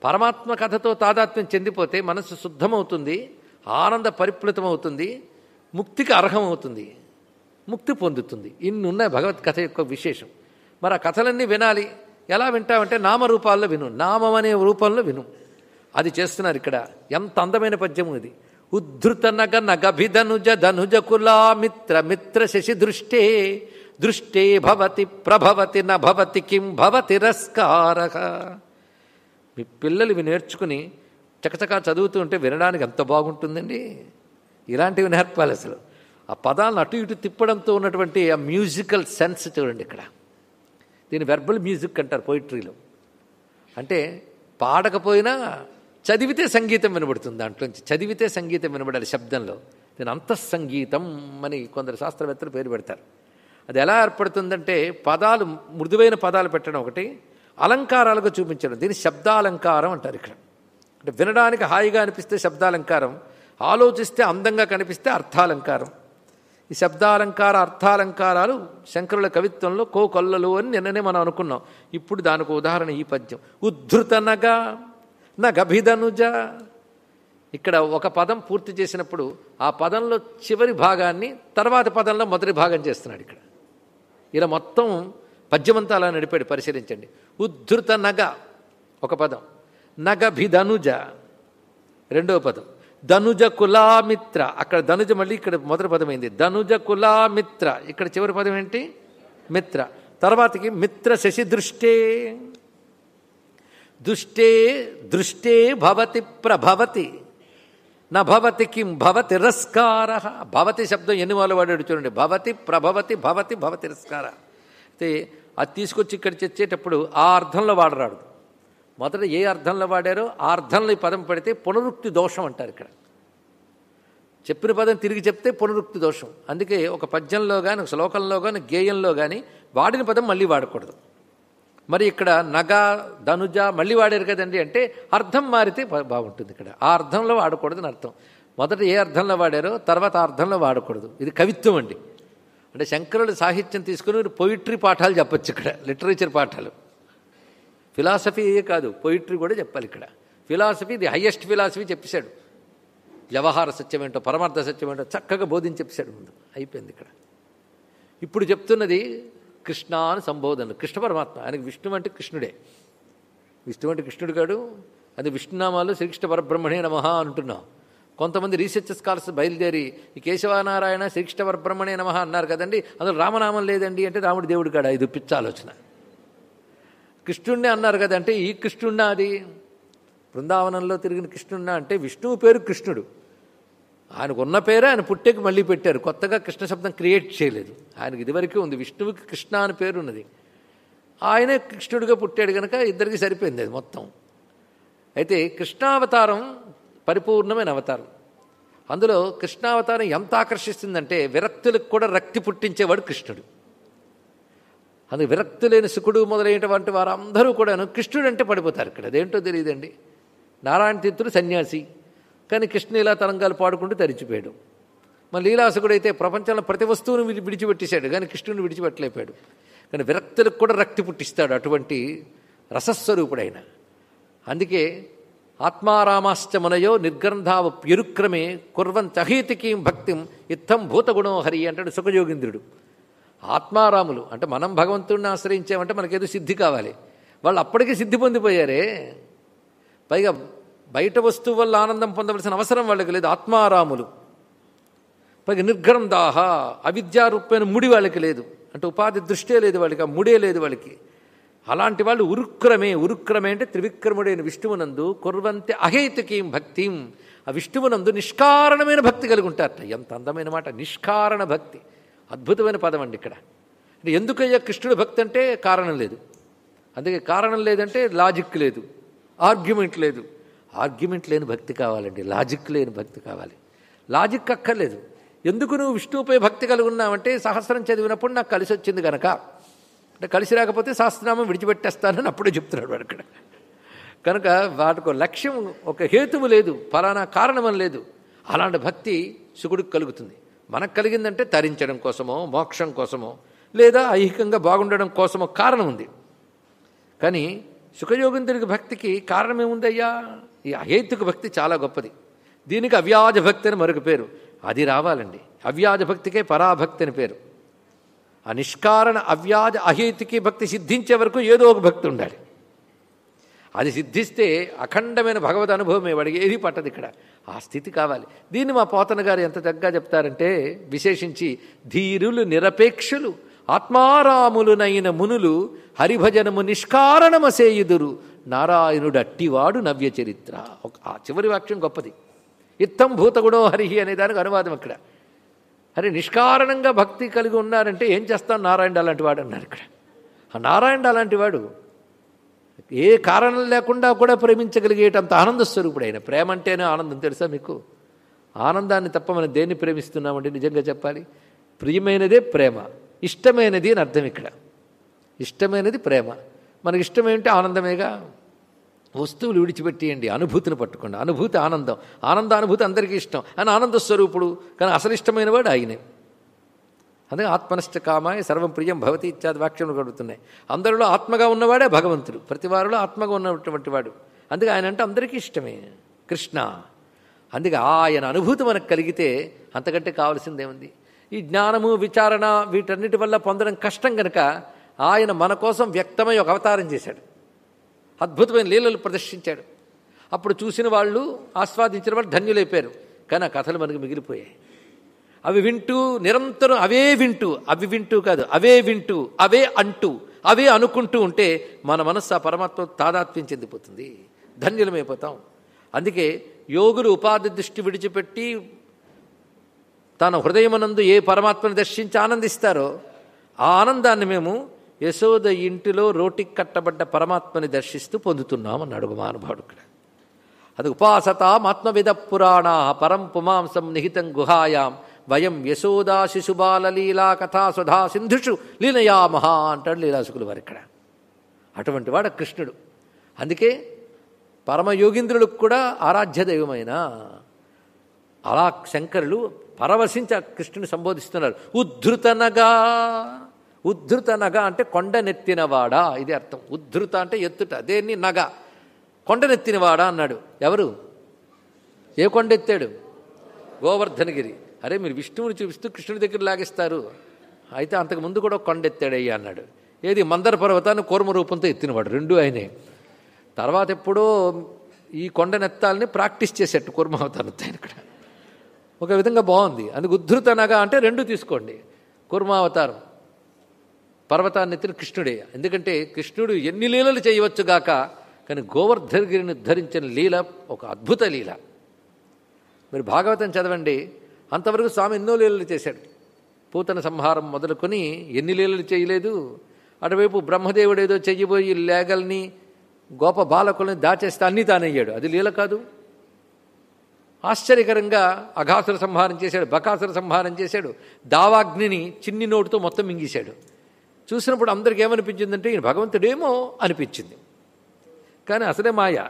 పరమాత్మ కథతో తాదాత్మ్యం చెందిపోతే మనసు శుద్ధమవుతుంది, ఆనంద పరిప్లుతమవుతుంది, ముక్తికి అర్హమవుతుంది, ముక్తి పొందుతుంది. ఇన్ని ఉన్నాయి భగవత్ కథ యొక్క విశేషం. మరి ఆ కథలన్నీ వినాలి. ఎలా వింటామంటే నామరూపాల్లో విను, నామం అనే రూపంలో విను. అది చేస్తున్నారు ఇక్కడ. ఎంత అందమైన పద్యము ఇది. ఉద్ధృత నగ నగభిధనుజ ధనుజ కులా మిత్ర మిత్ర శశి దృష్టే దృష్టే భవతి ప్రభవతి నభవతి కిం భవతి రస్కారః. మీ పిల్లలు ఇవి నేర్చుకుని చకచకా చదువుతూ ఉంటే వినడానికి ఎంత బాగుంటుందండి. ఇలాంటివి నేర్పాలి అసలు. ఆ పదాలను అటు ఇటు తిప్పడంతో ఉన్నటువంటి ఆ మ్యూజికల్ సెన్స్ చూడండి ఇక్కడ. దీన్ని వెర్బల్ మ్యూజిక్ అంటారు పోయిట్రీలో. అంటే పాడకపోయినా చదివితే సంగీతం వినబడుతుంది. దాంట్లోంచి చదివితే సంగీతం వినబడాలి శబ్దంలో. దీని అంతఃసంగీతం అని కొందరు శాస్త్రవేత్తలు పేరు పెడతారు. అది ఎలా ఏర్పడుతుందంటే పదాలు, మృదువైన పదాలు పెట్టడం ఒకటి, అలంకారాలుగా చూపించడం, దీన్ని శబ్దాలంకారం అంటారు ఇక్కడ. అంటే వినడానికి హాయిగా అనిపిస్తే శబ్దాలంకారం, ఆలోచిస్తే అందంగా కనిపిస్తే అర్థాలంకారం. ఈ శబ్దాలంకార అర్థాలంకారాలు శంకరుల కవిత్వంలో కోకొల్లలు అని నిన్ననే మనం అనుకున్నాం. ఇప్పుడు దానికి ఉదాహరణ ఈ పద్యం. ఉద్ధృత నగ నగభిధనుజ. ఇక్కడ ఒక పదం పూర్తి చేసినప్పుడు ఆ పదంలో చివరి భాగాన్ని తర్వాత పదంలో మొదటి భాగం చేస్తున్నాడు ఇక్కడ. ఇలా మొత్తం పద్యమంతా అలా నడిపాడు. పరిశీలించండి. ఉద్ధృత నగ ఒక పదం, నగభిధనుజ రెండవ పదం, ధనుజ కులామిత్ర. అక్కడ ధనుజ మళ్ళీ ఇక్కడ మొదటి పదమైంది. ధనుజ కులామిత్ర ఇక్కడ చివరి పదం ఏంటి? మిత్ర. తర్వాతకి మిత్ర శశి దృష్టే. దుష్టే దృష్టే భవతి ప్రభవతి నభవతి కిం భవతి తిరస్కారః. భవతి శబ్దం ఎన్ని వాళ్ళు వాడాడు చూడండి. భవతి ప్రభవతి భవతి భవతి తిరస్కార. అయితే అది తీసుకొచ్చి ఇక్కడ తెచ్చేటప్పుడు ఆ అర్థంలో వాడరాడు. మొదట ఏ అర్థంలో వాడారో ఆ అర్థంలో ఈ పదం పెడితే పునరుక్తి దోషం అంటారు ఇక్కడ. చెప్పిన పదం తిరిగి చెప్తే పునరుక్తి దోషం. అందుకే ఒక పద్యంలో కానీ, ఒక శ్లోకంలో కానీ, గేయంలో కానీ వాడిన పదం మళ్ళీ వాడకూడదు. మరి ఇక్కడ నగ ధనుజ మళ్ళీ వాడారు కదండి అంటే అర్థం మారితే బాగుంటుంది. ఇక్కడ ఆ అర్థంలో వాడకూడదని అర్థం. మొదట ఏ అర్థంలో వాడారో తర్వాత ఆ అర్థంలో వాడకూడదు. ఇది కవిత్వం అండి. అంటే శంకరుల సాహిత్యం తీసుకుని పొయిట్రీ పాఠాలు చెప్పచ్చు ఇక్కడ, లిటరేచర్ పాఠాలు. ఫిలాసఫీయే కాదు, పొయిట్రీ కూడా చెప్పాలి ఇక్కడ. ఫిలాసఫీ ది హయ్యెస్ట్ ఫిలాసఫీ చెప్పేశాడు. వ్యవహార సత్యం ఏంటో, పరమార్థ సత్యం ఏంటో చక్కగా బోధించి చెప్పేశాడు. ముందు అయిపోయింది ఇక్కడ. ఇప్పుడు చెప్తున్నది కృష్ణ అని సంబోధనలు. కృష్ణ పరమాత్మ. ఆయనకి విష్ణువు అంటే కృష్ణుడే. విష్ణువు అంటే కృష్ణుడు కాడు. అది విష్ణునామాలు శ్రీకృష్ణ పరబ్రహ్మణే నమః అంటున్నాం. కొంతమంది రీసెర్చ్ స్కాలర్స్ బయలుదేరి ఈ కేశవనారాయణ శ్రీకృష్ణ పరబ్రహ్మణే నమః అన్నారు కదండి, అందులో రామనామం లేదండి అంటే రాముడి దేవుడు కాడా? ఇది పిచ్చ ఆలోచన. కృష్ణుడినే అన్నారు కదంటే ఈ కృష్ణుడినా? అది బృందావనంలో తిరిగిన కృష్ణుడినా అంటే విష్ణువు పేరు కృష్ణుడు. ఆయనకు ఉన్న పేరే ఆయన పుట్టేకి మళ్ళీ పెట్టారు. కొత్తగా కృష్ణ శబ్దం క్రియేట్ చేయలేదు. ఆయనకి ఇదివరకే ఉంది. విష్ణువుకి కృష్ణ అని పేరు ఉన్నది. ఆయనే కృష్ణుడిగా పుట్టాడు కనుక ఇద్దరికి సరిపోయింది అది మొత్తం. అయితే కృష్ణావతారం పరిపూర్ణమైన అవతారం. అందులో కృష్ణావతారం ఎంత ఆకర్షిస్తుందంటే విరక్తులకు కూడా రక్తి పుట్టించేవాడు కృష్ణుడు. అందుకు విరక్తి లేని శుకుడు మొదలైనటువంటి వారందరూ కూడాను కృష్ణుడు అంటే పడిపోతారు. ఇక్కడ అదేంటో తెలియదండి. నారాయణ తీర్థుడు సన్యాసి, కానీ కృష్ణ ఇలా తరంగాలు పాడుకుంటూ తరిచిపోయాడు. మన లీలాసుకుడు అయితే ప్రపంచంలో ప్రతి వస్తువును విడిచిపెట్టేశాడు, కానీ కృష్ణుని విడిచిపెట్టలేపాడు. కానీ విరక్తులకు కూడా రక్తి పుట్టిస్తాడు అటువంటి రసస్వరూపుడైన. అందుకే ఆత్మారామాశ్చ మనయో నిర్గంధావప్యరుక్రమే కుర్వంతహీతికీం భక్తిం ఇత్తం భూతగుణో హరి అంటాడు సుఖయోగీంద్రుడు. ఆత్మారాములు అంటే మనం భగవంతుడిని ఆశ్రయించామంటే మనకేదో సిద్ధి కావాలి. వాళ్ళు అప్పటికే సిద్ధి పొందిపోయారే. పైగా బయట వస్తువు వల్ల ఆనందం పొందవలసిన అవసరం వాళ్ళకి లేదు. ఆత్మారాములు. పైగా నిర్గంధాహ అవిద్యారూపమైన ముడి వాళ్ళకి లేదు. అంటే ఉపాధి దృష్టే లేదు వాళ్ళకి, ఆ ముడే లేదు వాళ్ళకి. అలాంటి వాళ్ళు ఉరుక్రమే అంటే త్రివిక్రముడైన విష్ణువునందు కుర్వంతి అహేతుకీం భక్తిం. ఆ విష్ణువునందు నిష్కారణమైన భక్తి కలిగి ఉంటారట. ఎంత అందమైన మాట, నిష్కారణ భక్తి. అద్భుతమైన పదం అండి ఇక్కడ. అంటే ఎందుకయ్యా కృష్ణుడు భక్తి అంటే కారణం లేదు. అందుకే కారణం లేదంటే లాజిక్ లేదు, ఆర్గ్యుమెంట్ లేదు. ఆర్గ్యుమెంట్ లేని భక్తి కావాలండి, లాజిక్ లేని భక్తి కావాలి. లాజిక్ అక్కర్లేదు. ఎందుకు నువ్వు విష్ణువుపై భక్తి కలిగి ఉన్నావంటే సహస్రం చదివినప్పుడు నాకు కలిసి వచ్చింది కనుక. అంటే కలిసి రాకపోతే సహస్రనామం విడిచిపెట్టేస్తానని అప్పుడే చెప్తున్నాడు వాడు ఇక్కడ. కనుక వాటికి లక్ష్యం, ఒక హేతువు లేదు, ఫలానా కారణమని లేదు. అలాంటి భక్తి శుకుడికి కలుగుతుంది. మనకు కలిగిందంటే తరించడం కోసమో, మోక్షం కోసమో, లేదా ఐహికంగా బాగుండడం కోసమో కారణం ఉంది. కానీ శుకయోగేంద్రుడికి భక్తికి కారణమేముందయ్యా? ఈ అహేతుక భక్తి చాలా గొప్పది. దీనికి అవ్యాజ భక్తి అని మరొక పేరు. అది రావాలండి. అవ్యాజ భక్తికే పరాభక్తి అని పేరు. ఆ నిష్కారణ అవ్యాజ అహేతుకి భక్తి సిద్ధించే వరకు ఏదో ఒక భక్తి ఉండాలి. అది సిద్ధిస్తే అఖండమైన భగవద్ అనుభవమే, వాడికి ఏది పట్టదు. ఇక్కడ ఆ స్థితి కావాలి. దీన్ని మా పోతన గారు ఎంత చక్కగా చెప్తారంటే, విశేషించి ధీరులు నిరపేక్షులు ఆత్మారాములునైన మునులు హరిభజనము నిష్కారణమసేయుదురు నారాయణుడు అట్టివాడు నవ్య చరిత్ర. ఆ చివరి వాక్యం గొప్పది. ఇత్తం భూతగుణో హరిహి అనే దానికి అనువాదం అక్కడ. హరి నిష్కారణంగా భక్తి కలిగి ఉన్నారంటే ఏం చేస్తాం? నారాయణుడు అలాంటి వాడు అన్నారు ఇక్కడ. ఆ నారాయణుడు అలాంటి వాడు ఏ కారణం లేకుండా కూడా ప్రేమించగలిగేటంత ఆనంద స్వరూపుడు ఆయన. ప్రేమ అంటేనే ఆనందం, తెలుసా మీకు? ఆనందాన్ని తప్ప మనం దేన్ని ప్రేమిస్తున్నామంటే నిజంగా చెప్పాలి, ప్రియమైనదే ప్రేమ, ఇష్టమైనది అని అర్థం ఇక్కడ. ఇష్టమైనది ప్రేమ. మనకి ఇష్టమేంటి? ఆనందమేగా. వస్తువులు విడిచిపెట్టేయండి, అనుభూతిని పట్టుకోండి. అనుభూతి ఆనందం, ఆనందానుభూతి అందరికీ ఇష్టం. ఆయన ఆనంద స్వరూపుడు, కానీ అసలు ఇష్టమైన వాడు ఆయనే. అందుకే ఆత్మనశ్చ కామాయ సర్వం ప్రియం భవతి ఇత్యాది వాక్యములు కలుగుతున్నాయి. అందరిలో ఆత్మగా ఉన్నవాడే భగవంతుడు, ప్రతి వారిలో ఆత్మగా ఉన్నటువంటి వాడు. అందుకే ఆయన అంటే అందరికీ ఇష్టమే కృష్ణ. అందుకే ఆయన అనుభూతి మనకు కలిగితే అంతకంటే కావాల్సిందేముంది? ఈ జ్ఞానము విచారణ వీటన్నిటి వల్ల పొందడం కష్టం కనుక ఆయన మన కోసం వ్యక్తమై ఒక అవతారం చేశాడు, అద్భుతమైన లీలలు ప్రదర్శించాడు. అప్పుడు చూసిన వాళ్ళు, ఆస్వాదించిన వాళ్ళు ధన్యులైపోయారు. కానీ ఆ కథలు మనకు మిగిలిపోయాయి. అవి వింటూ నిరంతరం అవి వింటూ కాదు, అవే వింటూ, అవే అంటూ, అవే అనుకుంటూ ఉంటే మన మనస్సు ఆ పరమాత్మ తాదాత్మ్యం చెందిపోతుంది, ధన్యులమైపోతాం. అందుకే యోగులు ఉపాధి దృష్టి విడిచిపెట్టి తన హృదయమనందు ఏ పరమాత్మను దర్శించి ఆనందిస్తారో ఆ ఆనందాన్ని మేము యశోద ఇంటిలో రోటికి కట్టబడ్డ పరమాత్మని దర్శిస్తూ పొందుతున్నాం అన్నాడు మహానుభావుడు ఇక్కడ. అది ఉపాసతామాత్మవిద పురాణా పరం పుమాంసం నిహితం గుహాయాం వయం యశోదా శిశుబాలలీలా కథా సుధా సింధుషు లీలయామహా అంటాడు లీలాసుకులు వారు ఇక్కడ. అటువంటి వాడు కృష్ణుడు. అందుకే పరమయోగీంద్రులకు కూడా ఆరాధ్య దైవమైన అలా శంకరులు పరవశించి ఆ కృష్ణుని సంబోధిస్తున్నారు. ఉద్ధృత నగ అంటే కొండనెత్తినవాడా, ఇది అర్థం. ఉద్ధృత అంటే ఎత్తుట, దేన్ని నగ, కొండనెత్తినవాడా అన్నాడు. ఎవరు? ఏ కొండెత్తాడు? గోవర్ధనగిరి. అరే మీరు విష్ణువుని చూపిస్తూ కృష్ణుడి దగ్గర లాగిస్తారు, అయితే అంతకుముందు కూడా కొండెత్తాడయ్యా అన్నాడు. ఏది? మందర పర్వతాన్ని కూర్మ రూపంతో ఎత్తినవాడు, రెండూ ఆయనే. తర్వాత ఎప్పుడో ఈ కొండనెత్తాలని ప్రాక్టీస్ చేసేట్టు కూర్మావతారం ఇక్కడ. ఒక విధంగా బాగుంది. అందుకు ఉద్ధృత నగ అంటే రెండు తీసుకోండి. కూర్మావతారం పర్వతాన్ని ఎత్తిన కృష్ణుడే. ఎందుకంటే కృష్ణుడు ఎన్ని లీలలు చేయవచ్చుగాక, కానీ గోవర్ధనగిరిని ఉద్ధరించిన లీల ఒక అద్భుత లీల. మీరు భాగవతం చదవండి, అంతవరకు స్వామి ఎన్నో లీలలు చేశాడు. పూతన సంహారం మొదలుకొని ఎన్ని లీలలు చేయలేదు. అటువైపు బ్రహ్మదేవుడు ఏదో చెయ్యబోయి లేగల్ని గోప బాలకుల్ని దాచేస్తే అన్నీ తానయ్యాడు, అది లీల కాదు. ఆశ్చర్యకరంగా అఘాసుర సంహారం చేశాడు, బకాసుర సంహారం చేశాడు, దావాగ్నిని చిన్ని నోటుతో మొత్తం మింగేశాడు. చూసినప్పుడు అందరికి ఏమనిపించిందంటే ఈయన భగవంతుడేమో అనిపించింది. కానీ అసలే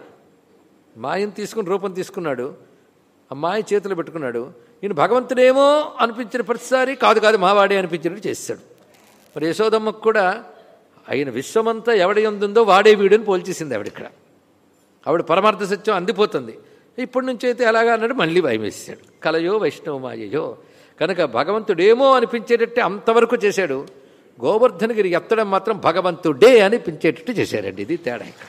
మాయను తీసుకుని రూపం తీసుకున్నాడు, ఆ మాయ చేతులు పెట్టుకున్నాడు. ఈయన భగవంతుడేమో అనిపించిన ప్రతిసారి కాదు మావాడే అనిపించినట్టు చేశాడు. మరి యశోదమ్మకు కూడా ఆయన విశ్వమంతా ఎవడెందుందో వాడే వీడని పోల్చేసింది ఆవిడ. ఆవిడ పరమార్థ సత్యం అందిపోతుంది. ఇప్పటి నుంచి అయితే ఎలాగా అన్నాడు, మళ్ళీ భయం వేసాడు. కలయో వైష్ణవ మాయయో. కనుక భగవంతుడేమో అనిపించేటట్టే అంతవరకు చేశాడు. గోవర్ధనగిరి ఎత్తడం మాత్రం భగవంతుడే అనిపించేటట్టు చేశారండి. ఇది తేడా ఇక్కడ.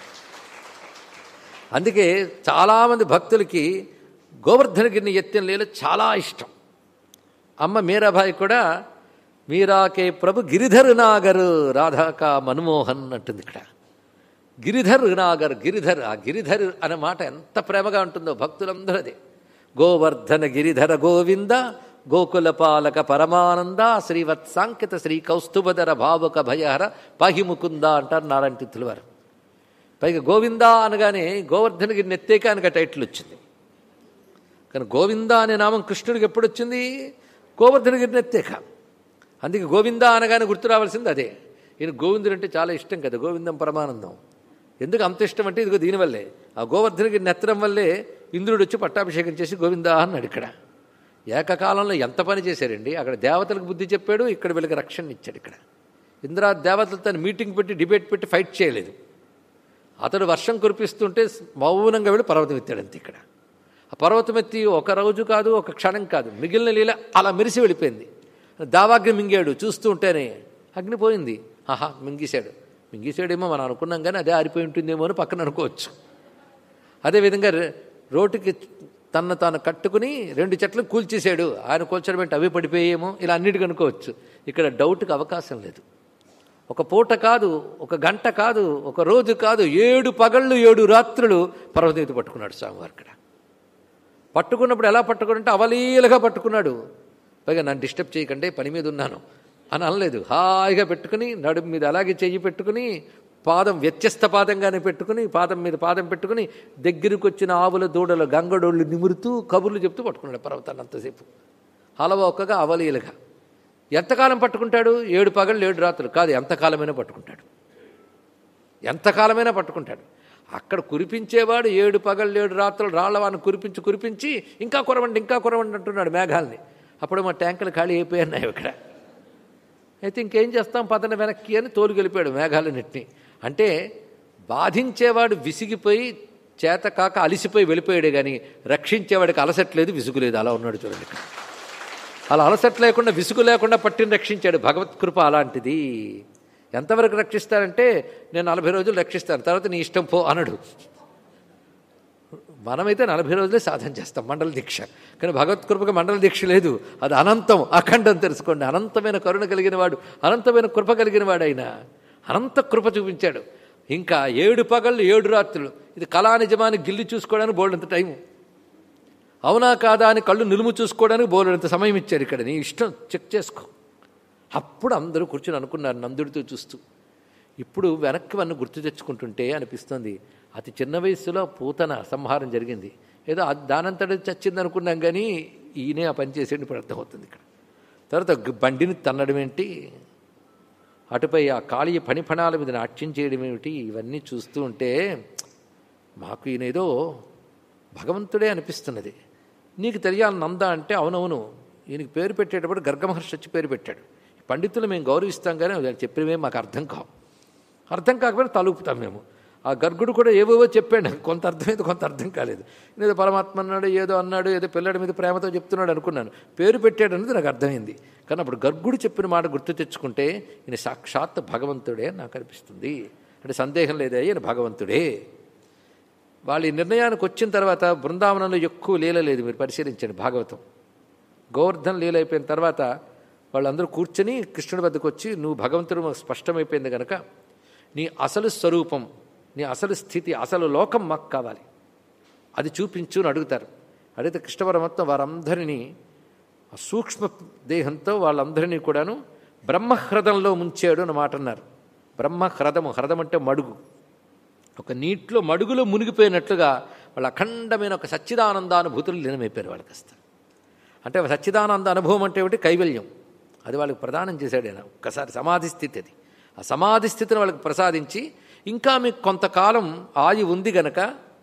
అందుకే చాలామంది భక్తులకి గోవర్ధనగిరిని ఎత్తిన లీల చాలా ఇష్టం. అమ్మ మీరాబాయి కూడా మీరాకే ప్రభు గిరిధర్ నాగర్ రాధాకా మన్మోహన్ అంటుంది ఇక్కడ. గిరిధర్ నాగర్, గిరిధర్, ఆ గిరిధర్ అనే మాట ఎంత ప్రేమగా ఉంటుందో భక్తులందరూ అదే. గోవర్ధన గిరిధర గోవింద గోకుల పాలక పరమానంద శ్రీవత్సాంకిత శ్రీ కౌస్తుభధర భావుక భయహర పాహిముకుంద అంటారు నారాయణ తీర్థుల వారు. పైగా గోవింద అనగానే గోవర్ధనగిరిని ఎత్తేక ఆయనకు టైటిల్ వచ్చింది. కానీ గోవింద అనే నామం కృష్ణుడికి ఎప్పుడు వచ్చింది? గోవర్ధనగిరిని ఎత్తేక. అందుకే గోవింద అనగానే గుర్తు రావాల్సింది అదే. ఈయన గోవిందుడు అంటే చాలా ఇష్టం కదా, గోవిందం పరమానందం. ఎందుకు అంత ఇష్టం అంటే ఇదిగో దీనివల్లే, ఆ గోవర్ధనగిరిని ఎత్తడం వల్లే ఇంద్రుడు వచ్చి పట్టాభిషేకం చేసి గోవింద అన్నాడు ఇక్కడ. ఏకకాలంలో ఎంత పని చేశారండి. అక్కడ దేవతలకు బుద్ధి చెప్పాడు, ఇక్కడ వీళ్ళకి రక్షణ ఇచ్చాడు. ఇక్కడ ఇంద్ర దేవతలతో మీటింగ్ పెట్టి డిబేట్ పెట్టి ఫైట్ చేయలేదు. అతడు వర్షం కురిపిస్తుంటే మౌనంగా వెళ్ళి పర్వతం ఎత్తాడంతే. ఇక్కడ ఆ పర్వతం ఎత్తి ఒక రోజు కాదు, ఒక క్షణం కాదు, మిగిలిన లీల అలా మెరిసి వెళ్ళిపోయింది. దావాగ్ని మింగాడు, చూస్తూ ఉంటేనే అగ్ని పోయింది. ఆహా, మింగేశాడేమో మనం అనుకున్నాం, కానీ అదే ఆరిపోయి ఉంటుందేమో అని పక్కన అనుకోవచ్చు. అదేవిధంగా రోడ్డుకి తాను కట్టుకుని 2 చెట్లను కూల్చేశాడు, ఆయన కూల్చడం అంటే అవి పడిపోయేమో, ఇలా అన్నిటికీ అనుకోవచ్చు. ఇక్కడ డౌట్కి అవకాశం లేదు. ఒక పూట కాదు, ఒక గంట కాదు, ఒక రోజు కాదు, 7 పగళ్ళు 7 రాత్రులు పర్వతం ఎత్తి పట్టుకున్నాడు స్వామివారు. ఇక్కడ పట్టుకున్నప్పుడు ఎలా పట్టుకున్నంటే అవలీలగా పట్టుకున్నాడు. పైగా నన్ను డిస్టర్బ్ చేయకండి, పని మీద ఉన్నాను అని అనలేదు. హాయిగా పెట్టుకుని నడుము మీద అలాగే చెయ్యి పెట్టుకుని పాదం వ్యత్యస్త పాదంగానే పెట్టుకుని పాదం మీద పాదం పెట్టుకుని దగ్గరికి వచ్చిన ఆవుల దూడల గంగడోళ్ళు నిమురుతూ కబుర్లు చెప్తూ పట్టుకున్నాడు పర్వతాన్ని అంతసేపు. అలవోకగా అవలీలగా. ఎంతకాలం పట్టుకుంటాడు? 7 పగళ్ళు 7 రాత్రులు కాదు, ఎంతకాలమైనా పట్టుకుంటాడు. అక్కడ కురిపించేవాడు 7 పగళ్ళు 7 రాత్రులు రాళ్లవాన్ని కురిపించి ఇంకా కురవండి అంటున్నాడు మేఘాలని. అప్పుడు మా ట్యాంకులు ఖాళీ అయిపోయాయి ఇక్కడ. అయితే ఇంకేం చేస్తాం, పదన వెనక్కి అని తోలుకెళ్ళిపోయాడు మేఘాలన్నింటినీ. అంటే బాధించేవాడు విసిగిపోయి చేతకాక అలిసిపోయి వెళ్ళిపోయాడే కానీ రక్షించేవాడికి అలసట్లేదు, విసుగులేదు. అలా ఉన్నాడు చూడండి ఇక్కడ. అలా అలసట్ లేకుండా, విసుగు లేకుండా పట్టిని రక్షించాడు. భగవత్కృప అలాంటిది. ఎంతవరకు రక్షిస్తారంటే, నేను 40 రోజులు రక్షిస్తాను, తర్వాత నీ ఇష్టం పో అనడు. మనమైతే 40 రోజులే సాధన చేస్తాం మండల దీక్ష. కానీ భగవత్కృపకి మండల దీక్ష లేదు, అది అనంతం, అఖండం. తెలుసుకోండి, అనంతమైన కరుణ కలిగిన వాడు, అనంతమైన కృప కలిగిన వాడు. ఆయన అనంత కృప చూపించాడు. ఇంకా 7 పగళ్ళు 7 రాత్రులు. ఇది కళా నిజమాన్ని గిల్లి చూసుకోవడానికి బోల్డంత టైము, అవునా కాదా అని కళ్ళు నిలుము చూసుకోవడానికి బోల్డంత సమయం ఇచ్చారు. ఇక్కడ నీ ఇష్టం, చెక్ చేసుకో. అప్పుడు అందరూ కూర్చొని అనుకున్నారు నందుడితో చూస్తూ. ఇప్పుడు వెనక్కి వన్ను గుర్తు తెచ్చుకుంటుంటే అనిపిస్తుంది, అతి చిన్న వయస్సులో పూతన సంహారం జరిగింది. ఏదో దానంతటి చచ్చింది అనుకున్నాం, కానీ ఈయనే ఆ పని చేసేది ఇప్పుడు అర్థమవుతుంది ఇక్కడ. తర్వాత బండిని తన్నడం ఏంటి, అటుపై ఆ కాళీయ పణిఫణాల మీద నాట్యం చేయడం ఏమిటి, ఇవన్నీ చూస్తూ ఉంటే మాకు ఈయనేదో భగవంతుడే అనిపిస్తున్నది. నీకు తెలియాలి నంద అంటే, అవునవును, ఈయనకి పేరు పెట్టేటప్పుడు గర్గమహర్షి వచ్చి పేరు పెట్టాడు. పండితులు మేము గౌరవిస్తాం, కానీ చెప్పినవే మాకు అర్థం కాకపోయినా తలుపుతాం మేము. ఆ గర్గుడు కూడా ఏవేవో చెప్పాడు, కొంత అర్థమైంది, కొంత అర్థం కాలేదు. ఏదో పరమాత్మ అన్నాడు, ఏదో అన్నాడు, ఏదో పిల్లడి మీద ప్రేమతో చెప్తున్నాడు అనుకున్నాను. పేరు పెట్టాడు అనేది నాకు అర్థమైంది. కానీ అప్పుడు గర్గుడు చెప్పిన మాట గుర్తు తెచ్చుకుంటే ఈయన సాక్షాత్ భగవంతుడే అని నాకు అనిపిస్తుంది. అంటే సందేహం లేదే, ఈయన భగవంతుడే. వాళ్ళు ఈ నిర్ణయానికి వచ్చిన తర్వాత బృందావనంలో ఎక్కువ లీల లేదు. మీరు పరిశీలించండి భాగవతం. గోవర్ధన్ లీల అయిపోయిన తర్వాత వాళ్ళందరూ కూర్చొని కృష్ణుడి వద్దకు వచ్చి, నువ్వు భగవంతుడు మాకు స్పష్టమైపోయింది కనుక నీ అసలు స్వరూపం, నీ అసలు స్థితి, అసలు లోకం మాకు కావాలి, అది చూపించు అని అడుగుతారు. అడిగితే కృష్ణ పరమాత్మ వారందరినీ సూక్ష్మ దేహంతో వాళ్ళందరినీ కూడాను బ్రహ్మహ్రదంలో ముంచాడు అని మాట అన్నారు. బ్రహ్మహ్రదము, హ్రదం అంటే మడుగు, ఒక నీటిలో మడుగులో మునిగిపోయినట్లుగా వాళ్ళ అఖండమైన ఒక సచ్చిదానందానుభూతులు లీనమైపోయారు వాళ్ళకి వస్తారు. అంటే సచ్చిదానంద అనుభవం అంటే ఏమిటి? కైవల్యం. అది వాళ్ళకి ప్రదానం చేశాడు ఆయన. ఒక్కసారి సమాధి స్థితి, అది ఆ సమాధి స్థితిని వాళ్ళకి ప్రసాదించి, ఇంకా మీకు కొంతకాలం ఆయు ఉంది గనక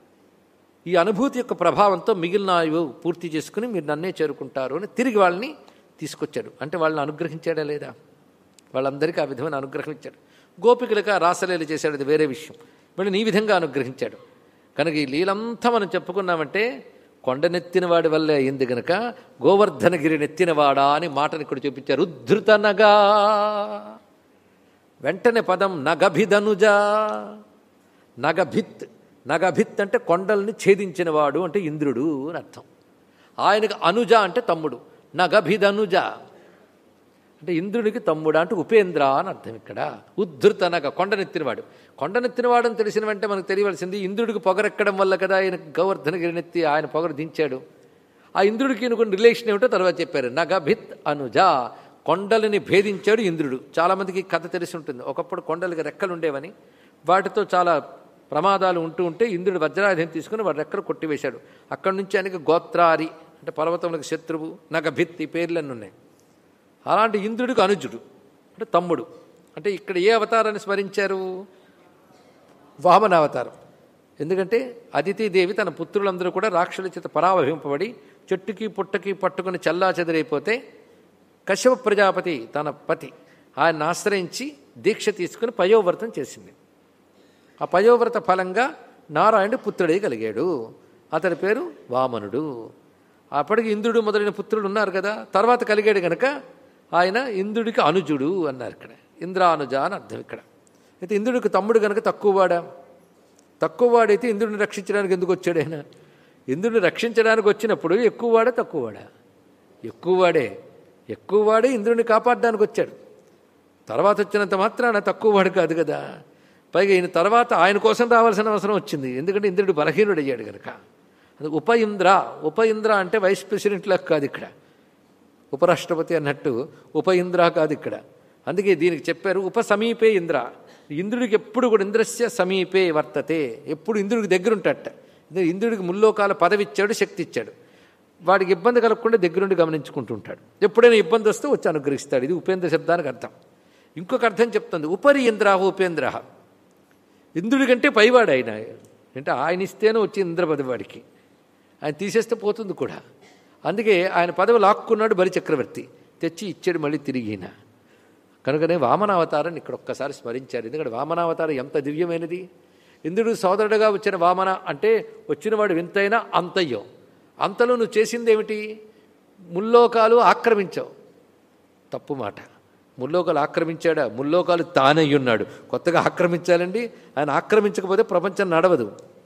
ఈ అనుభూతి యొక్క ప్రభావంతో మిగిలిన ఆయువు పూర్తి చేసుకుని మీరు నన్నే చేరుకుంటారు అని తిరిగి వాళ్ళని తీసుకొచ్చాడు. అంటే వాళ్ళని అనుగ్రహించాడా లేదా? వాళ్ళందరికీ ఆ విధమైన అనుగ్రహం ఇచ్చాడు. గోపికలుగా రాసలీల చేశాడు, అది వేరే విషయం. మళ్ళీ ఈ విధంగా అనుగ్రహించాడు. కనుక ఈ లీలంతా మనం చెప్పుకున్నామంటే కొండనెత్తినవాడి వల్లే అయింది గనక గోవర్ధనగిరి నెత్తినవాడా అని మాటను ఇక్కడ చూపించారు. ఉద్ధృతనగా, వెంటనే పదం నగభిదనుజ. నగభిత్ అంటే కొండల్ని ఛేదించినవాడు అంటే ఇంద్రుడు అని అర్థం. ఆయనకు అనుజ అంటే తమ్ముడు. నగభిదనుజ అంటే ఇంద్రుడికి తమ్ముడు అంటే ఉపేంద్ర అని అర్థం. ఇక్కడ ఉద్ధృతనగ, కొండనెత్తినవాడు. కొండనెత్తినవాడు అని తెలిసిన వెంటనే మనకు తెలియవలసింది, ఇంద్రుడికి పొగరెక్కడం వల్ల కదా ఆయన గోవర్ధనగిరినెత్తి ఆయన పొగరు దించాడు. ఆ ఇంద్రుడికి కొన్ని రిలేషన్ ఏమిటో తర్వాత చెప్పారు. నగభిత్ అనుజ, కొండలని భేదించాడు ఇంద్రుడు. చాలామందికి కథ తెలిసి ఉంటుంది. ఒకప్పుడు కొండలకి రెక్కలు ఉండేవని, వాటితో చాలా ప్రమాదాలు ఉంటే ఇంద్రుడు వజ్రాయుధం తీసుకుని వాడి రెక్కలు కొట్టివేశాడు. అక్కడి నుంచి ఆయనకి గోత్రారి అంటే పర్వతములకు శత్రువు, నగభిత్, ఈ పేర్లన్నీ ఉన్నాయి. అలాంటి ఇంద్రుడికి అనుజుడు అంటే తమ్ముడు. అంటే ఇక్కడ ఏ అవతారాన్ని స్మరించారు? వామన అవతారం. ఎందుకంటే అదితిదేవి తన పుత్రులందరూ కూడా రాక్షసుల చేత పరావహింపబడి చెట్టుకి పుట్టకి పట్టుకుని చల్లా చెదరైపోతే కశ్యప ప్రజాపతి తన పతి ఆయన ఆశ్రయించి దీక్ష తీసుకుని పయోవ్రతం చేసింది. ఆ పయోవ్రత ఫలంగా నారాయణుడు పుత్రుడై కలిగాడు. అతని పేరు వామనుడు. అప్పటికి ఇంద్రుడు మొదలైన పుత్రుడు ఉన్నారు కదా, తర్వాత కలిగాడు కనుక ఆయన ఇంద్రుడికి అనుజుడు అన్నారు. ఇక్కడ ఇంద్రానుజ అని అర్థం. ఇక్కడ అయితే ఇంద్రుడికి తమ్ముడు కనుక తక్కువవాడైతే ఇంద్రుడిని రక్షించడానికి ఎందుకు వచ్చాడు ఆయన? ఇంద్రుడిని రక్షించడానికి వచ్చినప్పుడు ఎక్కువవాడా తక్కువవాడా? ఎక్కువవాడే ఇంద్రుడిని కాపాడడానికి వచ్చాడు. తర్వాత వచ్చినంత మాత్రాన తక్కువవాడు కాదు కదా. పైగా ఈయన తర్వాత ఆయన కోసం రావాల్సిన అవసరం వచ్చింది, ఎందుకంటే ఇంద్రుడు బలహీనుడు అయ్యాడు కనుక. అది ఉప ఇంద్ర అంటే వైస్ ప్రెసిడెంట్లా కాదు, ఇక్కడ ఉపరాష్ట్రపతి అన్నట్టు ఉప ఇంద్ర కాదు ఇక్కడ. అందుకే దీనికి చెప్పారు ఉపసమీపే ఇంద్ర. ఇంద్రుడికి ఎప్పుడు కూడా ఇంద్రస్య సమీపే వర్తతే, ఎప్పుడు ఇంద్రుడికి దగ్గర ఉంటాడట. ఇంద్రుడికి ముల్లోకాల పదవి ఇచ్చాడు, శక్తి ఇచ్చాడు. వాడికి ఇబ్బంది కలగకుండా దగ్గరుండి గమనించుకుంటూ ఉంటాడు. ఎప్పుడైనా ఇబ్బంది వస్తే వచ్చి అనుగ్రహిస్తాడు. ఇది ఉపేంద్ర శబ్దానికి అర్థం. ఇంకొక అర్థం చెప్తుంది, ఉపరి ఇంద్ర ఉపేంద్ర. ఇంద్రుడి కంటే పైవాడు ఆయన. అంటే ఆయన ఇస్తేనే వచ్చి ఇంద్ర పదవి వాడికి, ఆయన తీసేస్తే పోతుంది కూడా. అందుకే ఆయన పదవి లాక్కున్నాడు బలిచక్రవర్తి, తెచ్చి ఇచ్చాడు మళ్ళీ తిరిగిన. కనుకనే వామనావతారాన్ని ఇక్కడ ఒక్కసారి స్మరించారు. ఎందుకంటే వామనావతారం ఎంత దివ్యమైనది. ఇంద్రుడు సోదరుడుగా వచ్చిన వామన అంటే వచ్చినవాడు వింతైనా అంతయ్యో. అంతలో నువ్వు చేసిందేమిటి? ముల్లోకాలు ఆక్రమించావు. తప్పు మాట. ముల్లోకాలు ఆక్రమించాడా? ముల్లోకాలు తానయ్యున్నాడు. కొత్తగా ఆక్రమించాలండి. ఆయన ఆక్రమించకపోతే ప్రపంచం నడవదు.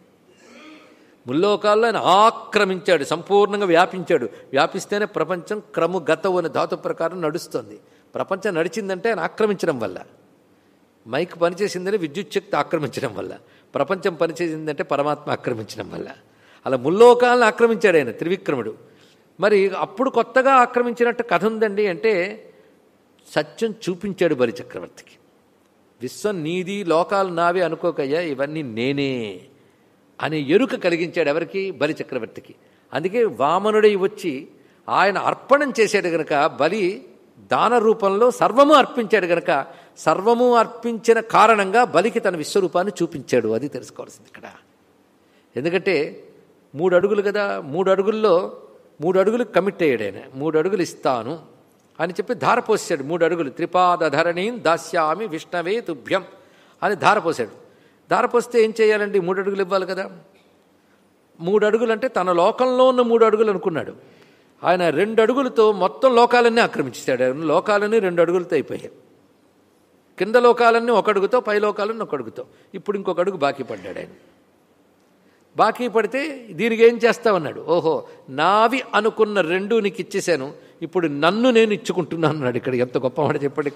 ముల్లోకాల్లో ఆయన ఆక్రమించాడు, సంపూర్ణంగా వ్యాపించాడు. వ్యాపిస్తేనే ప్రపంచం క్రముగతవు అనే ధాతు ప్రకారం నడుస్తుంది. ప్రపంచం నడిచిందంటే ఆయన ఆక్రమించడం వల్ల. మైక్ పనిచేసిందని విద్యుత్ శక్తి ఆక్రమించడం వల్ల. ప్రపంచం పనిచేసిందంటే పరమాత్మ ఆక్రమించడం వల్ల. అలా ముల్లోకాలను ఆక్రమించాడు ఆయన త్రివిక్రముడు. మరి అప్పుడు కొత్తగా ఆక్రమించినట్టు కథ ఉందండి అంటే సత్యం చూపించాడు బలిచక్రవర్తికి. విశ్వం నీది, లోకాలు నావే అనుకోకయ్యా, ఇవన్నీ నేనే అనే ఎరుక కలిగించాడు. ఎవరికి? బలిచక్రవర్తికి. అందుకే వామనుడై వచ్చి ఆయన అర్పణం చేశాడు గనక, బలి దాన రూపంలో సర్వము అర్పించాడు గనక, సర్వము అర్పించిన కారణంగా బలికి తన విశ్వరూపాన్ని చూపించాడు. అది తెలుసుకోవాల్సింది ఇక్కడ. ఎందుకంటే 3 అడుగులు కదా, 3 అడుగుల్లో 3 అడుగులు కమిట్ అయ్యాడు ఆయన. 3 అడుగులు ఇస్తాను అని చెప్పి ధారపోసాడు. 3 అడుగులు త్రిపాదధరణీం దాస్యామి విష్ణవే తుభ్యం అని ధారపోసాడు. ధారపోస్తే ఏం చేయాలండి? 3 అడుగులు ఇవ్వాలి కదా. 3 అడుగులు అంటే తన లోకంలో ఉన్న 3 అడుగులు అనుకున్నాడు. ఆయన 2 అడుగులతో మొత్తం లోకాలన్నీ ఆక్రమించాడు. లోకాలన్నీ 2 అడుగులతో అయిపోయాయి. కింద లోకాలన్నీ 1 అడుగుతో, పై లోకాలన్నీ 1 అడుగుతో. ఇప్పుడు ఇంకొక అడుగు బాకీ పడ్డాడు ఆయన. బాకీ పడితే దీనికి ఏం చేస్తావన్నాడు. ఓహో, నావి అనుకున్న 2 నీకు ఇచ్చేశాను, ఇప్పుడు నన్ను నేను ఇచ్చుకుంటున్నాను అన్నాడు. ఇక్కడ ఎంత గొప్ప మాట చెప్పండి.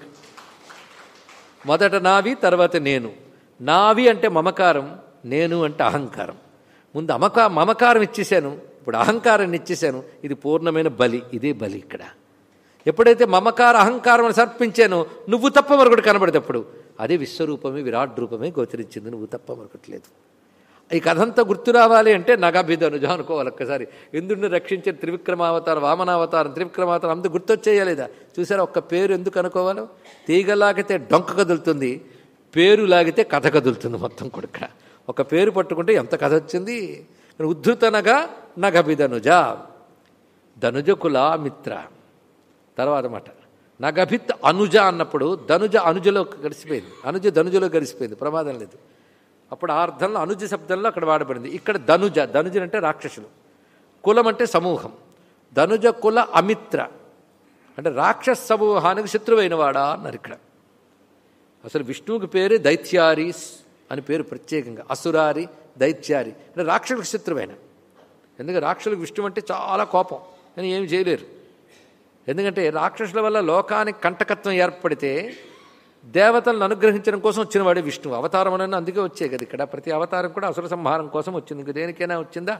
మొదట నావి, తర్వాత నేను. నావి అంటే మమకారం, నేను అంటే అహంకారం. ముందు మమకారం ఇచ్చేశాను, ఇప్పుడు అహంకారాన్ని ఇచ్చేశాను. ఇది పూర్ణమైన బలి. ఇదే బలి ఇక్కడ. ఎప్పుడైతే మమకార అహంకారం అని సమర్పించానో నువ్వు తప్ప మరొకటి కనబడేటప్పుడు అదే విశ్వరూపమే, విరాట్ రూపమే గోచరించింది. నువ్వు తప్ప మరొకట్లేదు. ఈ కథంతా గుర్తు రావాలి అంటే నగభిధనుజ అనుకోవాలి ఒక్కసారి. ఇంద్రుడిని రక్షించే త్రివిక్రమావతారం, వామనావతారం, త్రివిక్రమావతారం అంతా గుర్తొచ్చేయలేదా? చూసారా? ఒక్క పేరు ఎందుకు అనుకోవాలో? తీగలాగితే డొంక కదులుతుంది, పేరు లాగితే కథ కదులుతుంది మొత్తం కూడా. ఇక్కడ ఒక పేరు పట్టుకుంటే ఎంత కథ వచ్చింది. ఉద్ధృతనగా నగభిధనుజ, ధనుజ కులామిత్ర. తర్వాత మాట నగభిత్ అనుజ అన్నప్పుడు ధనుజ అనుజలో కలిసిపోయింది, అనుజ ధనుజలో కలిసిపోయింది, ప్రమాదం లేదు. అప్పుడు ఆ అర్థంలో అనుజ శబ్దంలో అక్కడ వాడబడింది. ఇక్కడ ధనుజ, ధనుజులు అంటే రాక్షసులు, కులం అంటే సమూహం. ధనుజ కుల అమిత్ర అంటే రాక్షస సమూహానికి శత్రువైన వాడా అన్నారు ఇక్కడ. అసలు విష్ణువుకి పేరే దైత్యారీస్ అని పేరు ప్రత్యేకంగా. అసురారి, దైత్యారి అంటే రాక్షసులకు శత్రువైన. ఎందుకంటే రాక్షసులకు విష్ణువు అంటే చాలా కోపం, కానీ ఏమి చేయలేరు. ఎందుకంటే రాక్షసుల వల్ల లోకానికి కంటకత్వం ఏర్పడితే దేవతలను అనుగ్రహించడం కోసం వచ్చిన వాడే విష్ణువు. అవతారం అని అందుకే వచ్చే కదా ఇక్కడ. ప్రతి అవతారం కూడా అసుర సంహారం కోసం వచ్చింది. ఇంక దేనికైనా వచ్చిందా?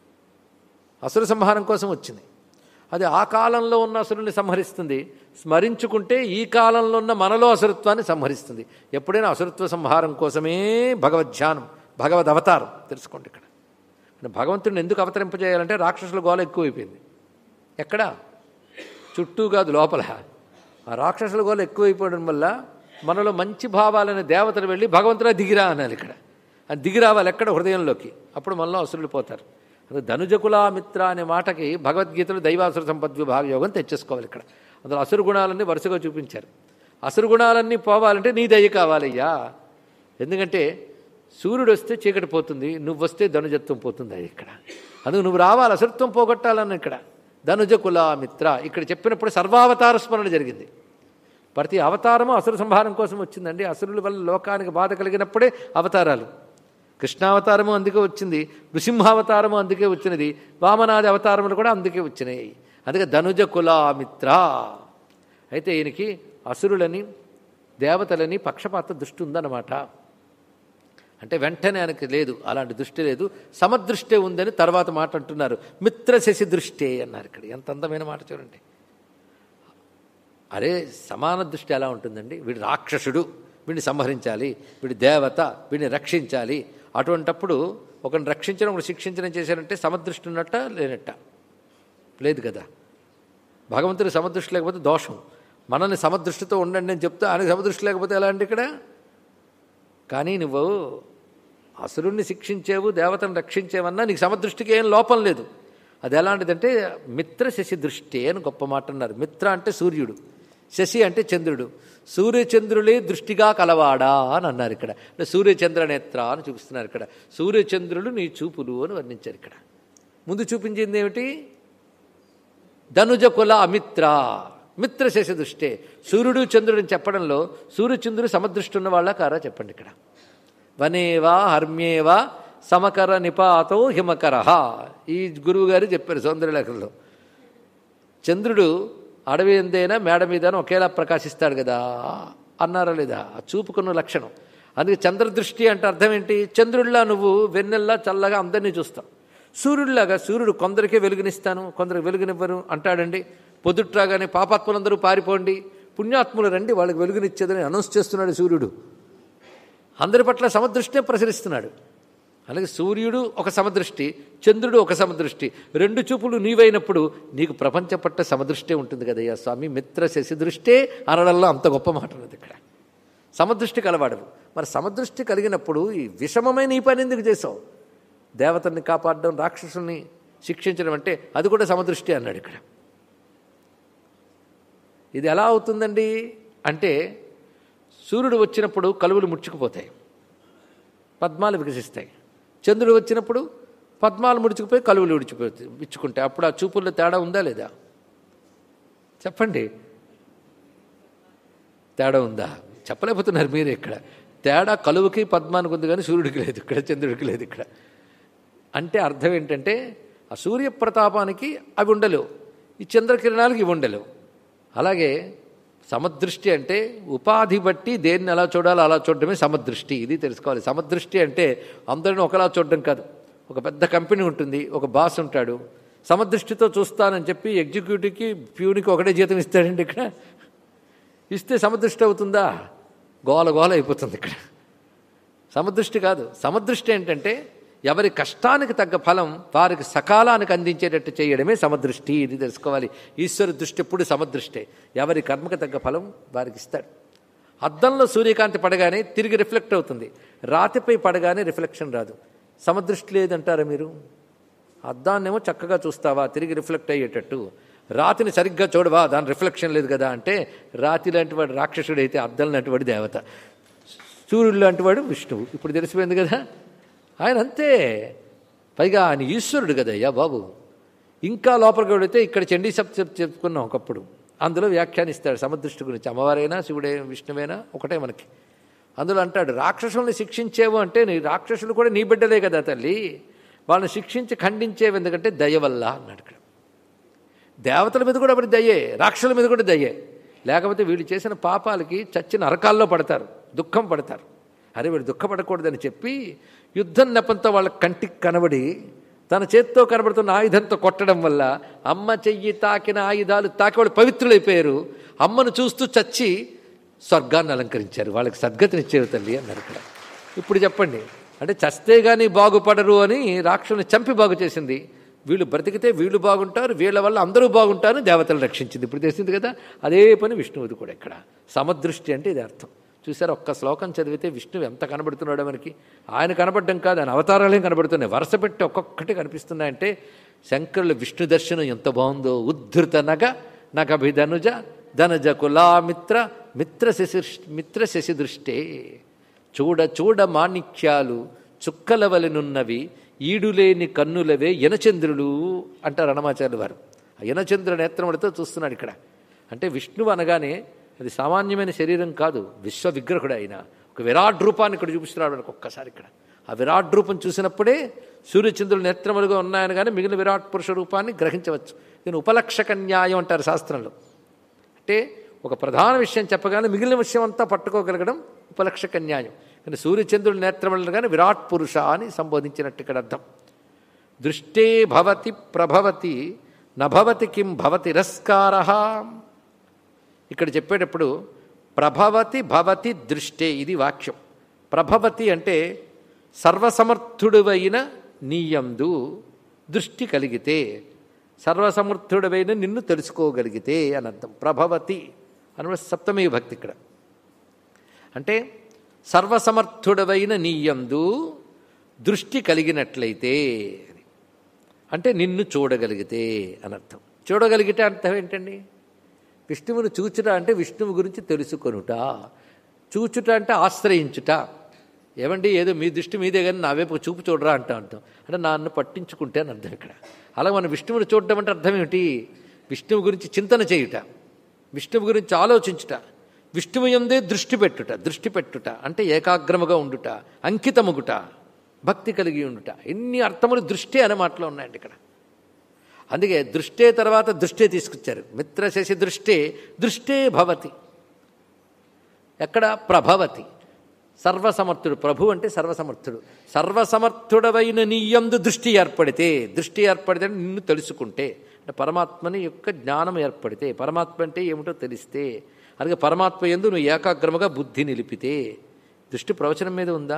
అసుర సంహారం కోసం వచ్చింది. అది ఆ కాలంలో ఉన్న అసురుని సంహరిస్తుంది. స్మరించుకుంటే ఈ కాలంలో ఉన్న మనలో అసురత్వాన్ని సంహరిస్తుంది. ఎప్పుడైనా అసురత్వ సంహారం కోసమే భగవద్ధ్యానం, భగవద్ అవతారం తెలుసుకోండి ఇక్కడ. భగవంతుడిని ఎందుకు అవతరింపజేయాలంటే రాక్షసుల గోల ఎక్కువైపోయింది. ఎక్కడ? చుట్టూ కాదు, లోపల. ఆ రాక్షసుల గోల ఎక్కువైపోవడం వల్ల మనలో మంచి భావాలనే దేవతలు వెళ్ళి భగవంతుడా దిగిరా అనాలి ఇక్కడ. అది దిగిరావాలి ఎక్కడ? హృదయంలోకి. అప్పుడు మనలో అసురులు పోతారు. ధనుజకులామిత్ర అనే మాటకి భగవద్గీతలో దైవాసుర సంపద్విభాగ యోగం తెచ్చేసుకోవాలి ఇక్కడ. అందులో అసురు గుణాలన్నీ వరుసగా చూపించారు. అసురు గుణాలన్నీ పోవాలంటే నీ దయ కావాలయ్యా. ఎందుకంటే సూర్యుడు వస్తే చీకటి పోతుంది, నువ్వు వస్తే ధనుజత్వం పోతుంది. అది ఇక్కడ అందుకు నువ్వు రావాలి, అసురత్వం పోగొట్టాలన్న ఇక్కడ ధనుజ కులామిత్ర ఇక్కడ చెప్పినప్పుడు సర్వావతార స్మరణ జరిగింది. ప్రతి అవతారము అసుర సంహారం కోసం వచ్చిందండి. అసురుల వల్ల లోకానికి బాధ కలిగినప్పుడే అవతారాలు. కృష్ణావతారము అందుకే వచ్చింది, నృసింహావతారము అందుకే వచ్చినది, వామనాది అవతారములు కూడా అందుకే వచ్చినాయి. అందుకే ధనుజ కులామిత్ర. అయితే ఈయనకి అసురులని దేవతలని పక్షపాత దృష్టి ఉందన్నమాట. అంటే వెంటనే ఆయనకి లేదు, అలాంటి దృష్టి లేదు, సమదృష్టే ఉందని తర్వాత మాట అంటున్నారు. మిత్ర శశి దృష్టే అన్నారు. ఇక్కడ ఎంత అందమైన మాట చూడండి. అరే సమాన దృష్టి ఎలా ఉంటుందండి? వీడు రాక్షసుడు, వీడిని సంహరించాలి, వీడి దేవత, వీడిని రక్షించాలి. అటువంటప్పుడు ఒకరిని రక్షించడం, ఒకరు శిక్షించడం చేశారంటే సమదృష్టి ఉన్నట్ట లేనట్ట? లేదు కదా. భగవంతుడి సమదృష్టి లేకపోతే దోషం. మనల్ని సమదృష్టితో ఉండండి అని చెప్తే ఆయనకు సమదృష్టి లేకపోతే ఎలా అండి ఇక్కడ? కానీ నువ్వు అసురుణ్ణి శిక్షించేవు, దేవతను రక్షించేవన్నా నీకు సమదృష్టికి ఏం లోపం లేదు. అది ఎలాంటిదంటే మిత్ర శశి దృష్టి అని గొప్ప మాట అన్నారు. మిత్ర అంటే సూర్యుడు, శశి అంటే చంద్రుడు. సూర్యచంద్రులే దృష్టిగా కలవాడా అని అన్నారు ఇక్కడ. అంటే సూర్యచంద్రనేత్ర అని చూపిస్తున్నారు ఇక్కడ. సూర్యచంద్రులు నీ చూపులు అని వర్ణించారు ఇక్కడ. ముందు చూపించింది ఏమిటి? ధనుజ కుల అమిత్ర, మిత్ర శశి దృష్టే. సూర్యుడు చంద్రుడిని చెప్పడంలో సూర్యచంద్రుడు సమదృష్టి ఉన్న వాళ్ళ కారా చెప్పండి ఇక్కడ. వనేవా హర్మ్యేవా సమకర నిపాతో హిమకర. ఈ గురువు గారు చెప్పారు సౌందర్యలేఖలో. చంద్రుడు అడవి ఎందైనా మేడ మీదైనా ఒకేలా ప్రకాశిస్తాడు కదా అన్నారా లేదా? ఆ చూపుకున్న లక్షణం. అందుకే చంద్రదృష్టి అంటే అర్థం ఏంటి? చంద్రుడిలా నువ్వు వెన్నెల్లా చల్లగా అందరినీ చూస్తావు. సూర్యుడిలాగా సూర్యుడు కొందరికే వెలుగునిస్తాను, కొందరికి వెలుగునివ్వను అంటాడండి. పొద్దుట్రాగానే పాపాత్ములందరూ పారిపోండి, పుణ్యాత్ములు రండి వాళ్ళకి వెలుగునిచ్చేదని అనౌన్స్ చేస్తున్నాడు సూర్యుడు. అందరి పట్ల సమదృష్టినే ప్రసరిస్తున్నాడు. అలాగే సూర్యుడు ఒక సమదృష్టి, చంద్రుడు ఒక సమదృష్టి. రెండు చూపులు నీవైనప్పుడు నీకు ప్రపంచం పట్ల సమదృష్టే ఉంటుంది కదయ్యా స్వామి. మిత్ర శశి దృష్టే అనడంలో అంత గొప్ప మాట ఉన్నది ఇక్కడ. సమదృష్టి కలవాడవు. మరి సమదృష్టి కలిగినప్పుడు ఈ విషమమైన ఈ పని ఎందుకు చేసావు? దేవతల్ని కాపాడడం, రాక్షసుల్ని శిక్షించడం అంటే అది కూడా సమదృష్టి అన్నాడు ఇక్కడ. ఇది ఎలా అవుతుందండి అంటే సూర్యుడు వచ్చినప్పుడు కలువులు ముడుచుకుపోతాయి, పద్మాలు వికసిస్తాయి. చంద్రుడు వచ్చినప్పుడు పద్మాలు ముడుచుకుపోయి కలువులు విచ్చుకుంటాయి. అప్పుడు ఆ చూపుల్లో తేడా ఉందా లేదా? చెప్పండి, తేడా ఉందా? చెప్పలేకపోతున్నారు మీరు ఇక్కడ. తేడా కలువుకి పద్మానికి ఉంది కానీ సూర్యుడికి లేదు ఇక్కడ, చంద్రుడికి లేదు ఇక్కడ. అంటే అర్థం ఏంటంటే ఆ సూర్యప్రతాపానికి అవి ఉండలేవు, ఈ చంద్రకిరణాలకి ఇవి ఉండలేవు. అలాగే సమదృష్టి అంటే ఉపాధి బట్టి దేన్ని ఎలా చూడాలో అలా చూడడమే సమదృష్టి. ఇది తెలుసుకోవాలి. సమదృష్టి అంటే అందరిని ఒకలా చూడడం కాదు. ఒక పెద్ద కంపెనీ ఉంటుంది, ఒక బాస్ ఉంటాడు, సమదృష్టితో చూస్తానని చెప్పి ఎగ్జిక్యూటివ్కి ప్యూనికి ఒకటే జీతం ఇస్తాడండి. ఇక్కడ ఇస్తే సమదృష్టి అవుతుందా? గోల గోల అయిపోతుంది ఇక్కడ. సమదృష్టి కాదు. సమదృష్టి ఏంటంటే ఎవరి కష్టానికి తగ్గ ఫలం వారికి సకాలానికి అందించేటట్టు చేయడమే సమదృష్టి. ఇది తెలుసుకోవాలి. ఈశ్వర దృష్టి ఎప్పుడు సమదృష్టే. ఎవరి కర్మకు తగ్గ ఫలం వారికి ఇస్తాడు. అద్దంలో సూర్యకాంతి పడగానే తిరిగి రిఫ్లెక్ట్ అవుతుంది, రాతిపై పడగానే రిఫ్లెక్షన్ రాదు. సమదృష్టి లేదంటారా మీరు? అద్దాన్నేమో చక్కగా చూస్తావా తిరిగి రిఫ్లెక్ట్ అయ్యేటట్టు, రాతిని సరిగ్గా చూడవా దాని రిఫ్లెక్షన్ లేదు కదా అంటే రాతి లాంటి వాడు రాక్షసుడైతే అద్దం లాంటి వాడు దేవత, సూర్యుడు లాంటి వాడు విష్ణువు. ఇప్పుడు తెలిసిపోయింది కదా. ఆయన అంతే. పైగా ఆయన ఈశ్వరుడు కదయ్యా బాబు. ఇంకా లోపలికి వెళితే ఇక్కడ చండీ సప్తశతి చెప్పుకున్నాం ఒకప్పుడు, అందులో వ్యాఖ్యానిస్తాడు సమదృష్టి గురించి. అమ్మవారైనా శివుడే విష్ణువైనా ఒకటే మనకి. అందులో అంటాడు రాక్షసుల్ని శిక్షించేవు అంటే నీ రాక్షసులు కూడా నీ బిడ్డలే కదా తల్లి, వాళ్ళని శిక్షించి ఖండించేవి ఎందుకంటే దయ వల్ల అన్నాడు ఇక్కడ. దేవతల మీద కూడా మరి దయ్యే, రాక్షసుల మీద కూడా దయ్యే. లేకపోతే వీళ్ళు చేసిన పాపాలకి చచ్చిన నరకాల్లో పడతారు, దుఃఖం పడతారు. అరే వీడు దుఃఖపడకూడదని చెప్పి యుద్ధం నెపంతో వాళ్ళ కంటికి కనబడి తన చేత్తో కనబడుతున్న ఆయుధంతో కొట్టడం వల్ల అమ్మ చెయ్యి తాకిన ఆయుధాలు తాకి వాళ్ళు పవిత్రులైపోయారు. అమ్మను చూస్తూ చచ్చి స్వర్గాన్ని అలంకరించారు, వాళ్ళకి సద్గతినిచ్చేవి తల్లి అన్నారు ఇక్కడ. ఇప్పుడు చెప్పండి, అంటే చస్తే కానీ బాగుపడరు అని రాక్షసుని చంపి బాగు చేసింది. వీళ్ళు బ్రతికితే వీళ్ళు బాగుంటారు, వీళ్ళ వల్ల అందరూ బాగుంటారు, దేవతలు రక్షించింది. ఇప్పుడు తెలిసింది కదా. అదే పని విష్ణువుది కూడా ఇక్కడ. సమదృష్టి అంటే ఇది అర్థం. చూసారు, ఒక్క శ్లోకం చదివితే విష్ణువు ఎంత కనబడుతున్నాడో మనకి. ఆయన కనబడడం కాదు, ఆయన అవతారాలే కనబడుతున్నాయి. వరుస పెట్టి ఒక్కొక్కటి కనిపిస్తున్నాయంటే శంకరుల విష్ణు దర్శనం ఎంత బాగుందో. ఉద్ధృత నగభిధనుజ ధనజ కులామిత్ర మిత్ర శశి దృష్టే. చూడ చూడ మాణిక్యాలు చుక్కలవలెనున్నవి ఈడులేని కన్నులవే యనచంద్రులు అంటారు అన్నమాచార్యులు వారు. ఆ యనచంద్ర నేత్రములతో చూస్తున్నాడు ఇక్కడ. అంటే విష్ణువు అనగానే అది సామాన్యమైన శరీరం కాదు, విశ్వ విగ్రహుడు. ఆయన ఒక విరాట్ రూపాన్ని ఇక్కడ చూపిస్తున్నాడు మనకు ఒక్కసారి. ఇక్కడ ఆ విరాట్ రూపం చూసినప్పుడే సూర్యచంద్రులు నేత్రములుగా ఉన్నాయని కానీ మిగిలిన విరాట్ పురుష రూపాన్ని గ్రహించవచ్చు. దీన్ని ఉపలక్షక న్యాయం అంటారు శాస్త్రంలో. అంటే ఒక ప్రధాన విషయం చెప్పగానే మిగిలిన విషయం అంతా పట్టుకోగలగడం ఉపలక్షక న్యాయం. కానీ సూర్యచంద్రుల నేత్రములను కానీ విరాట్ పురుష అని సంబోధించినట్టు ఇక్కడ అర్థం. దృష్టే భవతి ప్రభవతి నభవతి కిం భవతి రస్కార. ఇక్కడ చెప్పేటప్పుడు ప్రభవతి భవతి దృష్టే, ఇది వాక్యం. ప్రభవతి అంటే సర్వసమర్థుడువైన నీయందు దృష్టి కలిగితే, సర్వసమర్థుడవైన నిన్ను తెలుసుకోగలిగితే అని అర్థం. ప్రభవతి అని సప్తమి భక్తి ఇక్కడ. అంటే సర్వసమర్థుడవైన నీయందు దృష్టి కలిగినట్లయితే, అంటే నిన్ను చూడగలిగితే అనర్థం. చూడగలిగితే అర్థం ఏంటండి? విష్ణువును చూచుట అంటే విష్ణువు గురించి తెలుసుకొనుట. చూచుట అంటే ఆశ్రయించుట. ఏమండి ఏదో మీ దృష్టి మీదే కానీ నా వైపు చూపు చూడరా అంటా అంటాం. అంటే నన్ను పట్టించుకుంటే అని అర్థం ఇక్కడ. అలా మనం విష్ణువుని చూడడం అంటే అర్థం ఏమిటి? విష్ణువు గురించి చింతన చేయుట, విష్ణువు గురించి ఆలోచించుట, విష్ణువు యందే దృష్టి పెట్టుట. దృష్టి పెట్టుట అంటే ఏకాగ్రముగా ఉండుట, అంకితముగుట, భక్తి కలిగి ఉండుట. ఎన్ని అర్థములు దృష్టి అనే మాటలో ఉన్నాయండి ఇక్కడ. అందుకే దృష్టే తర్వాత దృష్టే తీసుకొచ్చారు. మిత్ర శశి దృష్టే దృష్టే భవతి. ఎక్కడ? ప్రభవతి. సర్వసమర్థుడు. ప్రభు అంటే సర్వసమర్థుడు. సర్వసమర్థుడవైన నీయందు దృష్టి ఏర్పడితే, దృష్టి ఏర్పడితే నిన్ను తెలుసుకుంటే, అంటే పరమాత్మని యొక్క జ్ఞానం ఏర్పడితే, పరమాత్మ అంటే ఏమిటో తెలిస్తే, అలాగే పరమాత్మ యందు నువ్వు ఏకాగ్రముగా బుద్ధి నిలిపితే. దృష్టి ప్రవచనం మీద ఉందా?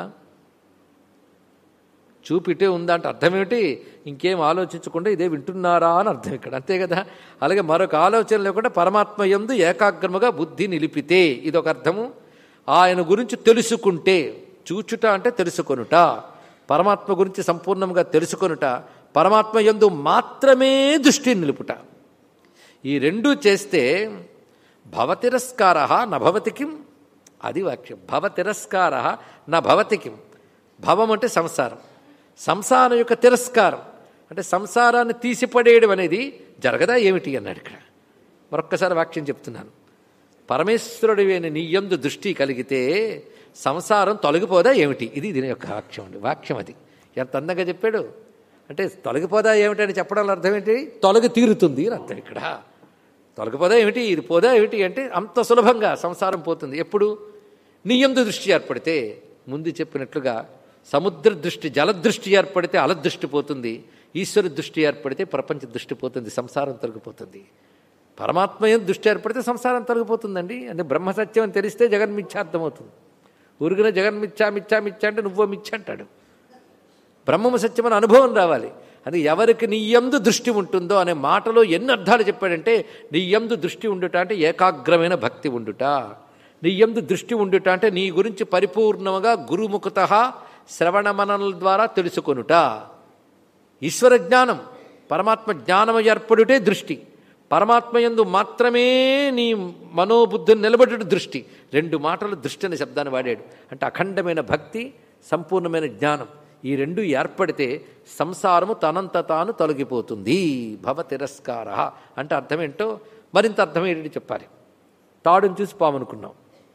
చూపిటే ఉందా అంటే అర్థం ఏమిటి? ఇంకేం ఆలోచించకుండా ఇదే వింటున్నారా అని అర్థం ఇక్కడ, అంతే కదా. అలాగే మరొక ఆలోచన లేకుండా పరమాత్మ యందు ఏకాగ్రముగా బుద్ధి నిలిపితే ఇదొక అర్థము. ఆయన గురించి తెలుసుకుంటే, చూచుట అంటే తెలుసుకొనుట, పరమాత్మ గురించి సంపూర్ణంగా తెలుసుకొనుట, పరమాత్మ యందు మాత్రమే దృష్టి నిలుపుట. ఈ రెండూ చేస్తే భవతిరస్కార నభవతి కిం, అది వాక్యం. భవతిరస్కార నభవతి కిం. భవం అంటే సంసారం, సంసారం యొక్క తిరస్కారం అంటే సంసారాన్ని తీసిపడేయడం అనేది జరగదా ఏమిటి అన్నాడు ఇక్కడ. మరొక్కసారి వాక్యం చెప్తున్నాను. పరమేశ్వరుడివైన నీయందు దృష్టి కలిగితే సంసారం తొలగిపోదా ఏమిటి? ఇది దీని యొక్క వాక్యం అండి. వాక్యం అది ఎంత అందంగా చెప్పాడు. అంటే తొలగిపోదా ఏమిటి అని చెప్పడంలో అర్థం ఏంటి? తొలగి తీరుతుంది అని అర్థం ఇక్కడ. తొలగిపోదా ఏమిటి, ఇది పోదా ఏమిటి అంటే అంత సులభంగా సంసారం పోతుంది. ఎప్పుడు? నీయందు దృష్టి ఏర్పడితే. ముందు చెప్పినట్లుగా సముద్ర దృష్టి, జలదృష్టి ఏర్పడితే అలదృష్టి పోతుంది, ఈశ్వర దృష్టి ఏర్పడితే ప్రపంచ దృష్టి పోతుంది, సంసారం తొలగిపోతుంది. పరమాత్మయం దృష్టి ఏర్పడితే సంసారం తొలగిపోతుందండి. అంటే బ్రహ్మసత్యం అని తెలిస్తే జగన్మిథ్య అర్థమవుతుంది. ఊరికనే జగన్మిథ్యా మిథ్యా మిథ్యా అంటే నువ్వో మిథ్య అంటాడు. బ్రహ్మము సత్యం అనే అనుభవం రావాలి. అది ఎవరికి నీయందు దృష్టి ఉంటుందో అనే మాటలో ఎన్ని అర్థాలు చెప్పాడంటే, నీయందు దృష్టి ఉండుట అంటే ఏకాగ్రమైన భక్తి ఉండుట, నీయందు దృష్టి ఉండుట అంటే నీ గురించి పరిపూర్ణముగా గురుముఖత శ్రవణ మననల ద్వారా తెలుసుకొనుట. ఈశ్వర జ్ఞానం, పరమాత్మ జ్ఞానము ఏర్పడుటే దృష్టి. పరమాత్మయందు మాత్రమే నీ మనోబుద్ధిని నిలబడుట దృష్టి. రెండు మాటలు దృష్టి అనే శబ్దాన్ని వాడాడు. అంటే అఖండమైన భక్తి, సంపూర్ణమైన జ్ఞానం, ఈ రెండు ఏర్పడితే సంసారము తనంత తాను తొలగిపోతుంది. భవ తిరస్కార అంటే అర్థమేంటో మరింత అర్థమేంటి చెప్పాలి. తాడును చూసి పాము అనుకున్నాం,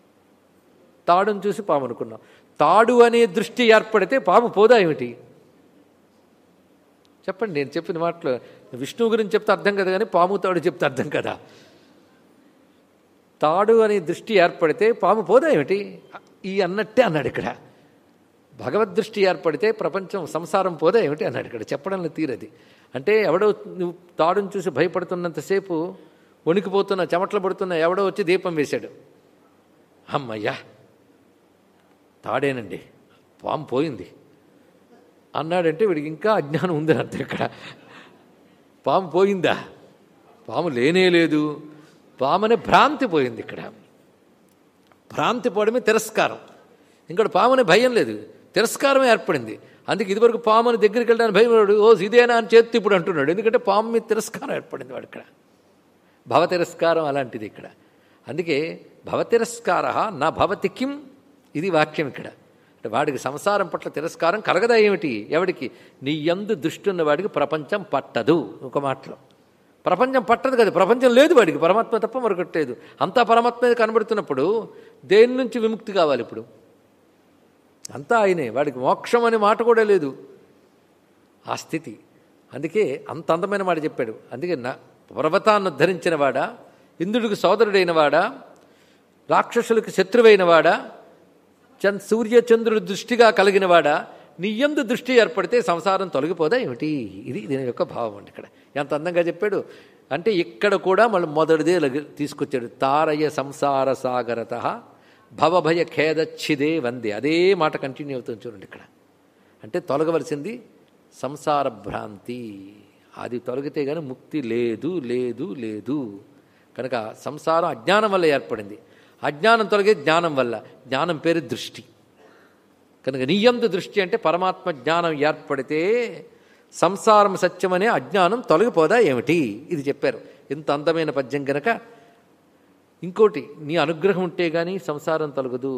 తాడును చూసి పాము అనుకున్నాం. తాడు అనే దృష్టి ఏర్పడితే పాము పోదా ఏమిటి? చెప్పండి. నేను చెప్పిన మాటలు విష్ణువు గురించి చెప్తే అర్థం కదా, కానీ పాము తాడు చెప్తే అర్థం కదా. తాడు అనే దృష్టి ఏర్పడితే పాము పోదా ఏమిటి? ఈ అన్నట్టే అన్నాడు ఇక్కడ. భగవద్దృష్టి ఏర్పడితే ప్రపంచం సంసారం పోదా ఏమిటి అన్నాడు ఇక్కడ. చెప్పడంలో తీరది. అంటే ఎవడో నువ్వు తాడును చూసి భయపడుతున్నంతసేపు వణికిపోతున్నా, చెమట్లు పడుతున్నా, ఎవడో వచ్చి దీపం వేశాడు. అమ్మయ్యా తాడేనండి, పాము పోయింది అన్నాడంటే వీడికి ఇంకా అజ్ఞానం ఉందని అర్థం ఇక్కడ. పాము పోయిందా? పాము లేనే లేదు. పాము అనే భ్రాంతి పోయింది ఇక్కడ. భ్రాంతి పోవడమే తిరస్కారం. ఇంకా పామునే భయం లేదు, తిరస్కారమే ఏర్పడింది. అందుకే ఇదివరకు పాముని దగ్గరికి వెళ్ళడానికి భయం వాడు, ఓ ఇదేనా అని చేతి ఇప్పుడు అంటున్నాడు. ఎందుకంటే పాము మీద తిరస్కారం ఏర్పడింది వాడు ఇక్కడ. భవ తిరస్కారం అలాంటిది ఇక్కడ. అందుకే భవ తిరస్కార నా భవతి కిం, ఇది వాక్యం ఇక్కడ. అంటే వాడికి సంసారం పట్ల తిరస్కారం కలగదా ఏమిటి? ఎవడికి? నీ యందు దృష్టి ఉన్న వాడికి ప్రపంచం పట్టదు. ఒక మాటలో ప్రపంచం పట్టదు కదా, ప్రపంచం లేదు వాడికి, పరమాత్మ తప్ప మరొకటి లేదు. అంతా పరమాత్మ కనబడుతున్నప్పుడు దేని నుంచి విముక్తి కావాలి? ఇప్పుడు అంతా ఆయనే, వాడికి మోక్షం అనే మాట కూడా లేదు ఆ స్థితి. అందుకే అంత అందమైన మాట చెప్పాడు. అందుకే పర్వతాన్ని ఉద్ధరించిన వాడా, ఇంద్రుడికి సోదరుడైన వాడా, రాక్షసులకు శత్రువైన వాడా, సూర్యచంద్రుడి దృష్టిగా కలిగినవాడా, నీయందు దృష్టి ఏర్పడితే సంసారం తొలగిపోదా ఏమిటి? ఇది దీని యొక్క భావం అండి. ఇక్కడ ఎంత అందంగా చెప్పాడు అంటే ఇక్కడ కూడా మళ్ళీ మొదటిదే తీసుకొచ్చాడు. తారయ సంసార సాగరత భవభయ ఖేదచ్చిదే వందే. అదే మాట కంటిన్యూ అవుతుంది చూడండి ఇక్కడ. అంటే తొలగవలసింది సంసార భ్రాంతి. అది తొలగితే కానీ ముక్తి లేదు లేదు లేదు. కనుక సంసారం అజ్ఞానం వల్ల ఏర్పడింది. అజ్ఞానం తొలగే జ్ఞానం వల్ల. జ్ఞానం పేరు దృష్టి. కనుక నీయందు దృష్టి అంటే పరమాత్మ జ్ఞానం ఏర్పడితే సంసారం సత్యమనే అజ్ఞానం తొలగిపోదా ఏమిటి? ఇది చెప్పారు. ఇంత అందమైన పద్యం కనుక ఇంకోటి, నీ అనుగ్రహం ఉంటే కానీ సంసారం తొలగదు,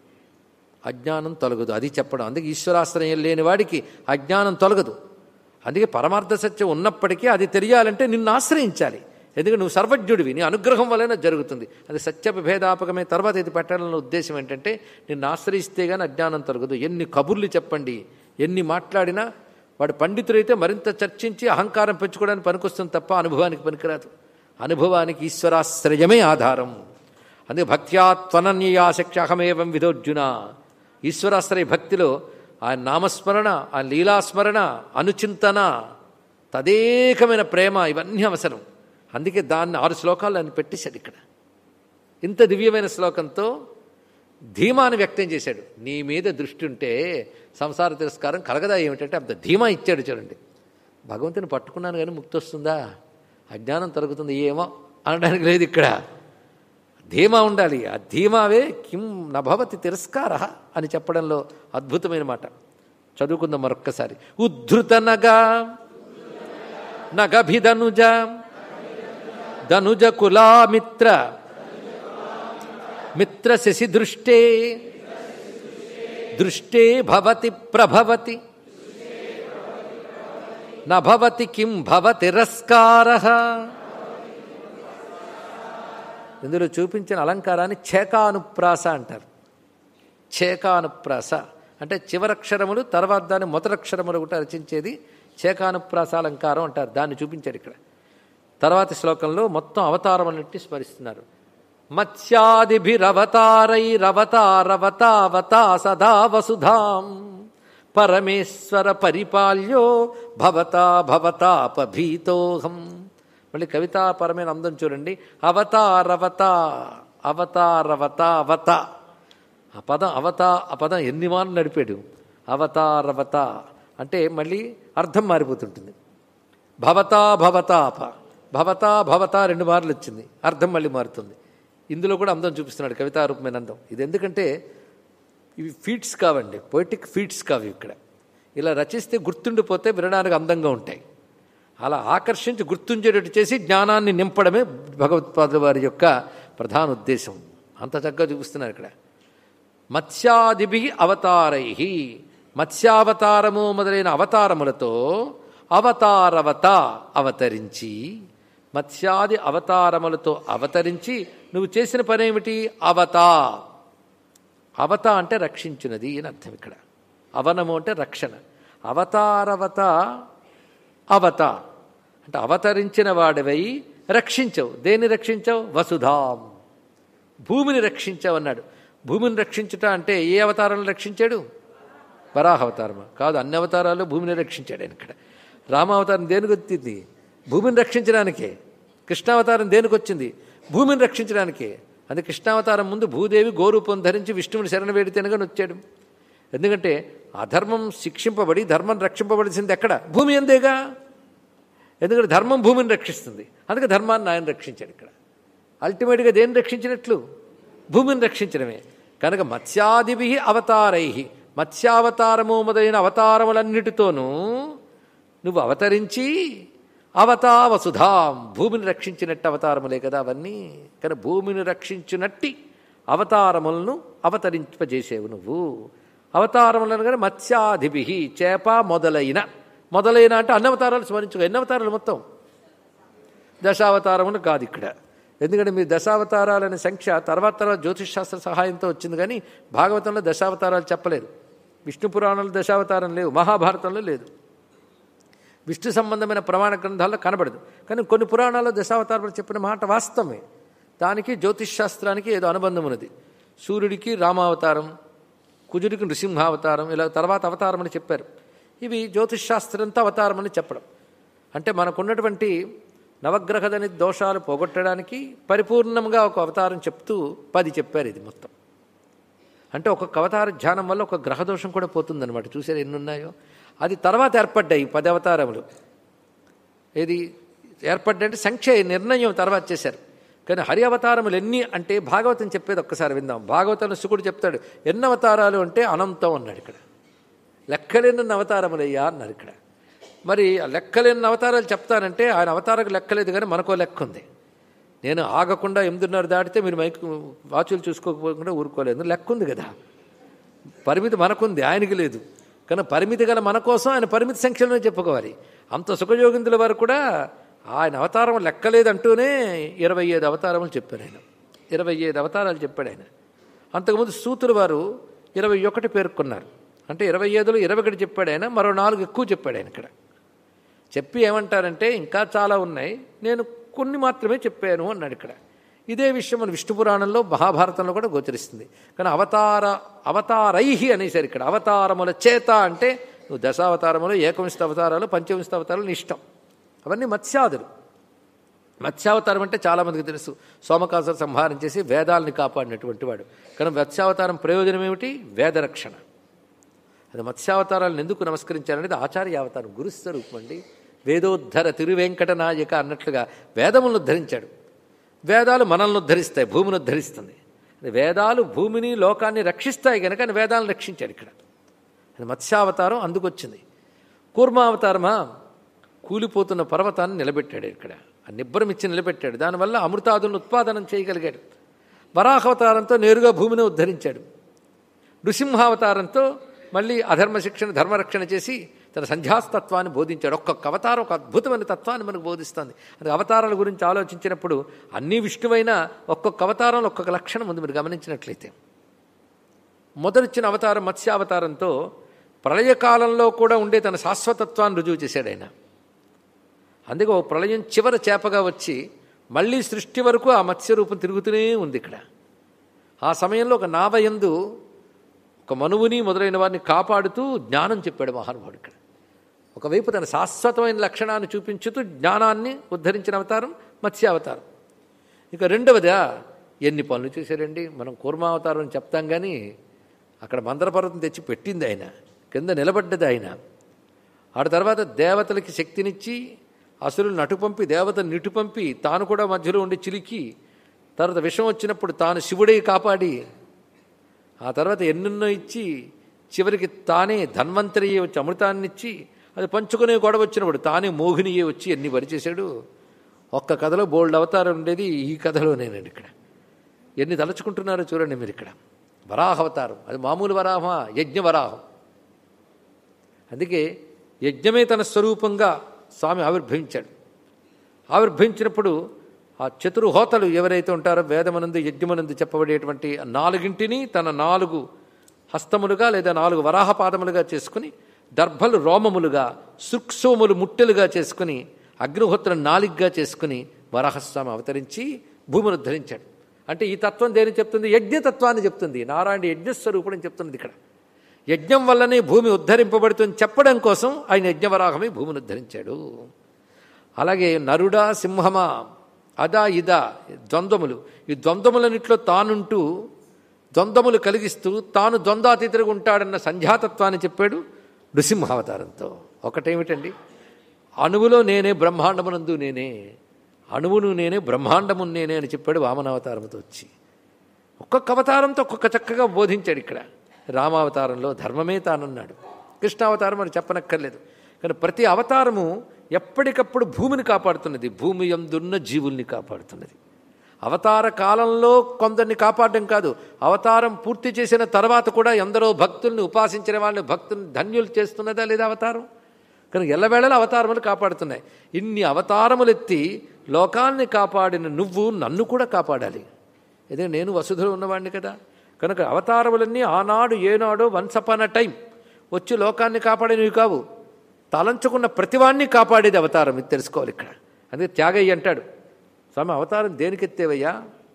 అజ్ఞానం తొలగదు, అది చెప్పడం. అందుకే ఈశ్వరాశ్రయం లేని వాడికి అజ్ఞానం తొలగదు. అందుకే పరమార్థ సత్యం ఉన్నప్పటికీ అది తెలియాలంటే నిన్ను ఆశ్రయించాలి. ఎందుకంటే నువ్వు సర్వజ్ఞుడివి, నీ అనుగ్రహం వలన జరుగుతుంది. అది సత్యభేదాపకమే. తర్వాత ఇది పెట్టాలన్న ఉద్దేశం ఏంటంటే నిన్ను ఆశ్రయిస్తే కానీ అజ్ఞానం తొలగదు. ఎన్ని కబుర్లు చెప్పండి, ఎన్ని మాట్లాడినా వాడు పండితుడైతే మరింత చర్చించి అహంకారం పెంచుకోవడానికి పనికొస్తుంది తప్ప అనుభవానికి పనికిరాదు. అనుభవానికి ఈశ్వరాశ్రయమే ఆధారం. అందుకే భక్త్యా త్వనన్యయా శక్తి అహమేవం విధోర్జున. ఈశ్వరాశ్రయ భక్తిలో ఆయన నామస్మరణ, ఆయన లీలాస్మరణ, అనుచింతన, తదేకమైన ప్రేమ, ఇవన్నీ అవసరం. అందుకే దాన్ని 6 శ్లోకాలు ఆయన పెట్టేశాడు ఇక్కడ. ఇంత దివ్యమైన శ్లోకంతో ధీమాను వ్యక్తం చేశాడు. నీ మీద దృష్టి ఉంటే సంసార తిరస్కారం కలగదా ఏమిటంటే అంత ధీమా ఇచ్చాడు చూడండి. భగవంతుని పట్టుకున్నాను కానీ ముక్తి వస్తుందా, అజ్ఞానం తొలగుతుంది ఏమో అనడానికి లేదు ఇక్కడ. ధీమా ఉండాలి. ఆ ధీమావే కిం నభవతి తిరస్కార అని చెప్పడంలో అద్భుతమైన మాట. చదువుకుందాం మరొక్కసారి. ఉద్ధృత నగభిధనుజ ధనుజ కులామిత్ర మిత్ర శశి దృష్టే దృష్టే భవతి ప్రభవతి నభవతి కిం భవ తిరస్కారః. ఇందులో చూపించిన అలంకారాన్ని చేకానుప్రాస అంటారు. చేకానుప్రాస అంటే చివరక్షరములు తర్వాత దాన్ని మొదలక్షరములు కూడా రచించేది చేకానుప్రాస అలంకారం అంటారు. దాన్ని చూపించాడు ఇక్కడ. తర్వాత శ్లోకంలో మొత్తం అవతారం అన్నిటి స్మరిస్తున్నారు. మత్స్యాదిభిరవతారైరవతారవతావతా సదా వసుధాం పరమేశ్వర పరిపాల్యో భవతా భవతాపభీతోహం. మళ్ళీ కవితాపరమైన అందం చూడండి. అవతారవత అవతారవత అవత ఆ పదం ఆ పదం ఎన్ని మార్లు నడిపాడు. అవతారవత అంటే మళ్ళీ అర్థం మారిపోతుంటుంది. భవతా భవతాప భవతా భవతా 2 మార్లు వచ్చింది, అర్థం మళ్ళీ మారుతుంది. ఇందులో కూడా అందం చూపిస్తున్నాడు కవితారూపమైన అందం. ఇది ఎందుకంటే ఇవి ఫీట్స్ కావండి, పొయిటిక్ ఫీట్స్ కావు. ఇక్కడ ఇలా రచిస్తే గుర్తుండిపోతే వినడానికి అందంగా ఉంటాయి. అలా ఆకర్షించి గుర్తుంచేటట్టు చేసి జ్ఞానాన్ని నింపడమే భగవత్పాదుల వారి యొక్క ప్రధాన ఉద్దేశం. అంత చక్కగా చూపిస్తున్నారు ఇక్కడ. మత్స్యాదిభి అవతారై, మత్స్యావతారము మొదలైన అవతారములతో అవతారవత అవతరించి, మత్స్యాది అవతారములతో అవతరించి నువ్వు చేసిన పనేమిటి? అవత. అవత అంటే రక్షించినది అని అర్థం ఇక్కడ. అవనము అంటే రక్షణ. అవతారవత అవత అంటే అవతరించిన వాడివై రక్షించవు. దేన్ని రక్షించవు? వసుధాం, భూమిని రక్షించావు అన్నాడు. భూమిని రక్షించుట అంటే ఏ అవతారంలో రక్షించాడు? వరాహ అవతారమా? కాదు, అన్ని అవతారాలు భూమిని రక్షించాడు ఆయన ఇక్కడ. రామావతారం దేనికి వచ్చింది? భూమిని రక్షించడానికే. కృష్ణావతారం దేనికి వచ్చింది? భూమిని రక్షించడానికే. అది కృష్ణావతారం ముందు భూదేవి గోరూపం ధరించి విష్ణువుని శరణ వేడితేనగా వచ్చాడు. ఎందుకంటే అధర్మం శిక్షింపబడి ధర్మం రక్షింపబడిసింది ఎక్కడ? భూమి అందేగా. ఎందుకంటే ధర్మం భూమిని రక్షిస్తుంది. అందుకే ధర్మాన్ని ఆయన రక్షించాడు ఇక్కడ. అల్టిమేట్గా దేన్ని రక్షించినట్లు? భూమిని రక్షించడమే. కనుక మత్స్యాదిభి అవతారై, మత్స్యావతారము మొదలైన అవతారములన్నిటితోనూ నువ్వు అవతరించి అవతా వసుధాం, భూమిని రక్షించినట్టు అవతారములే కదా అవన్నీ. కానీ భూమిని రక్షించినట్టి అవతారములను అవతరింపజేసేవు నువ్వు. అవతారములను కానీ మత్స్యాధిభి చేప మొదలైన అంటే అన్ని అవతారాలు స్మరించుకో. ఎన్ని అవతారాలు మొత్తం? దశావతారములు కాదు ఇక్కడ. ఎందుకంటే మీరు దశావతారాలనే సంఖ్య తర్వాత జ్యోతిషశాస్త్ర సహాయంతో వచ్చింది, కానీ భాగవతంలో దశావతారాలు చెప్పలేదు. విష్ణు పురాణంలో దశావతారం లేవు, మహాభారతంలో లేదు, విష్ణు సంబంధమైన ప్రమాణ గ్రంథాల్లో కనబడదు. కానీ కొన్ని పురాణాల్లో దశావతారాలు చెప్పిన మాట వాస్తవమే. దానికి జ్యోతిషశాస్త్రానికి ఏదో అనుబంధం ఉన్నది. సూర్యుడికి రామావతారం, కుజుడికి నృసింహావతారం, ఇలా తర్వాత అవతారం అని చెప్పారు. ఇవి జ్యోతిషశాస్త్రంతో అవతారం అని చెప్పడం అంటే మనకున్నటువంటి నవగ్రహదని దోషాలు పోగొట్టడానికి పరిపూర్ణంగా ఒక అవతారం చెప్తూ 10 చెప్పారు. ఇది మొత్తం అంటే ఒక్కొక్క అవతార ధ్యానం వల్ల ఒక గ్రహదోషం కూడా పోతుందన్నమాట. చూసారు ఎన్ని ఉన్నాయో. అది తర్వాత ఏర్పడ్డాయి 10 అవతారములు. ఏది ఏర్పడ్డంటే సంఖ్య నిర్ణయం తర్వాత చేశారు. కానీ హరి అవతారములు ఎన్ని అంటే భాగవతం చెప్పేది ఒక్కసారి విందాం. భాగవతంలో శుకుడు చెప్తాడు ఎన్ని అవతారాలు అంటే అనంతం అన్నాడు. ఇక్కడ లెక్కలేని అవతారములయ్యా అన్నారు. ఇక్కడ మరి లెక్కలేని అవతారాలు చెప్తానంటే ఆయన అవతారకు లెక్కలేదు, కానీ మనకో లెక్క ఉంది. నేను ఆగకుండా 8:30 దాటితే మీరు వాచులు చూసుకోకపోకుండా ఊరుకోలేదు, లెక్క ఉంది కదా. పరిమితి మనకుంది, ఆయనకి లేదు. కానీ పరిమితి గల మన కోసం ఆయన పరిమితి సంఖ్యలోనే చెప్పుకోవాలి. అంత సుఖయోగిందుల వారు కూడా ఆయన అవతారం లెక్కలేదంటూనే 25 అవతారములు చెప్పారు ఆయన. 25 అవతారాలు చెప్పాడు ఆయన. అంతకుముందు సూతుల వారు 21 పేర్కొన్నారు. అంటే 25లో 21 చెప్పాడు ఆయన, మరో 4 ఎక్కువ చెప్పాడు ఆయన. ఇక్కడ చెప్పి ఏమంటారంటే ఇంకా చాలా ఉన్నాయి, నేను కొన్ని మాత్రమే చెప్పాను అన్నాడు. ఇక్కడ ఇదే విషయం మన విష్ణు పురాణంలో మహాభారతంలో కూడా గోచరిస్తుంది. కానీ అవతారైహి అనేసారు. ఇక్కడ అవతారముల చేత అంటే నువ్వు దశావతారములు, ఏకవింశ అవతారాలు, పంచవింశ అవతారాలు నీ ఇష్టం. అవన్నీ మత్స్యాదులు. మత్స్యావతారం అంటే చాలామందికి తెలుసు, సోమకాసుర సంహారం చేసి వేదాలని కాపాడినటువంటి వాడు. కానీ మత్స్యావతారం ప్రయోజనం ఏమిటి? వేదరక్షణ. అది మత్స్యావతారాలను ఎందుకు నమస్కరించారనేది ఆచార్య అవతారం, గురుస్వరూపం అండి. వేదోద్ధర తిరువెంకట నాయక అన్నట్లుగా వేదములను ఉద్ధరించాడు. వేదాలు మనల్ని ఉద్ధరిస్తాయి, భూమిని ఉద్ధరిస్తుంది. వేదాలు భూమిని లోకాన్ని రక్షిస్తాయి కనుక ఆయన వేదాలను రక్షించాడు. ఇక్కడ మత్స్యావతారం అందుకొచ్చింది. కూర్మావతారమా కూలిపోతున్న పర్వతాన్ని నిలబెట్టాడు. ఇక్కడ ఆ నిబ్బరం ఇచ్చి నిలబెట్టాడు. దానివల్ల అమృతాదులను ఉత్పాదనం చేయగలిగాడు. వరాహావతారంతో నేరుగా భూమిని ఉద్ధరించాడు. నృసింహావతారంతో మళ్ళీ అధర్మ శిక్షణ ధర్మరక్షణ చేసి తన సంధ్యాస్తత్వాన్ని బోధించాడు. ఒక్కొక్క అవతారం ఒక అద్భుతమైన తత్వాన్ని మనకు బోధిస్తుంది. అది అవతారాల గురించి ఆలోచించినప్పుడు అన్నీ విష్ణువైన ఒక్కొక్క అవతారంలో ఒక్కొక్క లక్షణం ఉంది. మీరు గమనించినట్లయితే మొదటిచ్చిన అవతారం మత్స్యావతారంతో ప్రళయకాలంలో కూడా ఉండే తన శాశ్వతత్వాన్ని రుజువు చేశాడు ఆయన. అందుకే ఓ ప్రళయం చివర చేపగా వచ్చి మళ్ళీ సృష్టి వరకు ఆ మత్స్యరూపం తిరుగుతూనే ఉంది. ఇక్కడ ఆ సమయంలో ఒక నావయందు ఒక మనువుని మొదలైన వారిని కాపాడుతూ జ్ఞానం చెప్పాడు మహానుభావుడు. ఇక్కడ ఒకవైపు తన శాశ్వతమైన లక్షణాన్ని చూపించుతూ జ్ఞానాన్ని ఉద్ధరించిన అవతారం మత్స్యావతారం. ఇక రెండవదా ఎన్ని పనులు చేశారండి. మనం కూర్మావతారం అని చెప్తాం, కానీ అక్కడ మందరపర్వతం తెచ్చి పెట్టింది ఆయన, కింద నిలబడ్డది ఆయన. ఆ తర్వాత దేవతలకి శక్తినిచ్చి అసురులను అటుపంపి దేవతను నిటుపంపి తాను కూడా మధ్యలో ఉండి చిలికి, తర్వాత విషం వచ్చినప్పుడు తాను శివుడై కాపాడి, ఆ తర్వాత ఎన్నెన్నో ఇచ్చి చివరికి తానే ధన్వంతరియే వచ్చి అమృతాన్నిచ్చి అది పంచుకునే గొడవ వచ్చినప్పుడు తానే మోహినియే వచ్చి ఎన్ని పరిచేశాడు. ఒక్క కథలో బోల్డ్ అవతారం ఉండేది ఈ కథలోనేనండి. ఇక్కడ ఎన్ని తలుచుకుంటున్నారో చూడండి మీరు. ఇక్కడ వరాహావతారం, అది మామూలు వరాహమా? యజ్ఞ వరాహం. అందుకే యజ్ఞమే తన స్వరూపంగా స్వామి ఆవిర్భవించాడు. ఆవిర్భవించినప్పుడు ఆ చతుర్హోతలు ఎవరైతే ఉంటారో వేదమనందు యజ్ఞమనందు చెప్పబడేటువంటి 4 తన 4 హస్తములుగా లేదా 4 వరాహపాదములుగా చేసుకుని, దర్భలు రోమములుగా, సృక్సోములు ముట్టెలుగా చేసుకుని, అగ్నిహోత్రం 4గా చేసుకుని వరాహస్వామి అవతరించి భూమిని ఉద్ధరించాడు. అంటే ఈ తత్వం దేని చెప్తుంది? యజ్ఞతత్వాన్ని చెప్తుంది. నారాయణ యజ్ఞస్వరూపుడని చెప్తున్నది. ఇక్కడ యజ్ఞం వల్లనే భూమి ఉద్ధరింపబడుతుంది చెప్పడం కోసం ఆయన యజ్ఞవరాహమే భూమిని ఉద్ధరించాడు. అలాగే నరుడా సింహమా అదా ఇదా ద్వంద్వములు, ఈ ద్వంద్వములన్నిట్లో తానుంటూ ద్వంద్వములు కలిగిస్తూ తాను ద్వంద్వాతీతుడుగా ఉంటాడన్న సంధ్యాతత్వాన్ని చెప్పాడు నృసింహావతారంతో. ఒకటేమిటండి? అణువులో నేనే, బ్రహ్మాండమునందు నేనే, అణువును నేనే, బ్రహ్మాండము నేనే అని చెప్పాడు వామనావతారంతో వచ్చి. ఒక్కొక్క అవతారంతో ఒక్కొక్క చక్కగా బోధించాడు. ఇక్కడ రామావతారంలో ధర్మమే తానన్నాడు. కృష్ణావతారం అని చెప్పనక్కర్లేదు. కానీ ప్రతి అవతారము ఎప్పటికప్పుడు భూమిని కాపాడుతున్నది, భూమి యందున్న జీవుల్ని కాపాడుతున్నది. అవతార కాలంలో కొందరిని కాపాడడం కాదు, అవతారం పూర్తి చేసిన తర్వాత కూడా ఎందరో భక్తుల్ని ఉపాసించిన వాళ్ళని భక్తుల్ని ధన్యులు చేస్తున్నదా లేదా అవతారం? కనుక ఎల్లవేళలా అవతారములు కాపాడుతున్నాయి. ఇన్ని అవతారములెత్తి లోకాన్ని కాపాడిన నువ్వు నన్ను కూడా కాపాడాలి. ఇదే నేను వసుధలో ఉన్నవాడిని కదా. కనుక అవతారములన్నీ ఆనాడు ఏనాడో వన్స్ అపాన్ అ టైం వచ్చి లోకాన్ని కాపాడినవి కావు, తలంచుకున్న ప్రతివాణ్ణి కాపాడేది అవతారం. ఇది తెలుసుకోవాలి ఇక్కడ. అందుకే త్యాగయ్య అంటాడు, స్వామి అవతారం దేనికెత్తేవయ్యా?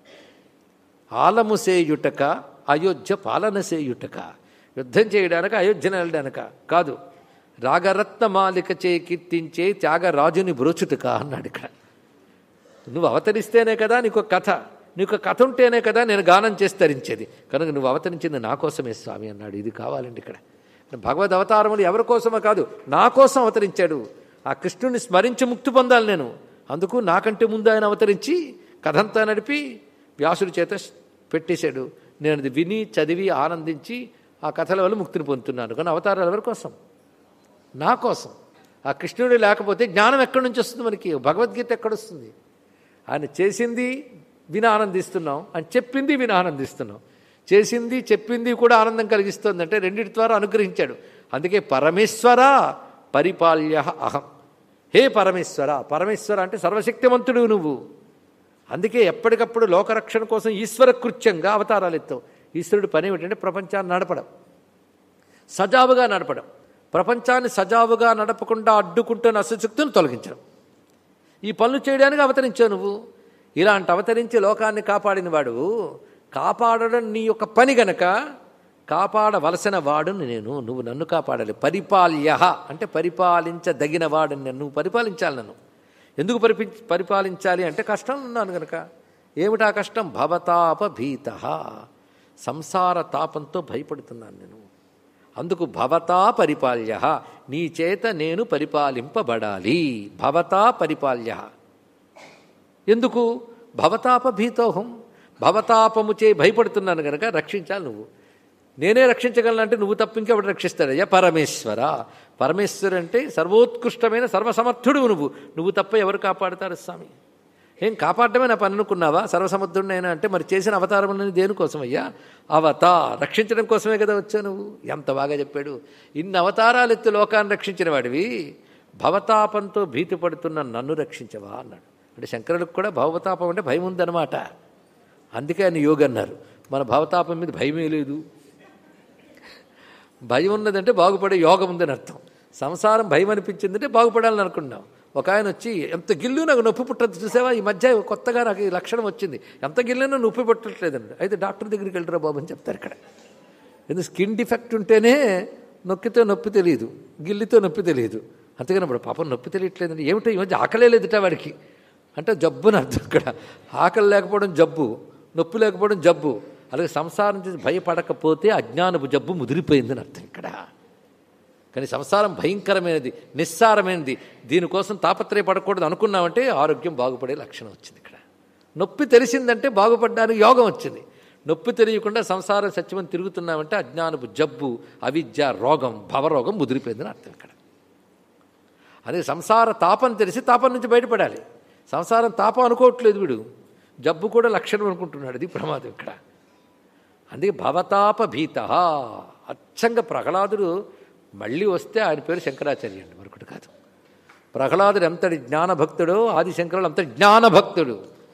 ఆలము సేయుటక అయోధ్య పాలన సేయుటక, యుద్ధం చేయడానిక అయోధ్యను వెళ్ళడానిక కాదు, రాగరత్న మాలిక చే కీర్తించే త్యాగరాజుని బ్రోచుటక అన్నాడు ఇక్కడ. నువ్వు అవతరిస్తేనే కదా నీకు కథ, నీకు కథ ఉంటేనే కదా నేను గానం చేసి తరించేది. కనుక నువ్వు అవతరించింది నా కోసమే స్వామి అన్నాడు. ఇది కావాలండి ఇక్కడ. భగవద్ అవతారములు ఎవరి కోసమో కాదు, నా కోసం అవతరించాడు. ఆ కృష్ణుని స్మరించి ముక్తి పొందాలి నేను. అందుకు నాకంటే ముందు ఆయన అవతరించి కథంతా నడిపి వ్యాసుడి చేత పెట్టేశాడు. నేను అది విని చదివి ఆనందించి ఆ కథల వల్ల ముక్తిని పొందుతున్నాను. కానీ అవతారాలు ఎవరి కోసం? నా కోసం. ఆ కృష్ణుడు లేకపోతే జ్ఞానం ఎక్కడి నుంచి వస్తుంది మనకి? భగవద్గీత ఎక్కడొస్తుంది? ఆయన చేసింది విని ఆనందిస్తున్నాం, అని చెప్పింది విని ఆనందిస్తున్నాం. చేసింది చెప్పింది కూడా ఆనందం కలిగిస్తుంది అంటే రెండింటి ద్వారా అనుగ్రహించాడు. అందుకే పరమేశ్వర పరిపాల్య అహం. హే పరమేశ్వర, పరమేశ్వర అంటే సర్వశక్తివంతుడు నువ్వు. అందుకే ఎప్పటికప్పుడు లోకరక్షణ కోసం ఈశ్వర కృత్యంగా అవతారాలు ఎత్తావు. ఈశ్వరుడు పని ఏమిటంటే ప్రపంచాన్ని నడపడం, సజావుగా నడపడం. ప్రపంచాన్ని సజావుగా నడపకుండా అడ్డుకుంటున్న అసశక్తులను తొలగించడం. ఈ పనులు చేయడానికి అవతరించావు నువ్వు. ఇలాంటి అవతరించి లోకాన్ని కాపాడిన వాడు, కాపాడడం నీ యొక్క పని గనక కాపాడవలసిన వాడుని నేను, నువ్వు నన్ను కాపాడాలి. పరిపాల్య అంటే పరిపాలించదగిన వాడిని నేను, నువ్వు పరిపాలించాలి నన్ను. ఎందుకు పరిపాలించాలి అంటే కష్టం ఉన్నాను గనక. ఏమిటా కష్టం? భవతాపభీత, సంసార తాపంతో భయపడుతున్నాను నేను. అందుకు భవతా పరిపాల్య, నీ చేత నేను పరిపాలింపబడాలి. భవతా పరిపాల్య. ఎందుకు? భవతాపభీతోహం, భవతాపముచే భయపడుతున్నాను గనక రక్షించాలి నువ్వు. నేనే రక్షించగలనంటే నువ్వు తప్ప ఇంకెవడు రక్షిస్తాడయ్యా? పరమేశ్వర. పరమేశ్వరు అంటే సర్వోత్కృష్టమైన సర్వసమర్థుడు నువ్వు. నువ్వు తప్ప ఎవరు కాపాడుతారు స్వామి? ఏం కాపాడటమే నా పని అనుకున్నావా? సర్వసమర్థుడినైనా అంటే మరి చేసిన అవతారములని దేనికోసం అయ్యా? రక్షించడం కోసమే కదా వచ్చావు నువ్వు. ఎంత బాగా చెప్పాడు. ఇన్ని అవతారాలు ఎత్తి లోకాన్ని రక్షించిన వాడివి, భవతాపంతో భీతి పడుతున్న నన్ను రక్షించవా అన్నాడు. అంటే శంకరులకు కూడా భవతాపం అంటే భయం ఉందన్నమాట. అందుకే ఆయన యోగి అన్నారు. మన భవతాపం మీద భయమే లేదు. భయం ఉన్నదంటే బాగుపడే యోగం ఉందని అర్థం. సంసారం భయం అనిపించిందంటే బాగుపడాలని అనుకున్నాం. ఒక ఆయన వచ్చి, ఎంత గిల్లు నాకు నొప్పి పుట్టదు చూసావా, ఈ మధ్య కొత్తగా నాకు ఈ లక్షణం వచ్చింది, ఎంత గిల్లినా నొప్పి పుట్టట్లేదండి. అయితే డాక్టర్ దగ్గరికి వెళ్ళరా బాబు అని చెప్తారు ఇక్కడ. ఎందుకు? స్కిన్ డిఫెక్ట్ ఉంటేనే నొక్కితో నొప్పి తెలియదు, గిల్లితో నొప్పి తెలియదు. అంతేగాని ఇప్పుడు పాపం నొప్పి తెలియట్లేదండి. ఏమిటో ఈ మధ్య ఆకలే లేదుట వాడికి అంటే జబ్బుని అర్థం ఇక్కడ. ఆకలి లేకపోవడం జబ్బు, నొప్పి లేకపోవడం జబ్బు. అలాగే సంసారం చేసి భయపడకపోతే అజ్ఞానపు జబ్బు ముదిరిపోయిందని అర్థం ఇక్కడ. కానీ సంసారం భయంకరమైనది, నిస్సారమైనది. దీనికోసం తాపత్రయపడకూడదు అనుకున్నామంటే ఆరోగ్యం బాగుపడే లక్షణం వచ్చింది ఇక్కడ. నొప్పి తెలిసిందంటే బాగుపడడానికి యోగం వచ్చింది. నొప్పి తెలియకుండా సంసారం సత్యమని తిరుగుతున్నామంటే అజ్ఞానపు జబ్బు, అవిద్య రోగం, భవరోగం ముదిరిపోయిందని అర్థం ఇక్కడ. అదే సంసార తాపం తెలిసి తాపం నుంచి బయటపడాలి. సంసారం తాపం అనుకోవట్లేదు వీడు, జబ్బు కూడా లక్షణం అనుకుంటున్నాడు. ఇది ప్రమాదం ఇక్కడ. అందుకే భవతాపభీత. అచ్చంగా ప్రహ్లాదుడు మళ్ళీ వస్తే ఆయన పేరు శంకరాచార్య అండి, మరొకటి కాదు. ప్రహ్లాదుడు ఎంతటి జ్ఞానభక్తుడో ఆదిశంకరుడు అంతటి జ్ఞానభక్తుడు.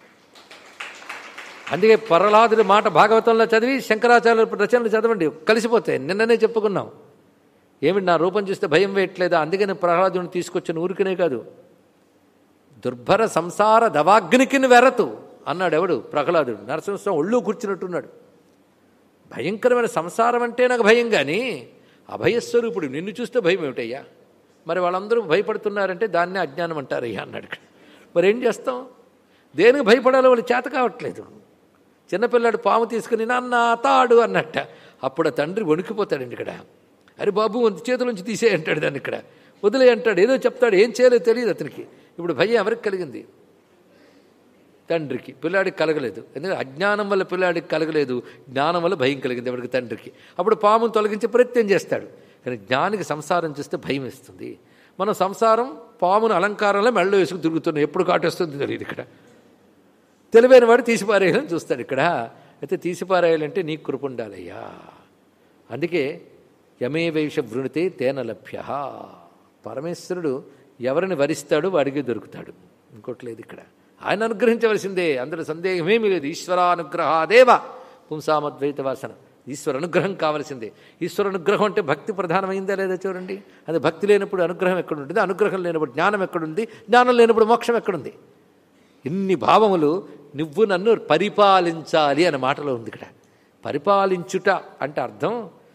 అందుకే ప్రహ్లాదుడి మాట భాగవతంలో చదివి శంకరాచార్యుల రచనలు చదవండి, కలిసిపోతాయి. నిన్ననే చెప్పుకున్నాం. ఏమిటి నా రూపం చూస్తే భయం వేయట్లేదా? అందుకని ప్రహ్లాదుని తీసుకొచ్చిన ఊరికనే కాదు, దుర్భర సంసార దవాగ్నికిని వెరతు అన్నాడు. ఎవడు? ప్రహ్లాదుడు. నరసింహస్వామి ఒళ్ళు కూర్చున్నట్టున్నాడు. భయంకరమైన సంసారం అంటే నాకు భయం, కానీ అభయస్వరూపుడు నిన్ను చూస్తే భయం ఏమిటయ్యా? మరి వాళ్ళందరూ భయపడుతున్నారంటే దాన్నే అజ్ఞానం అంటారయ్యా అన్నాడు. మరి ఏం చేస్తాం? దేనికి భయపడాలో వాళ్ళు చేత కావట్లేదు. చిన్నపిల్లాడు పాము తీసుకుని నాన్న తాడు అన్నట్ట. అప్పుడు ఆ తండ్రి వణికిపోతాడండి ఇక్కడ. అరే బాబు చేతులోంచి తీసే అంటాడు దాన్ని. ఇక్కడ వదిలే అంటాడు, ఏదో చెప్తాడు, ఏం చేయాలో తెలియదు అతనికి. ఇప్పుడు భయం ఎవరికి కలిగింది? తండ్రికి. పిల్లాడికి కలగలేదు. ఎందుకంటే అజ్ఞానం వల్ల పిల్లాడికి కలగలేదు, జ్ఞానం వల్ల భయం కలిగింది ఎవరికి? తండ్రికి. అప్పుడు పామును తొలగించి ప్రయత్నం చేస్తాడు. కానీ జ్ఞానికి సంసారం చూస్తే భయం వేస్తుంది. మనం సంసారం పామును అలంకారంలో మెళ్ళలో వేసుకుని తిరుగుతున్నాం, ఎప్పుడు కాటేస్తుంది తెలియదు ఇక్కడ. తెలివైన వాడు తీసిపారేయాలని చూస్తాడు ఇక్కడ. అయితే తీసిపారేయాలంటే నీకు కృప ఉండాలయ్యా. అందుకే యమే వైష వృణితే తేన లభ్య. పరమేశ్వరుడు ఎవరిని వరిస్తాడో వాడికి దొరుకుతాడు, ఇంకోట్లేదు ఇక్కడ. ఆయన అనుగ్రహించవలసిందే, అందులో సందేహమేమీ లేదు. ఈశ్వరానుగ్రహాదేవ పుంసామద్వైత వాసన. ఈశ్వర అనుగ్రహం కావలసిందే. ఈశ్వర అనుగ్రహం అంటే భక్తి ప్రధానమైందా లేదా చూడండి. అది భక్తి లేనప్పుడు అనుగ్రహం ఎక్కడుంటుంది, అనుగ్రహం లేనప్పుడు జ్ఞానం ఎక్కడుంది, జ్ఞానం లేనప్పుడు మోక్షం ఎక్కడుంది. ఇన్ని భావములు నువ్వు నన్ను పరిపాలించాలి అనే మాటలో ఉంది ఇక్కడ. పరిపాలించుట అంటే అర్థం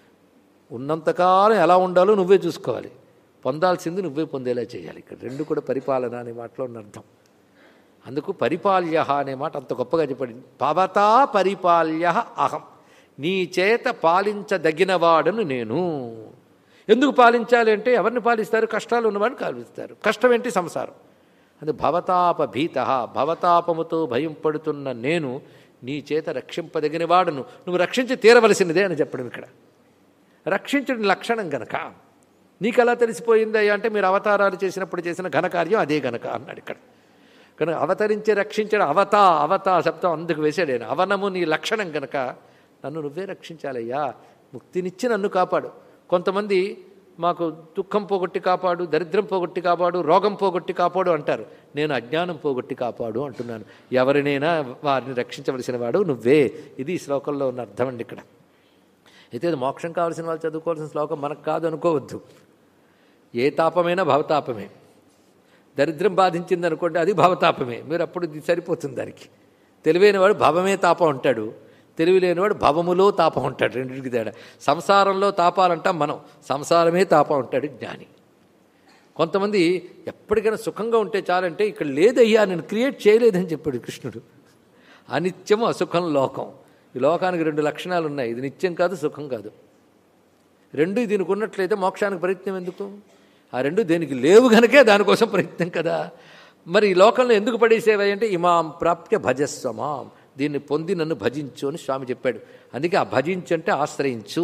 ఉన్నంతకాలం ఎలా ఉండాలో నువ్వే చూసుకోవాలి, పొందాల్సింది నువ్వే పొందేలా చేయాలి. ఇక్కడ రెండు కూడా పరిపాలన అనే మాటలో ఉన్న అర్థం. అందుకు పరిపాల్య అనే మాట అంత గొప్పగా చెప్పండి. భవతా పరిపాల్య అహం, నీ చేత పాలించదగినవాడను నేను. ఎందుకు పాలించాలి అంటే ఎవరిని పాలిస్తారు? కష్టాలు ఉన్నవాడిని పాలిస్తారు. కష్టం ఏంటి? సంసారం. అది భవతాపభీత, భవతాపముతో భయం పడుతున్న నేను నీ చేత రక్షింపదగినవాడును, నువ్వు రక్షించి తీరవలసినదే అని చెప్పడం ఇక్కడ. రక్షించడం లక్షణం గనక నీకు ఎలా తెలిసిపోయిందయ్యా అంటే మీరు చేసినప్పుడు చేసిన ఘనకార్యం అదే గనక అన్నాడు ఇక్కడ. కనుక అవతరించి రక్షించడం అవతా శబ్దం అందుకు వేసాడు ఆయన. అవనము నీ లక్షణం గనక నన్ను నువ్వే రక్షించాలయ్యా, ముక్తినిచ్చి నన్ను కాపాడు. కొంతమంది మాకు దుఃఖం పోగొట్టి కాపాడు, దరిద్రం పోగొట్టి కాపాడు, రోగం పోగొట్టి కాపాడు అంటారు. నేను అజ్ఞానం పోగొట్టి కాపాడు అంటున్నాను. ఎవరినైనా వారిని రక్షించవలసిన వాడు నువ్వే. ఇది ఈ శ్లోకంలో ఉన్న అర్థం అండి ఇక్కడ. అయితే అది మోక్షం కావాల్సిన వాళ్ళు చదువుకోవాల్సిన శ్లోకం మనకు కాదు అనుకోవద్దు. ఏ తాపమైనా భవతాపమే. దరిద్రం బాధించింది అనుకోండి, అది భవతాపమే. మీరు అప్పుడు ఇది సరిపోతుంది దానికి. తెలివైనవాడు భవమే తాపం ఉంటాడు, తెలివి లేనివాడు భవములో తాపం ఉంటాడు. రెండింటికి తేడా. సంసారంలో తాపాలంటాం మనం, సంసారమే తాపం ఉంటాడు జ్ఞాని. కొంతమంది ఎప్పటికైనా సుఖంగా ఉంటే చాలంటే ఇక్కడ లేదయ్యా, నేను క్రియేట్ చేయలేదని చెప్పాడు కృష్ణుడు. అనిత్యము అసుఖం లోకం. ఈ లోకానికి రెండు లక్షణాలు ఉన్నాయి, ఇది నిత్యం కాదు, సుఖం కాదు. రెండు దీనికి ఉన్నట్లయితే మోక్షానికి ప్రయత్నం ఎందుకు? ఆ రెండు దేనికి లేవు గనకే దానికోసం ప్రయత్నం కదా. మరి ఈ లోకంలో ఎందుకు పడేసేవి అంటే ఇమాం ప్రాప్య భజస్వమాం, దీన్ని పొంది నన్ను భజించు అని స్వామి చెప్పాడు. అందుకే ఆ భజించు అంటే ఆశ్రయించు.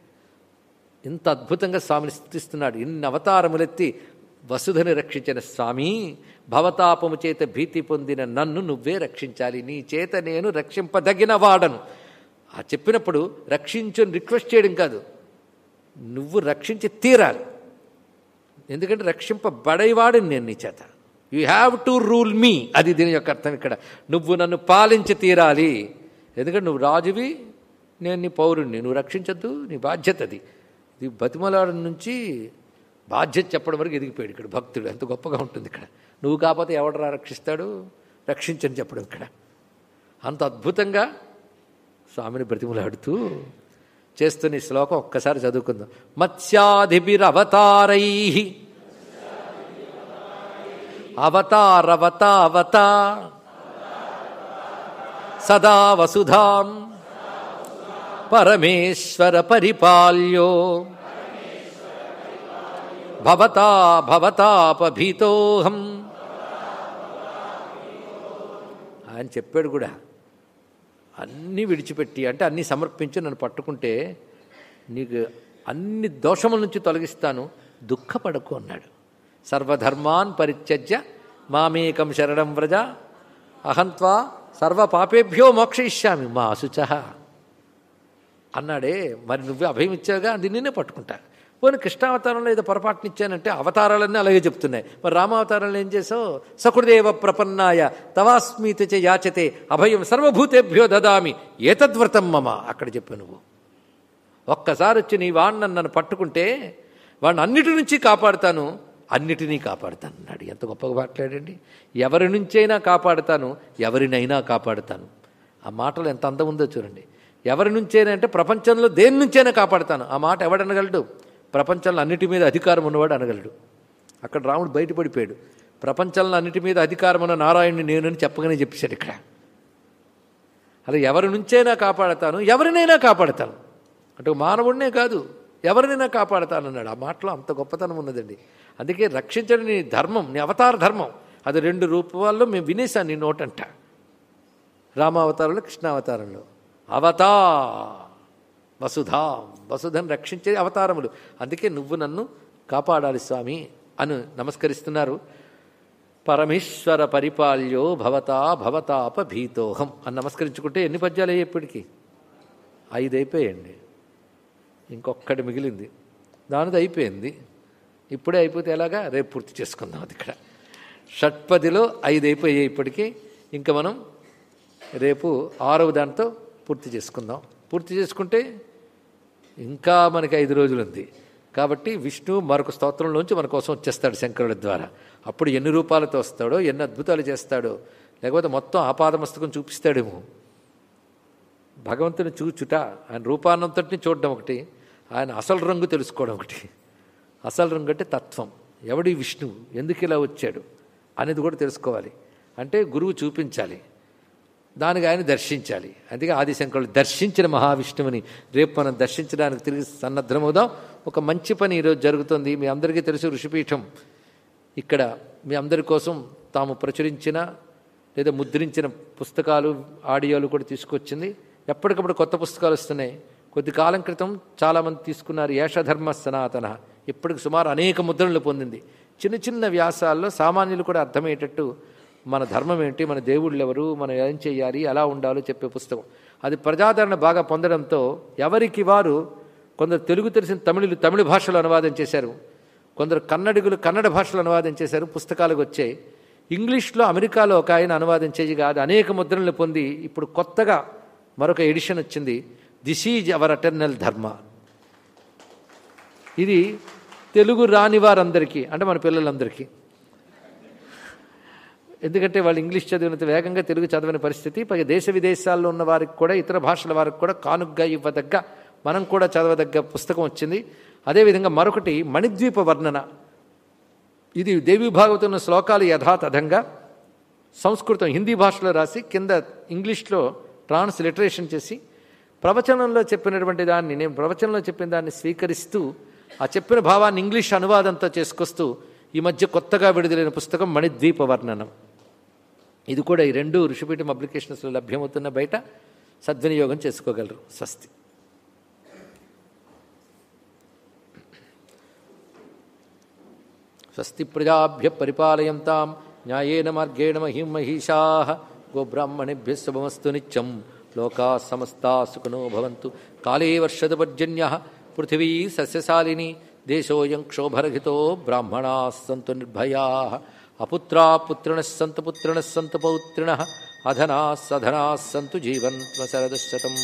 ఇంత అద్భుతంగా స్వామిని స్తుతిస్తున్నాడు. ఇన్ని అవతారములెత్తి వసుధని రక్షించిన స్వామి, భవతాపము చేత భీతి పొందిన నన్ను నువ్వే రక్షించాలి, నీ చేత నేను రక్షింపదగిన వాడను. ఆ చెప్పినప్పుడు రక్షించు రిక్వెస్ట్ చేయడం కాదు, నువ్వు రక్షించి తీరాలి. ఎందుకంటే రక్షింపబడేవాడిని నేను నీ చేత. You have to rule me, అది దీని యొక్క అర్థం ఇక్కడ. నువ్వు నన్ను పాలించి తీరాలి. ఎందుకంటే నువ్వు రాజువి, నేను నీ పౌరుణ్ణి, నువ్వు రక్షించద్దు, నీ బాధ్యత అది. ఇది బతిమలాడ నుంచి బాధ్యత చెప్పడం వరకు ఎదిగిపోయాడు ఇక్కడ భక్తుడు. ఎంత గొప్పగా ఉంటుంది ఇక్కడ. నువ్వు కాకపోతే ఎవడరా రక్షిస్తాడు, రక్షించని చెప్పడం ఇక్కడ. అంత అద్భుతంగా స్వామిని బ్రతిమలాడుతూ చేస్తున్న ఈ శ్లోకం ఒక్కసారి చదువుకుందాం. మత్స్యాధిభిరవతారై అవతారవతావత సదా వసుధాం పరమేశ్వర పరిపాల్యో భవతా భవతాపభీతోహం. ఆయన చెప్పాడు కూడా, అన్నీ విడిచిపెట్టి అంటే అన్నీ సమర్పించి నన్ను పట్టుకుంటే నీకు అన్ని దోషముల నుంచి తొలగిస్తాను, దుఃఖపడకు అన్నాడు. సర్వధర్మాన్ పరిత్యజ్య మామేకం శరణం వ్రజ అహంత్వా సర్వ పాపేభ్యో మోక్షయిష్యామి మా అశుచః అన్నాడే. మరి నువ్వే అభయం ఇచ్చావుగా, అది నిన్నే పట్టుకుంటా. పోనీ కృష్ణావతారంలో ఏదో పొరపాటునిచ్చానంటే అవతారాలన్నీ అలాగే చెప్తున్నాయి. మరి రామావతారంలో ఏం చేసావు? సకృదేవ ప్రపన్నాయ తవాస్మీతి చ యాచతే అభయం సర్వభూతేభ్యో దదామి ఏతద్వ్రతం మమ అక్కడ చెప్పు. నువ్వు ఒక్కసారి వచ్చి నీ వాడిని నన్ను పట్టుకుంటే వాడిని అన్నిటి నుంచి కాపాడుతాను, అన్నిటినీ కాపాడుతాను అన్నాడు. ఎంత గొప్పగా మాట్లాడండి. ఎవరి నుంచైనా కాపాడుతాను, ఎవరినైనా కాపాడుతాను. ఆ మాటలు ఎంత అందం ఉందో చూడండి. ఎవరి నుంచైనా అంటే ప్రపంచంలో దేని నుంచైనా కాపాడుతాను. ఆ మాట ఎవడనగలడు? ప్రపంచంలో అన్నిటి మీద అధికారం ఉన్నవాడు అనగలడు. అక్కడ రాముడు బయటపడిపోయాడు. ప్రపంచంలో అన్నిటి మీద అధికారం ఉన్న నారాయణుని నేనని చెప్పగానే చెప్పేశాడు ఇక్కడ. అలా ఎవరి నుంచైనా కాపాడతాను, ఎవరినైనా కాపాడతాను అంటే మానవుడినే కాదు, ఎవరినైనా కాపాడతానన్నాడు. ఆ మాటలో అంత గొప్పతనం ఉన్నదండి. అందుకే రక్షించడం నీ ధర్మం, నీ అవతార ధర్మం. అది రెండు రూపాల్లో మేము వినేశాను నీ నోటంట. రామావతారంలో, కృష్ణావతారంలో. అవతా వసుధాం, వసుధను రక్షించే అవతారములు. అందుకే నువ్వు నన్ను కాపాడాలి స్వామి అని నమస్కరిస్తున్నారు. పరమేశ్వర పరిపాల్యో భవతా భవతాప భీతోహం అని నమస్కరించుకుంటే ఎన్ని పద్యాలు అయ్యాయి ఇప్పటికీ? 5 అయిపోయాయండి. ఇంకొక్కటి మిగిలింది, దానిది అయిపోయింది. ఇప్పుడే అయిపోతే ఎలాగా? రేపు పూర్తి చేసుకుందాం. అది ఇక్కడ షట్పదిలో 5 అయిపోయాయి ఇప్పటికీ. ఇంకా మనం రేపు 6వ దాంతో పూర్తి చేసుకుందాం. పూర్తి చేసుకుంటే ఇంకా మనకి 5 రోజులు ఉంది. కాబట్టి విష్ణువు మరొక స్తోత్రంలోంచి మన కోసం వచ్చేస్తాడు శంకరుడి ద్వారా. అప్పుడు ఎన్ని రూపాలతో వస్తాడో, ఎన్ని అద్భుతాలు చేస్తాడో, లేకపోతే మొత్తం ఆపాదమస్తకం చూపిస్తాడేమో. భగవంతుని చూచుట, ఆయన రూపాన్నంతటిని చూడడం ఒకటి, ఆయన అసలు రంగు తెలుసుకోవడం ఒకటి. అసలు రంగు అంటే తత్వం, ఎవడి విష్ణువు, ఎందుకు ఇలా వచ్చాడు అనేది కూడా తెలుసుకోవాలి. అంటే గురువు చూపించాలి, దానికి ఆయన దర్శించాలి. అందుకే ఆదిశంకరులు దర్శించిన మహావిష్ణువుని రేపు మనం దర్శించడానికి తిరిగి సన్నద్ధమవుదాం. ఒక మంచి పని ఈరోజు జరుగుతుంది. మీ అందరికీ తెలుసు, ఋషిపీఠం ఇక్కడ మీ అందరి కోసం తాము ప్రచురించిన లేదా ముద్రించిన పుస్తకాలు, ఆడియోలు కూడా తీసుకొచ్చింది. ఎప్పటికప్పుడు కొత్త పుస్తకాలు వస్తున్నాయి. కొద్ది కాలం క్రితం చాలామంది తీసుకున్నారు ఏషధర్మ సనాతన. ఇప్పటికి సుమారు అనేక ముద్రణలు పొందింది. చిన్న చిన్న వ్యాసాల్లో సామాన్యులు కూడా అర్థమయ్యేటట్టు మన ధర్మం ఏంటి, మన దేవుళ్ళు ఎవరు, మనం ఏం చేయాలి, ఎలా ఉండాలో చెప్పే పుస్తకం. అది ప్రజాదరణ బాగా పొందడంతో ఎవరికి వారు, కొందరు తెలుగు తెలిసిన తమిళులు తమిళ భాషలో అనువాదం చేశారు, కొందరు కన్నడిగులు కన్నడ భాషలో అనువాదం చేశారు, పుస్తకాలకు వచ్చాయి. ఇంగ్లీష్లో అమెరికాలో ఒక ఆయన అనువాదం చేయగా అది అనేక ముద్రణలు పొంది ఇప్పుడు కొత్తగా మరొక ఎడిషన్ వచ్చింది. దిస్ ఈజ్ అవర్ ఎటర్నల్ ధర్మ. ఇది తెలుగు రాని వారందరికీ, అంటే మన పిల్లలందరికీ. ఎందుకంటే వాళ్ళు ఇంగ్లీష్ చదివినంత వేగంగా తెలుగు చదవని పరిస్థితి. పైగా దేశ విదేశాల్లో ఉన్న వారికి కూడా, ఇతర భాషల వారికి కూడా కానుగ్గా ఇవ్వదగ్గ, మనం కూడా చదవదగ్గ పుస్తకం వచ్చింది. అదేవిధంగా మరొకటి మణిద్వీప వర్ణన. ఇది దేవీ భాగవతంలో శ్లోకాలు యథాతథంగా సంస్కృతం హిందీ భాషలో రాసి కింద ఇంగ్లీష్లో ట్రాన్స్లిటరేషన్ చేసి ప్రవచనంలో చెప్పినటువంటి దాన్ని, నేను ప్రవచనంలో చెప్పిన దాన్ని స్వీకరిస్తూ ఆ చెప్పిన భావాన్ని ఇంగ్లీష్ అనువాదంతో చేసుకొస్తూ ఈ మధ్య కొత్తగా విడుదలైన పుస్తకం మణిద్వీప వర్ణనం. ఇది కూడా ఈ 2 ఋషిపీఠం అప్లికేషన్స్లో లభ్యమవుతున్న, బయట సద్వినియోగం చేసుకోగలరు. స్వస్తి. స్వస్తి ప్రజాభ్య పరిపాలయంతాం న్యాయేన మార్గేణ మహిం మహిషాః గోబ్రాహ్మణేభ్యः శుభమస్తు నిత్యం. లోకాः సమస్తాः సుఖినో భవంతు. కాలే వర్షతు పర్జన్యः పృథివీ సస్యశాలిని. దేశోऽयं క్షోభరహితో బ్రాహ్మణాः సంతు నిర్భయాः. అపుత్రాः పుత్రిణः సంతు పుత్రిణः సంతు పౌత్రిణः. అధనాः సధనాः సంతు జీవన్త్వ శరదశతం.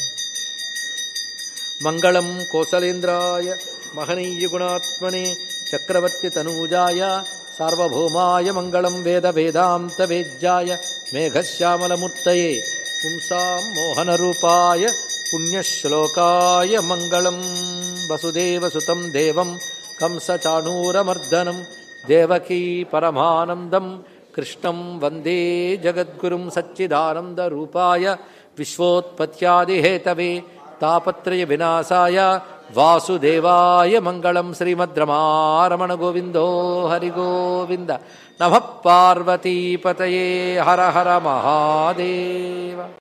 మంగళం కోసలేంద్రాయ మహనీయ గుణాత్మనే చక్రవర్తి తనూజాయ సార్వభౌమాయ మంగళం. వేద వేదాంత వేద్యాయ మేఘశ్యామలమూర్తయే పుంసాం మోహనరూపాయ పుణ్యశ్లోకాయ మంగళం. వసుదేవసుతం దేవం కంసచాణూరమర్దనం దేవకీ పరమానందం కృష్ణం వందే జగద్గురుం. సచ్చిదానందరూపాయ విశ్వోత్పత్యాదిహేతవే తాపత్రయ వినాశాయ వాసుదేవాయ మంగళం. శ్రీమద్రమారమణ గోవిందో హరిగోవింద. నమః పార్వతీపతయే. హర హర మహాదేవ.